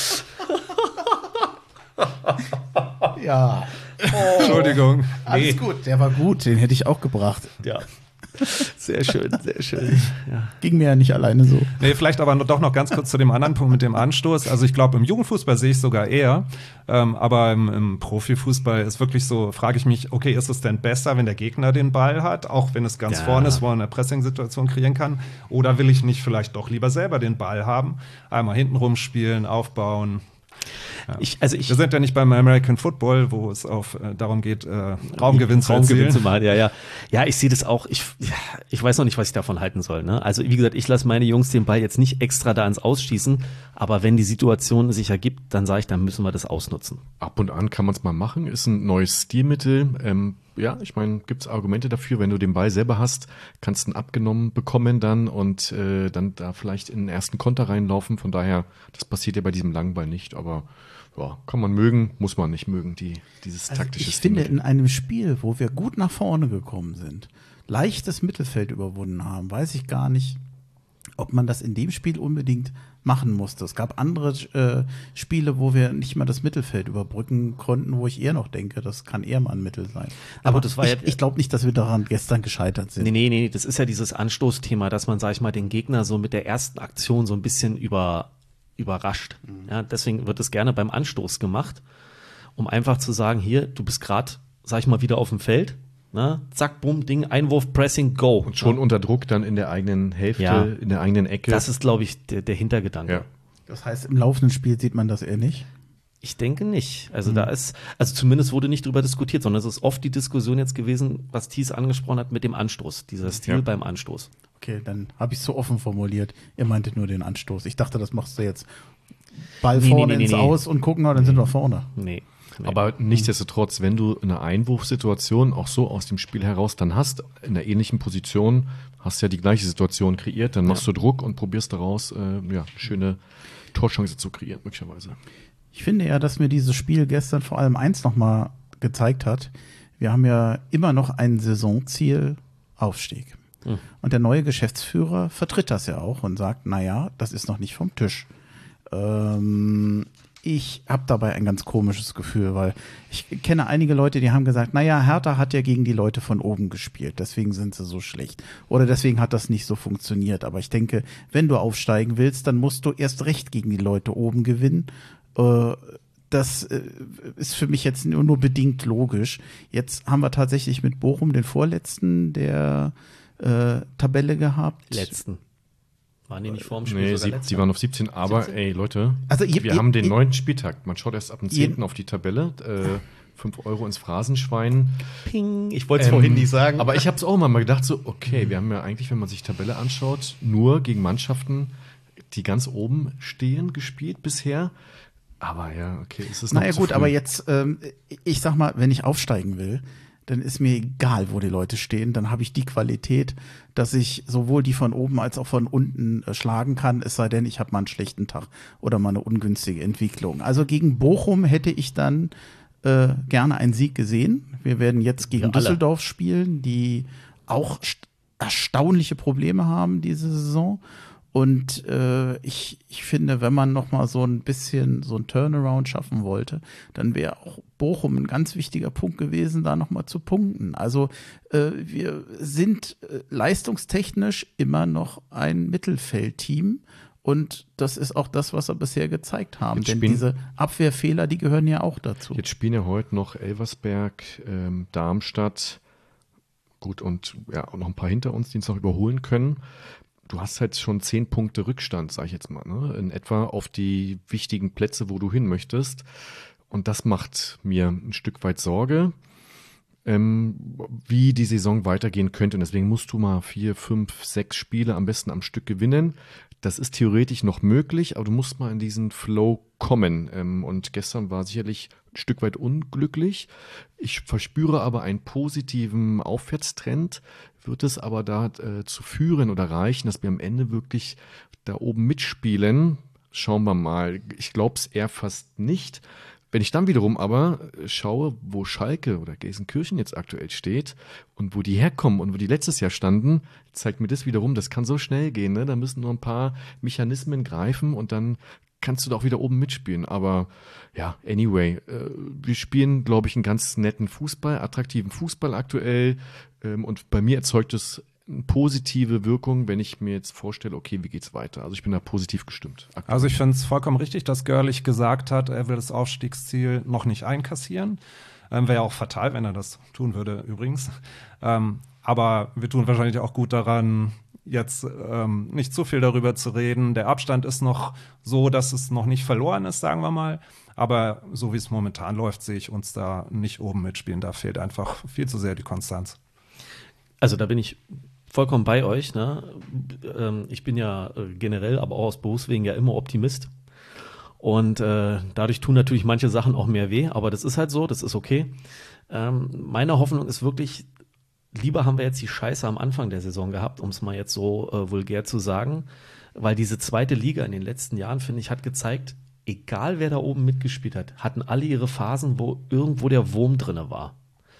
Ja. Entschuldigung. Alles gut, der war gut, den hätte ich auch gebracht. Ja. Sehr schön, sehr schön. Ja. Ging mir ja nicht alleine so. Nee, vielleicht aber doch noch ganz kurz zu dem anderen Punkt mit dem Anstoß. Also ich glaube, im Jugendfußball sehe ich sogar eher, ähm, aber im, im Profifußball ist wirklich so, frage ich mich, okay, ist es denn besser, wenn der Gegner den Ball hat, auch wenn es ganz Ja. vorne ist, wo er eine Pressing-Situation kreieren kann, oder will ich nicht vielleicht doch lieber selber den Ball haben, einmal hinten rumspielen, aufbauen. Ja. Ich, also ich, Wir sind ja nicht beim American Football, wo es auf, äh, darum geht, äh, Raumgewinn zu Raumgewinn erzielen. zu machen, ja, ja. Ja, ich sehe das auch. Ich, ja, ich weiß noch nicht, was ich davon halten soll. Ne? Also wie gesagt, ich lasse meine Jungs den Ball jetzt nicht extra da ins Ausschießen, aber wenn die Situation sich ergibt, dann sage ich, dann müssen wir das ausnutzen. Ab und an kann man es mal machen, ist ein neues Stilmittel. Ähm, ja, ich meine, gibt es Argumente dafür, wenn du den Ball selber hast, kannst du ihn abgenommen bekommen dann und äh, dann da vielleicht in den ersten Konter reinlaufen. Von daher, das passiert ja bei diesem langen Ball nicht, aber ja, kann man mögen, muss man nicht mögen, die, dieses Also taktische ich finde, Stilmittel. in einem Spiel, wo wir gut nach vorne gekommen sind, leichtes Mittelfeld überwunden haben, weiß ich gar nicht, ob man das in dem Spiel unbedingt machen musste. Es gab andere äh, Spiele, wo wir nicht mal das Mittelfeld überbrücken konnten, wo ich eher noch denke, das kann eher mal ein Mittel sein. Aber das war ich, ja- ich glaube nicht, dass wir daran gestern gescheitert sind. Nee, nee, nee, das ist ja dieses Anstoßthema, dass man, sag ich mal, den Gegner so mit der ersten Aktion so ein bisschen über, überrascht. Ja, deswegen wird es gerne beim Anstoß gemacht, um einfach zu sagen, hier, du bist gerade, sag ich mal, wieder auf dem Feld. Ne? Zack, bumm, Ding, Einwurf, Pressing, Go. Und schon unter Druck dann in der eigenen Hälfte, Ja. in der eigenen Ecke. Das ist, glaube ich, der, der Hintergedanke. ja. Das heißt, im laufenden Spiel sieht man das eher nicht. Ich denke nicht. Also da ist, also zumindest wurde nicht drüber diskutiert, sondern es ist oft die Diskussion jetzt gewesen, was Thies angesprochen hat mit dem Anstoß, dieser Stil Ja. beim Anstoß. Okay, dann habe ich es so offen formuliert. Ihr meintet nur den Anstoß. Ich dachte, das machst du jetzt Ball Nee, nee, vorne nee, ins nee. Aus und gucken, oh, dann sind wir vorne. Nee. nee. Aber nichtsdestotrotz, wenn du eine Einwurfsituation auch so aus dem Spiel heraus dann hast, in einer ähnlichen Position, hast ja die gleiche Situation kreiert, dann machst du Druck und probierst daraus, äh, ja, eine schöne Torchance zu kreieren, möglicherweise. Ich finde ja, dass mir dieses Spiel gestern vor allem eins nochmal gezeigt hat. Wir haben ja immer noch ein Saisonziel, Aufstieg. Hm. Und der neue Geschäftsführer vertritt das ja auch und sagt, naja, das ist noch nicht vom Tisch. Ähm, ich habe dabei ein ganz komisches Gefühl, weil ich kenne einige Leute, die haben gesagt, naja, Hertha hat ja gegen die Leute von oben gespielt, deswegen sind sie so schlecht. Oder deswegen hat das nicht so funktioniert. Aber ich denke, wenn du aufsteigen willst, dann musst du erst recht gegen die Leute oben gewinnen. Äh, das äh, ist für mich jetzt nur, nur bedingt logisch. Jetzt haben wir tatsächlich mit Bochum den Vorletzten der äh, Tabelle gehabt. Letzten. Waren die nicht vor dem Spiel Nee, sogar sie, letzter? die waren auf siebzehn, aber ey, Leute, Also ihr- wir ihr- haben den ihr- neunten Spieltag. Man schaut erst ab dem zehnten Jeden- auf die Tabelle. Äh, fünf Euro ins Phrasenschwein. Ping. Ich wollte es Ähm, vorhin nicht sagen. Aber ich habe es auch immer mal gedacht, so, okay, wir haben ja eigentlich, wenn man sich Tabelle anschaut, nur gegen Mannschaften, die ganz oben stehen, gespielt bisher. Aber ja, okay, es ist noch Naja zu gut, früh. aber jetzt, ähm, ich sag mal, wenn ich aufsteigen will, dann ist mir egal, wo die Leute stehen. Dann habe ich die Qualität, dass ich sowohl die von oben als auch von unten äh, schlagen kann, es sei denn, ich habe mal einen schlechten Tag oder mal eine ungünstige Entwicklung. Also gegen Bochum hätte ich dann äh, gerne einen Sieg gesehen. Wir werden jetzt gegen Wir alle. Düsseldorf spielen, die auch st- erstaunliche Probleme haben diese Saison. Und äh, ich, ich finde, wenn man noch mal so ein bisschen so ein Turnaround schaffen wollte, dann wäre auch Bochum ein ganz wichtiger Punkt gewesen, da noch mal zu punkten. Also äh, wir sind äh, leistungstechnisch immer noch ein Mittelfeldteam. Und das ist auch das, was wir bisher gezeigt haben. Jetzt Denn spielen- diese Abwehrfehler, die gehören ja auch dazu. Jetzt spielen ja heute noch Elversberg, ähm, Darmstadt, gut, und ja, auch noch ein paar hinter uns, die uns noch überholen können. Du hast halt schon zehn Punkte Rückstand, sag ich jetzt mal, ne? In etwa auf die wichtigen Plätze, wo du hin möchtest. Und das macht mir ein Stück weit Sorge, ähm, wie die Saison weitergehen könnte. Und deswegen musst du mal vier, fünf, sechs Spiele am besten am Stück gewinnen. Das ist theoretisch noch möglich, aber du musst mal in diesen Flow kommen. Ähm, und gestern war sicherlich ein Stück weit unglücklich. Ich verspüre aber einen positiven Aufwärtstrend. Wird es aber dazu äh, führen oder reichen, dass wir am Ende wirklich da oben mitspielen? Schauen wir mal. Ich glaube es eher fast nicht. Wenn ich dann wiederum aber schaue, wo Schalke oder Gelsenkirchen jetzt aktuell steht und wo die herkommen und wo die letztes Jahr standen, zeigt mir das wiederum, das kann so schnell gehen. Ne? Da müssen nur ein paar Mechanismen greifen und dann kannst du da auch wieder oben mitspielen. Aber ja, anyway, äh, wir spielen, glaube ich, einen ganz netten Fußball, attraktiven Fußball aktuell. Ähm, und bei mir erzeugt es eine positive Wirkung, wenn ich mir jetzt vorstelle, okay, wie geht's weiter? Also ich bin da positiv gestimmt. Aktuell. Also ich finde es vollkommen richtig, dass Görlich gesagt hat, er will das Aufstiegsziel noch nicht einkassieren. Ähm, Wäre ja auch fatal, wenn er das tun würde, übrigens. Ähm, aber wir tun wahrscheinlich auch gut daran, jetzt ähm, nicht zu viel darüber zu reden. Der Abstand ist noch so, dass es noch nicht verloren ist, sagen wir mal. Aber so wie es momentan läuft, sehe ich uns da nicht oben mitspielen. Da fehlt einfach viel zu sehr die Konstanz. Also da bin ich vollkommen bei euch. Ne? Ähm, ich bin ja äh, generell, aber auch aus Berufswegen ja immer Optimist. Und äh, dadurch tun natürlich manche Sachen auch mehr weh. Aber das ist halt so, das ist okay. Ähm, meine Hoffnung ist wirklich, lieber haben wir jetzt die Scheiße am Anfang der Saison gehabt, um es mal jetzt so äh, vulgär zu sagen. Weil diese zweite Liga in den letzten Jahren, finde ich, hat gezeigt, egal wer da oben mitgespielt hat, hatten alle ihre Phasen, wo irgendwo der Wurm drinne war.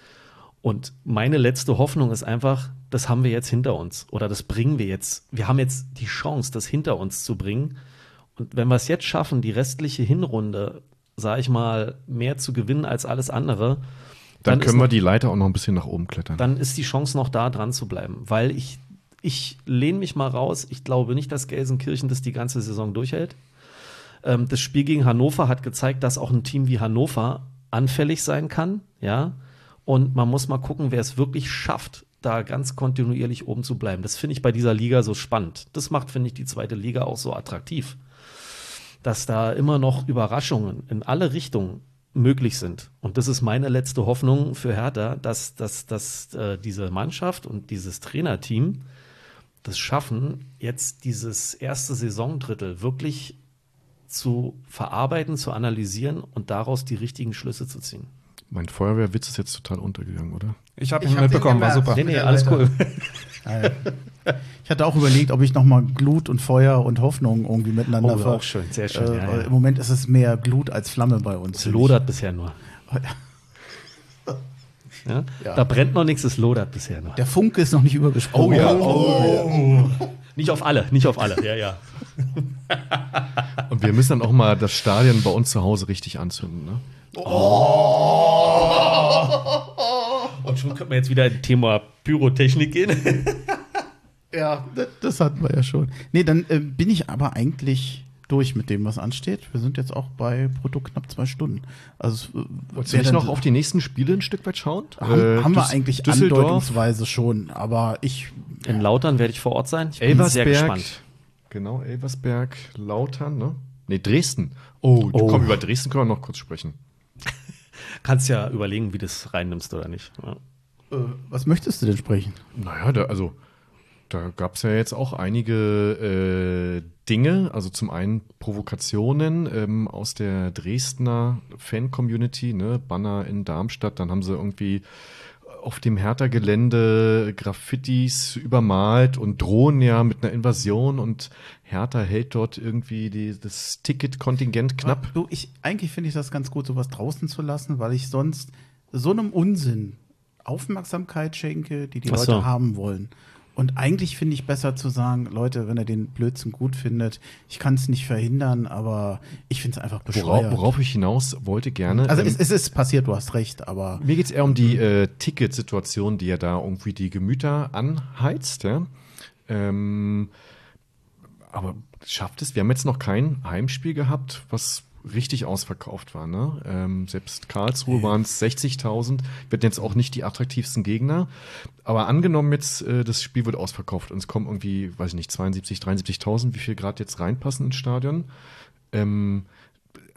Und meine letzte Hoffnung ist einfach, das haben wir jetzt hinter uns oder das bringen wir jetzt. Wir haben jetzt die Chance, das hinter uns zu bringen. Und wenn wir es jetzt schaffen, die restliche Hinrunde, sage ich mal, mehr zu gewinnen als alles andere, dann, dann können noch, wir die Leiter auch noch ein bisschen nach oben klettern. Dann ist die Chance noch da, dran zu bleiben. Weil ich, ich lehne mich mal raus, ich glaube nicht, dass Gelsenkirchen das die ganze Saison durchhält. Ähm, das Spiel gegen Hannover hat gezeigt, dass auch ein Team wie Hannover anfällig sein kann, ja. Und man muss mal gucken, wer es wirklich schafft, da ganz kontinuierlich oben zu bleiben. Das finde ich bei dieser Liga so spannend. Das macht, finde ich, die zweite Liga auch so attraktiv. Dass da immer noch Überraschungen in alle Richtungen möglich sind. Und das ist meine letzte Hoffnung für Hertha, dass, dass, dass äh, diese Mannschaft und dieses Trainerteam das schaffen, jetzt dieses erste Saisondrittel wirklich zu verarbeiten, zu analysieren und daraus die richtigen Schlüsse zu ziehen. Mein Feuerwehrwitz ist jetzt total untergegangen, oder? Ich habe ihn hab mitbekommen, war super. Nee, nee, alles cool. Ich hatte auch überlegt, ob ich noch mal Glut und Feuer und Hoffnung irgendwie miteinander Oh, ver- auch schön, sehr schön. Äh, Ja, ja. Im Moment ist es mehr Glut als Flamme bei uns. Es finde lodert bisher nur. Ja? Ja. Da brennt noch nichts, es lodert bisher nur. ich. Der Funke ist noch nicht übergesprungen. Oh ja, oh. Nicht auf alle, nicht auf alle. Ja, ja. Und wir müssen dann auch mal das Stadion bei uns zu Hause richtig anzünden, ne? Und schon könnte man jetzt wieder in Thema Pyrotechnik gehen. Ja, das, das hatten wir ja schon. Nee, dann äh, bin ich aber eigentlich durch mit dem, was ansteht. Wir sind jetzt auch bei brutto knapp zwei Stunden. Also, äh, Wolltest du nicht noch auf die nächsten Spiele ein Stück weit schauen? haben, Äh, haben wir Düs- eigentlich Düsseldorf, andeutungsweise schon, aber ich In Lautern werde ich vor Ort sein. Ich bin sehr Elversberg. gespannt. Genau, Elversberg, Lautern, ne? Nee, Dresden. Oh, Oh. komm, über Dresden können wir noch kurz sprechen. Kannst ja überlegen, wie du es reinnimmst oder nicht. Ja. äh, was möchtest du denn sprechen? Naja, da, also da gab es ja jetzt auch einige äh, Dinge, also zum einen Provokationen ähm, aus der Dresdner Fan-Community, ne? Banner in Darmstadt, dann haben sie irgendwie auf dem Hertha-Gelände Graffitis übermalt und drohen ja mit einer Invasion und Hertha hält dort irgendwie die, das Ticketkontingent knapp. Du, ich, eigentlich finde ich das ganz gut, sowas draußen zu lassen, weil ich sonst so einem Unsinn Aufmerksamkeit schenke, die die Ach so. Leute haben wollen. Und eigentlich finde ich besser zu sagen, Leute, wenn ihr den Blödsinn gut findet, ich kann es nicht verhindern, aber ich finde es einfach bescheuert. Worauf, worauf ich hinaus wollte gerne. Also ähm, es, es ist passiert, du hast recht, aber Mir geht es eher um die äh, Ticketsituation, die ja da irgendwie die Gemüter anheizt. Ja? Ähm, aber schafft es? Wir haben jetzt noch kein Heimspiel gehabt, was richtig ausverkauft war. Ne? Ähm, selbst Karlsruhe waren es sechzigtausend. Wir hatten jetzt auch nicht die attraktivsten Gegner. Aber angenommen jetzt, äh, das Spiel wird ausverkauft und es kommen irgendwie, weiß ich nicht, zweiundsiebzig, dreiundsiebzigtausend, wie viel gerade jetzt reinpassen ins Stadion. Ähm,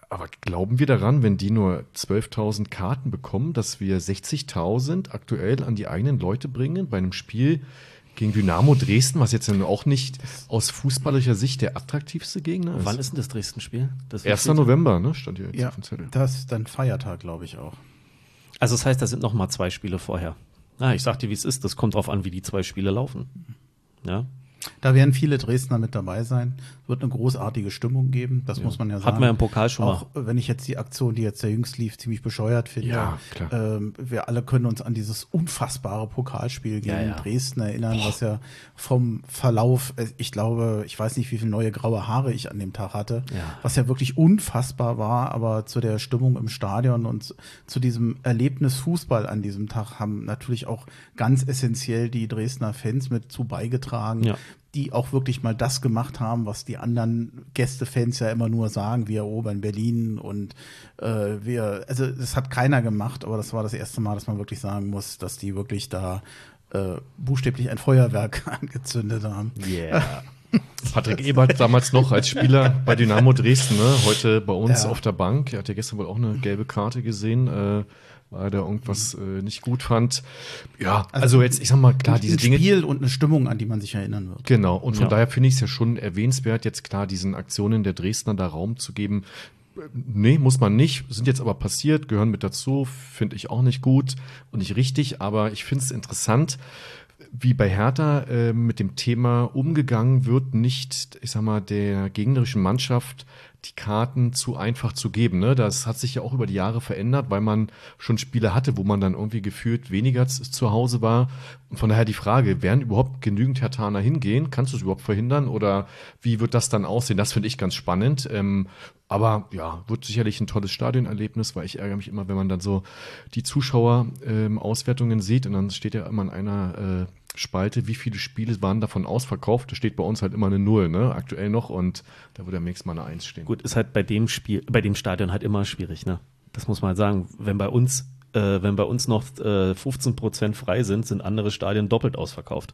Aber glauben wir daran, wenn die nur zwölftausend Karten bekommen, dass wir sechzigtausend aktuell an die eigenen Leute bringen bei einem Spiel gegen Dynamo Dresden, was jetzt ja auch nicht aus fußballischer Sicht der attraktivste Gegner ist? Wann ist denn das Dresden-Spiel? erster November, ne? Stand hier jetzt Ja, auf dem Zettel. das ist dann Feiertag, glaube ich auch. Also das heißt, da sind noch mal zwei Spiele vorher. Na, ich sag dir, wie es ist. Das kommt drauf an, wie die zwei Spiele laufen. Ja. Da werden viele Dresdner mit dabei sein. Wird eine großartige Stimmung geben, das ja. muss man ja sagen. Hatten wir im Pokal schon auch, mal. Wenn ich jetzt die Aktion, die jetzt der jüngst lief, ziemlich bescheuert finde. Ja, klar. Ähm, wir alle können uns an dieses unfassbare Pokalspiel gegen ja, ja. Dresden erinnern, Boah. was ja vom Verlauf, ich glaube, ich weiß nicht, wie viele neue graue Haare ich an dem Tag hatte, ja. was ja wirklich unfassbar war, aber zu der Stimmung im Stadion und zu diesem Erlebnis Fußball an diesem Tag haben natürlich auch ganz essentiell die Dresdner Fans mit zu beigetragen. Ja. Die auch wirklich mal das gemacht haben, was die anderen Gästefans ja immer nur sagen, wir erobern Berlin und äh, wir, also das hat keiner gemacht, aber das war das erste Mal, dass man wirklich sagen muss, dass die wirklich da äh, buchstäblich ein Feuerwerk angezündet haben. Yeah. Patrick Ebert damals noch als Spieler bei Dynamo Dresden, ne? Heute bei uns Ja. auf der Bank. Er hat ja gestern wohl auch eine gelbe Karte gesehen, äh, weil er da irgendwas äh, nicht gut fand. Ja, also, also jetzt, ich sag mal, klar, diese ein Dinge. Spiel und eine Stimmung, an die man sich erinnern wird. Genau, und von Ja. daher finde ich es ja schon erwähnenswert, jetzt klar diesen Aktionen der Dresdner da Raum zu geben. Nee, muss man nicht, sind jetzt aber passiert, gehören mit dazu, finde ich auch nicht gut und nicht richtig, aber ich finde es interessant, wie bei Hertha äh, mit dem Thema umgegangen wird, nicht, ich sag mal, der gegnerischen Mannschaft die Karten zu einfach zu geben. Ne? Das hat sich ja auch über die Jahre verändert, weil man schon Spiele hatte, wo man dann irgendwie gefühlt weniger z- zu Hause war. Und von daher die Frage, werden überhaupt genügend Herthaner hingehen? Kannst du es überhaupt verhindern? Oder wie wird das dann aussehen? Das finde ich ganz spannend. Ähm, aber ja, wird sicherlich ein tolles Stadionerlebnis, weil ich ärgere mich immer, wenn man dann so die Zuschauer-Auswertungen ähm, sieht und dann steht ja immer in einer äh, Spalte, wie viele Spiele waren davon ausverkauft. Da steht bei uns halt immer eine Null, ne? Aktuell noch, und da würde am nächsten Mal eine Eins stehen. Gut, ist halt bei dem Spiel, bei dem Stadion halt immer schwierig, ne? Das muss man halt sagen. Wenn bei uns, äh, wenn bei uns noch äh, fünfzehn Prozent frei sind, sind andere Stadien doppelt ausverkauft.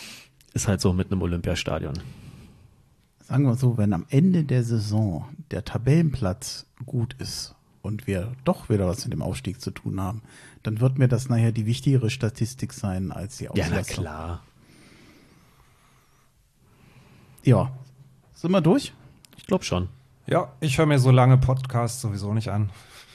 Ist halt so mit einem Olympiastadion. Sagen wir so, wenn am Ende der Saison der Tabellenplatz gut ist und wir doch wieder was mit dem Aufstieg zu tun haben, dann wird mir das nachher die wichtigere Statistik sein als die Auslastung. Ja, na klar. Ja. Sind wir durch? Ich glaube schon. Ja, ich höre mir so lange Podcasts sowieso nicht an.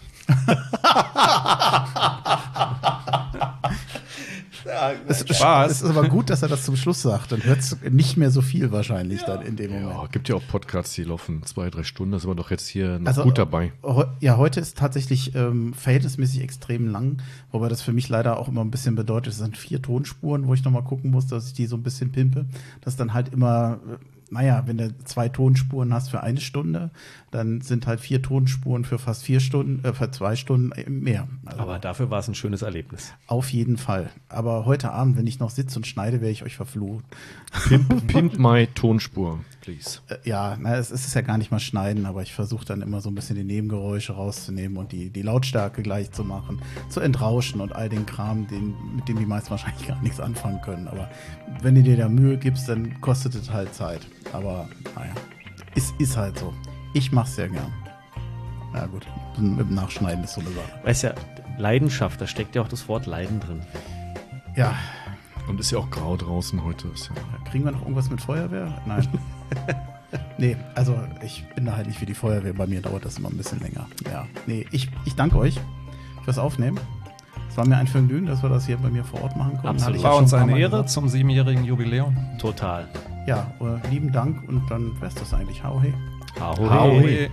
Es ist, Spaß. es ist aber gut, dass er das zum Schluss sagt. Dann hört es nicht mehr so viel wahrscheinlich dann in dem Ja, Moment. gibt ja auch Podcasts, die laufen zwei, drei Stunden, da sind wir doch jetzt hier noch Also, gut dabei. Heu- Ja, heute ist tatsächlich ähm, verhältnismäßig extrem lang, wobei das für mich leider auch immer ein bisschen bedeutet, es sind vier Tonspuren, wo ich nochmal gucken muss, dass ich die so ein bisschen pimpe. Das ist dann halt immer, äh, naja, wenn du zwei Tonspuren hast für eine Stunde, dann sind halt vier Tonspuren für fast vier Stunden, äh, für zwei Stunden mehr. Also Aber dafür war es ein schönes Erlebnis. auf jeden Fall. Aber heute Abend, wenn ich noch sitze und schneide, werde ich euch verfluchen. Pimp, Pimp my Tonspur, please. Äh, Ja, na, es ist ja gar nicht mal schneiden, aber ich versuche dann immer so ein bisschen die Nebengeräusche rauszunehmen und die, die Lautstärke gleich zu machen, zu entrauschen und all den Kram, den, mit dem die meisten wahrscheinlich gar nichts anfangen können. Aber wenn du dir da Mühe gibst, dann kostet es halt Zeit. Aber naja, es ist halt so. Ich mach's sehr gern. Ja gut, mit dem Nachschneiden ist so eine Sache. Weißt ja, Leidenschaft, da steckt ja auch das Wort Leiden drin. Ja, Und ist ja auch grau draußen heute. Ist ja kriegen wir noch irgendwas mit Feuerwehr? Nein. Nee, also ich bin da halt nicht wie die Feuerwehr. Bei mir dauert das immer ein bisschen länger. Ja, nee, ich, ich danke euch fürs Aufnehmen. Es war mir ein Vergnügen, dass wir das hier bei mir vor Ort machen konnten. Absolut. Hatte ich ja War schon uns ein paar eine Mal Ehre gesagt. zum siebenjährigen Jubiläum. Total. Ja, äh, lieben Dank und dann wär's das eigentlich. Hau hey. Ahoi. Ahoi.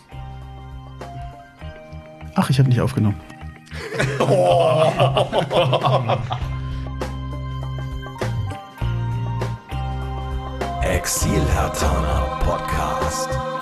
Ach, ich habe nicht aufgenommen. Exil Hertaner Podcast.